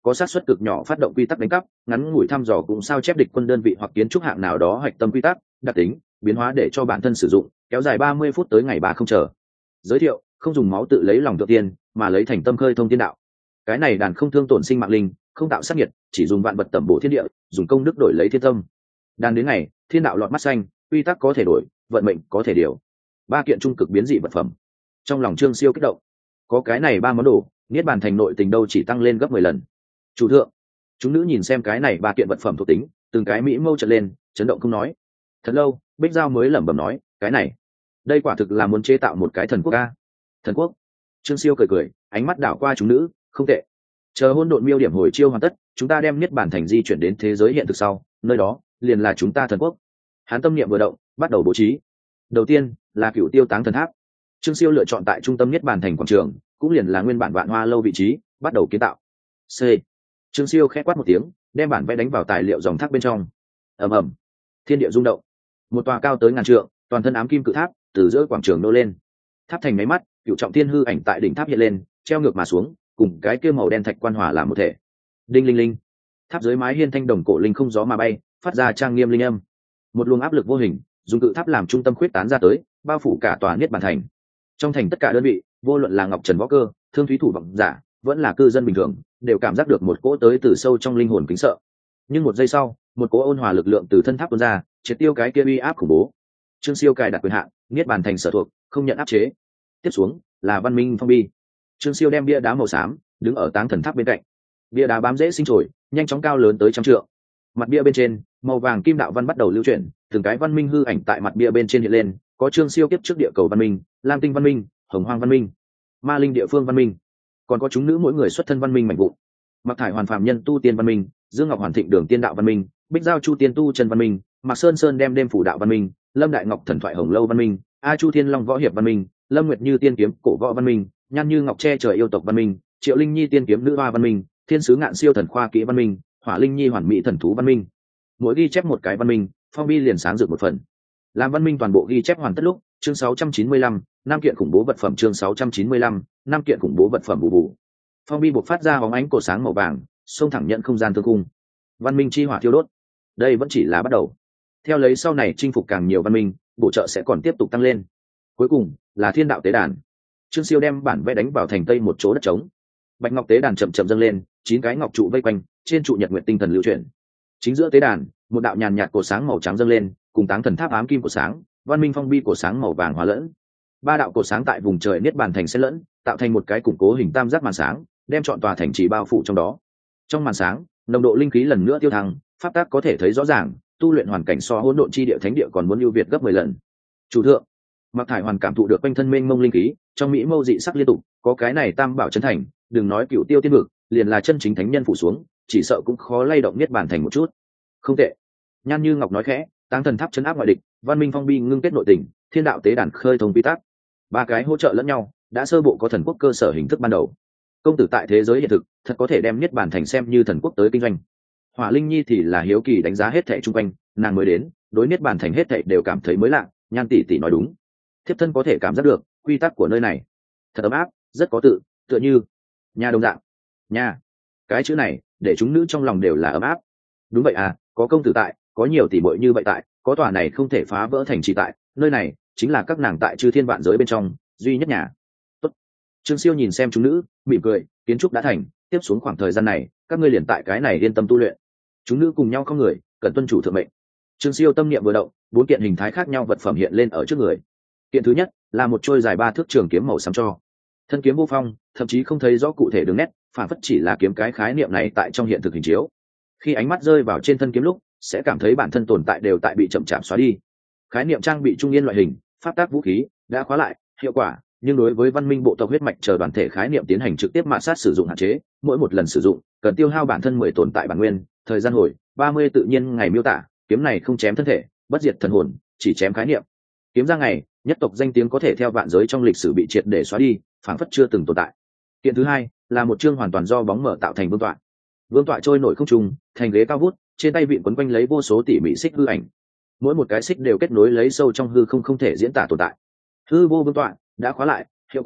có xác suất cực nhỏ phát động quy tắc đánh cắp, ngắn ngủi thăm dò cũng sao chép địch quân đơn vị hoặc kiến trúc hạng nào đó hạch tâm quy tắc, đặc tính, biến hóa để cho bản thân sử dụng, kéo dài 30 phút tới ngày 3 không chờ. Giới thiệu, không dùng máu tự lấy lòng tự tiên, mà lấy thành tâm khơi thông thiên đạo. Cái này đàn không thương tổn sinh mạng linh, không tạo sát nhiệt, chỉ dùng vạn vật tẩm bổ thiên địa, dùng công đức đổi lấy thiên tâm. Đàn đến ngày, thiên đạo lọt mắt xanh, quy tắc có thể đổi, vận mệnh có thể điều. 3 kiện trung cực biến dị vật phẩm. Trong lòng Trương Siêu kích động. Có cái này 3 món đồ, niết bàn thành nội tình đâu chỉ tăng lên gấp 10 lần. Chủ thượng, chúng nữ nhìn xem cái này 3 kiện vật phẩm thuộc tính, từng cái mỹ mâu trợn lên, chấn động không nói. Thật lâu, Bích Giao mới lẩm bẩm nói, cái này, đây quả thực là muốn chế tạo một cái thần quốc a. Thần quốc? Trương Siêu cười cười, ánh mắt đảo qua chúng nữ, không tệ. Chờ hôn độn miêu điểm hồi chiêu hoàn tất, chúng ta đem niết bàn thành di chuyển đến thế giới hiện thực sau, nơi đó liền là chúng ta thần quốc. Hắn tâm niệm vừa động, bắt đầu bố trí. Đầu tiên là Cửu Tiêu Táng Thần Tháp. Trương Siêu lựa chọn tại trung tâm niết bàn thành quảng trường, cũng liền là nguyên bản Vạn Hoa lâu vị trí, bắt đầu kiến tạo. C. Trương Siêu khẽ quát một tiếng, đem bản vẽ đánh vào tài liệu dòng thác bên trong. Ầm ầm, thiên địa rung động. Một tòa cao tới ngàn trượng, toàn thân ám kim cự tháp từ giữa quảng trường nô lên. Tháp thành máy mắt, Cựu Trọng Thiên hư ảnh tại đỉnh tháp hiện lên, treo ngược mà xuống, cùng cái kia màu đen thạch quan hòa làm một thể. Đinh linh linh. Tháp dưới mái hiên thanh đồng cổ linh không gió mà bay, phát ra trang nghiêm linh âm. Một luồng áp lực vô hình, dùng cự tháp làm trung tâm khuyết tán ra tới, bao phủ cả tòa niết bàn thành. Trong thành tất cả đơn vị, vô luận là Ngọc Trần võ cơ, Thương Thúy thủ vọng giả, vẫn là cư dân bình thường, đều cảm giác được một cỗ tới từ sâu trong linh hồn kính sợ. Nhưng một giây sau, một cỗ ôn hòa lực lượng từ thân tháp tuôn ra, triệt tiêu cái kia uy áp khủng bố. Trương Siêu cài đặt quyền hạn, niết bàn thành sở thuộc, không nhận áp chế. Tiếp xuống là văn minh phong bi. Trương Siêu đem bia đá màu xám đứng ở táng thần tháp bên cạnh. Bia đá bám dễ sinh trồi, nhanh chóng cao lớn tới trăm trượng. Mặt bia bên trên, màu vàng kim đạo văn bắt đầu lưu chuyển, từng cái văn minh hư ảnh tại mặt bia bên trên hiện lên, có Trương Siêu kiếp trước địa cầu văn minh, Lam Tinh văn minh, Hồng Hoang văn minh, Ma Linh địa phương văn minh, còn có chúng nữ mỗi người xuất thân văn minh mạnh vụn. Mặc Thải Hoàn phàm nhân tu tiên văn minh, Dương Ngọc Hoàn thịnh đường tiên đạo văn minh, Bích Giao Chu tiên tu chân văn minh, Mạc Sơn Sơn đem đêm phủ đạo văn minh, Lâm Đại Ngọc thần thoại hồng lâu văn minh, A Chu Thiên Long võ hiệp văn minh, Lâm Nguyệt Như tiên kiếm cổ võ văn minh, Nhan Như Ngọc che trời yêu tộc văn minh, Triệu Linh Nhi tiên kiếm nữ hoa văn minh, Thiên sứ ngạn siêu thần khoa kỹ văn minh, Hỏa Linh Nhi hoàn mỹ thần thú văn minh. Mỗi ghi chép một cái văn minh, phong bi liền sáng rực một phần. Làm văn minh toàn bộ ghi chép hoàn tất lúc, chương 695, 5 kiện khủng bố vật phẩm chương 695, 5 kiện khủng bố vật phẩm bù bù. Phong bi bộc phát ra bóng ánh cổ sáng màu vàng, xông thẳng nhận không gian thương cung. Văn minh chi hỏa thiêu đốt. Đây vẫn chỉ là bắt đầu. Theo lấy sau này chinh phục càng nhiều văn minh, bổ trợ sẽ còn tiếp tục tăng lên. Cuối cùng là thiên đạo tế đàn. Trương Siêu đem bản vẽ đánh vào thành tây một chỗ đất trống. Bạch ngọc tế đàn chậm chậm dâng lên, 9 cái ngọc trụ vây quanh, trên trụ nhật nguyệt tinh thần lưu chuyển. Chính giữa tế đàn, một đạo nhàn nhạt cổ sáng màu trắng dâng lên, cùng táng thần tháp ám kim của sáng, văn minh phong bi của sáng màu vàng hòa lẫn. 3 đạo cổ sáng tại vùng trời niết bàn thành xen lẫn, tạo thành một cái củng cố hình tam giác màn sáng, đem trọn tòa thành trì bao phủ trong đó. Trong màn sáng, nồng độ linh khí lần nữa tiêu thăng, pháp tắc có thể thấy rõ ràng, tu luyện hoàn cảnh so hỗn độn chi địa thánh địa còn muốn ưu việt gấp 10 lần. Chủ thượng, Mạc Thải Hoàn cảm thụ được quanh thân mênh mông linh khí, trong mỹ mâu dị sắc liên tục, có cái này tam bảo chân thành, đừng nói Cửu Tiêu tiên vực, liền là chân chính thánh nhân phủ xuống, chỉ sợ cũng khó lay động niết bàn thành một chút. Không tệ. Nhan Như Ngọc nói khẽ, táng thần tháp trấn áp ngoại địch, văn minh phong bi ngưng kết nội tình, thiên đạo tế đàn khơi thông quy tắc. 3 cái hỗ trợ lẫn nhau, đã sơ bộ có thần quốc cơ sở hình thức ban đầu. Công tử tại thế giới hiện thực, thật có thể đem niết bàn thành xem như thần quốc tới kinh doanh. Hỏa Linh Nhi thì là hiếu kỳ đánh giá hết thảy xung quanh, nàng mới đến, đối niết bàn thành hết thảy đều cảm thấy mới lạ. Nhan tỷ tỷ nói đúng, thiếp thân có thể cảm giác được quy tắc của nơi này thật ấm áp, rất có tựa như nhà đồng dạng. Nhà, cái chữ này để chúng nữ trong lòng đều là ấm áp. Đúng vậy à, có công tử tại, có nhiều tỷ muội như vậy tại, có tòa này không thể phá vỡ thành trì tại, nơi này chính là các nàng tại chư thiên vạn giới bên trong duy nhất nhà. Tốt. Trương Siêu nhìn xem chúng nữ, mỉm cười, kiến trúc đã thành, tiếp xuống khoảng thời gian này các ngươi liền tại cái này yên tâm tu luyện. Chúng nữ cùng nhau không người, cần tuân chủ thượng mệnh. Trương Siêu tâm niệm vừa động, 4 kiện hình thái khác nhau vật phẩm hiện lên ở trước người. Kiện thứ nhất là một trôi dài 3 thước trường kiếm màu xám cho. Thân kiếm vô phong, thậm chí không thấy rõ cụ thể đường nét, phản phất chỉ là kiếm cái khái niệm này tại trong hiện thực hình chiếu. Khi ánh mắt rơi vào trên thân kiếm lúc, sẽ cảm thấy bản thân tồn tại đều tại bị chậm chạp xóa đi. Khái niệm trang bị trung yên loại hình, pháp tác vũ khí đã khóa lại, hiệu quả, nhưng đối với văn minh bộ tộc huyết mạch chờ đoàn thể khái niệm tiến hành trực tiếp mạ sát sử dụng hạn chế, mỗi một lần sử dụng cần tiêu hao bản thân 10 tồn tại bản nguyên, thời gian hồi 30 tự nhiên ngày miêu tả, kiếm này không chém thân thể, bất diệt thần hồn, chỉ chém khái niệm. Kiếm ra ngày, nhất tộc danh tiếng có thể theo vạn giới trong lịch sử bị triệt để xóa đi, phảng phất chưa từng tồn tại. Kiện thứ hai là một chương hoàn toàn do bóng mở tạo thành vương tọa. Vương tọa trôi nổi không trung, thành ghế cao vút, trên tay vịn quấn quanh lấy vô số tỉ mỉ xích hư ảnh. Mỗi một cái xích đều kết nối lấy sâu trong hư không không thể diễn tả tồn tại. Hư vô vương tọa đã khóa lại, hiệu quả,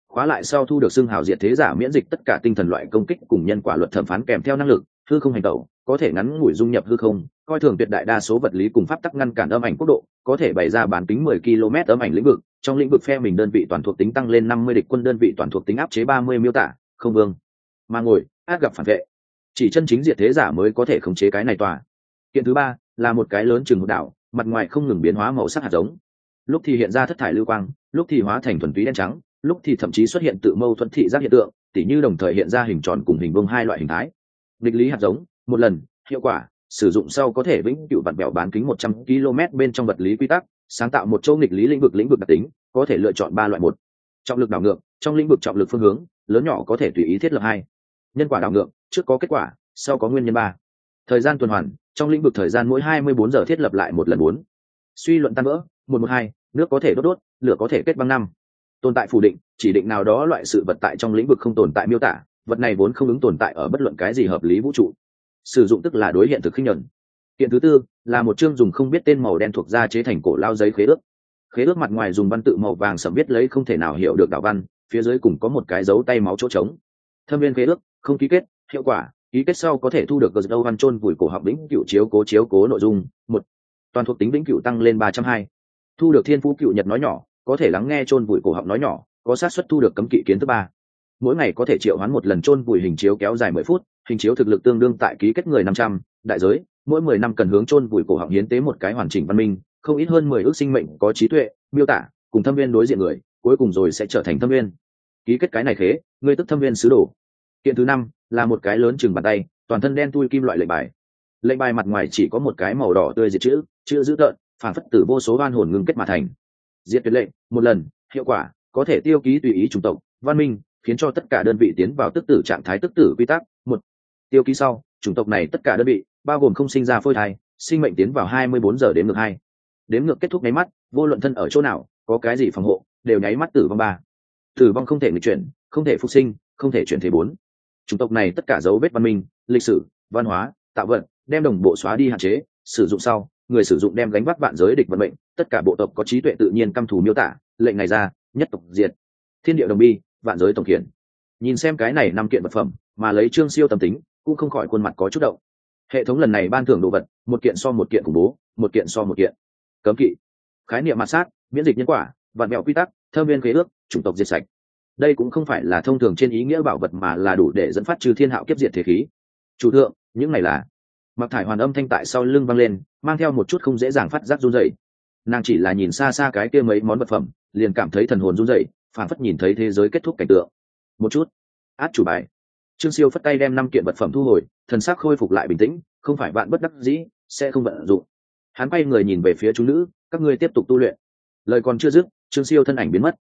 khóa lại sau thu được xưng hào diệt thế giả miễn dịch tất cả tinh thần loại công kích cùng nhân quả luật thẩm phán kèm theo năng lực hư không hành tẩu, có thể ngắn ngủi dung nhập hư không, coi thường tuyệt đại đa số vật lý cùng pháp tắc, ngăn cản âm ảnh quốc độ, có thể bày ra bán kính 10 km âm ảnh lĩnh vực, trong lĩnh vực phe mình đơn vị toàn thuộc tính tăng lên 50, địch quân đơn vị toàn thuộc tính áp chế 30. miêu tả không vương mà ngồi át gặp phản vệ, chỉ chân chính diệt thế giả mới có thể khống chế cái này tòa. Kiện thứ ba là một cái lớn chừng một đảo, mặt ngoài không ngừng biến hóa màu sắc hạt giống, lúc thì hiện ra thất thải lưu quang, lúc thì hóa thành thuần túy đen trắng, lúc thì thậm chí xuất hiện tự mâu thuẫn thị giác hiện tượng, tỉ như đồng thời hiện ra hình tròn cùng hình vuông hai loại hình thái. Nghịch lý hạt giống, một lần, hiệu quả, sử dụng sau có thể vĩnh cửu vặn vẹo bán kính 100 km bên trong vật lý quy tắc, sáng tạo một chỗ nghịch lý lĩnh vực đặc tính, có thể lựa chọn 3 loại. Một, trọng lực đảo ngược, trong lĩnh vực trọng lực phương hướng, lớn nhỏ có thể tùy ý thiết lập. 2, nhân quả đảo ngược, trước có kết quả, sau có nguyên nhân. 3, thời gian tuần hoàn, trong lĩnh vực thời gian mỗi 24 giờ thiết lập lại một lần. 4, suy luận tan vỡ, 112, nước có thể đốt, lửa có thể kết băng. 5, tồn tại phủ định, chỉ định nào đó loại sự vật tại trong lĩnh vực không tồn tại miêu tả, vật này vốn không ứng tồn tại ở bất luận cái gì hợp lý vũ trụ. Sử dụng tức là đối hiện thực khinh nhuận. Kiện thứ tư là một chương dùng không biết tên màu đen thuộc da chế thành cổ lao giấy khế ước. Khế ước mặt ngoài dùng văn tự màu vàng sẫm viết lấy không thể nào hiểu được đạo văn, phía dưới cùng có một cái dấu tay máu chỗ trống. Thâm viên khế ước, không ký kết, hiệu quả, ký kết sau có thể thu được gờ văn chôn vùi cổ họng vĩnh cửu chiếu cố nội dung. 1, toàn thuộc tính vĩnh cửu tăng lên 320. Thu được thiên phú cựu nhật nói nhỏ, có thể lắng nghe chôn vùi cổ họng nói nhỏ, có xác suất thu được cấm kỵ kiến thứ 3. Mỗi ngày có thể triệu hoán một lần chôn vùi hình chiếu kéo dài 10 phút, hình chiếu thực lực tương đương tại ký kết người 500, đại giới, mỗi 10 năm cần hướng chôn vùi cổ họng hiến tế một cái hoàn chỉnh văn minh, không ít hơn 10 ước sinh mệnh có trí tuệ, miêu tả, cùng thâm viên đối diện người, cuối cùng rồi sẽ trở thành thâm viên. Ký kết cái này khế, ngươi tức thâm viên sứ đồ. Kiện thứ 5 là một cái lớn chừng bàn tay, toàn thân đen thui kim loại lệnh bài. Lệnh bài mặt ngoài chỉ có một cái màu đỏ tươi diệt chữ dữ tợn, phản phất từ vô số oan hồn ngưng kết mà thành. Diệt tuyệt lệnh, một lần, hiệu quả, có thể tiêu ký tùy ý chủng tộc, văn minh, khiến cho tất cả đơn vị tiến vào tức tử trạng thái tức tử quy tắc. 1, tiêu ký sau, chủng tộc này tất cả đơn vị, bao gồm không sinh ra phôi thai, sinh mệnh tiến vào 24 giờ đếm ngược 2. Đếm ngược kết thúc nháy mắt, vô luận thân ở chỗ nào, có cái gì phòng hộ, đều nháy mắt tử vong. 3, tử vong không thể nghịch chuyển, không thể phục sinh, không thể chuyển thế. 4, chủng tộc này tất cả dấu vết văn minh, lịch sử, văn hóa, tạo vật, đem đồng bộ xóa đi hạn chế, sử dụng sau, người sử dụng đem gánh vác vạn giới địch vận mệnh, tất cả bộ tộc có trí tuệ tự nhiên căm thù miêu tả, lệnh này ra, nhất tộc diệt. Thiên địa đồng bi, vạn giới tổng khiển. Nhìn xem cái này 5 kiện vật phẩm, mà lấy Trương Siêu tâm tính, cũng không khỏi khuôn mặt có chút động. Hệ thống lần này ban thưởng đồ vật, một kiện so một kiện khủng bố, một kiện so một kiện cấm kỵ. Khái niệm mạt sát, miễn dịch nhân quả, vạn mẹo quy tắc, thâm viên khế ước, chủng tộc diệt sạch. Đây cũng không phải là thông thường trên ý nghĩa bảo vật, mà là đủ để dẫn phát trừ thiên hạo kiếp diệt thế khí. Chủ thượng, những này là. Mặc Thải Hoàn âm thanh tại sau lưng vang lên, mang theo một chút không dễ dàng phát giác run rẩy. Nàng chỉ là nhìn xa xa cái kia mấy món vật phẩm, liền cảm thấy thần hồn run rẩy, phảng phất nhìn thấy thế giới kết thúc cảnh tượng. Một chút, át chủ bài. Trương Siêu phất tay đem 5 kiện vật phẩm thu hồi, thần sắc khôi phục lại bình tĩnh, không phải vạn bất đắc dĩ, sẽ không vận dụng. Hắn quay người nhìn về phía chúng nữ, các ngươi tiếp tục tu luyện. Lời còn chưa dứt, Trương Siêu thân ảnh biến mất.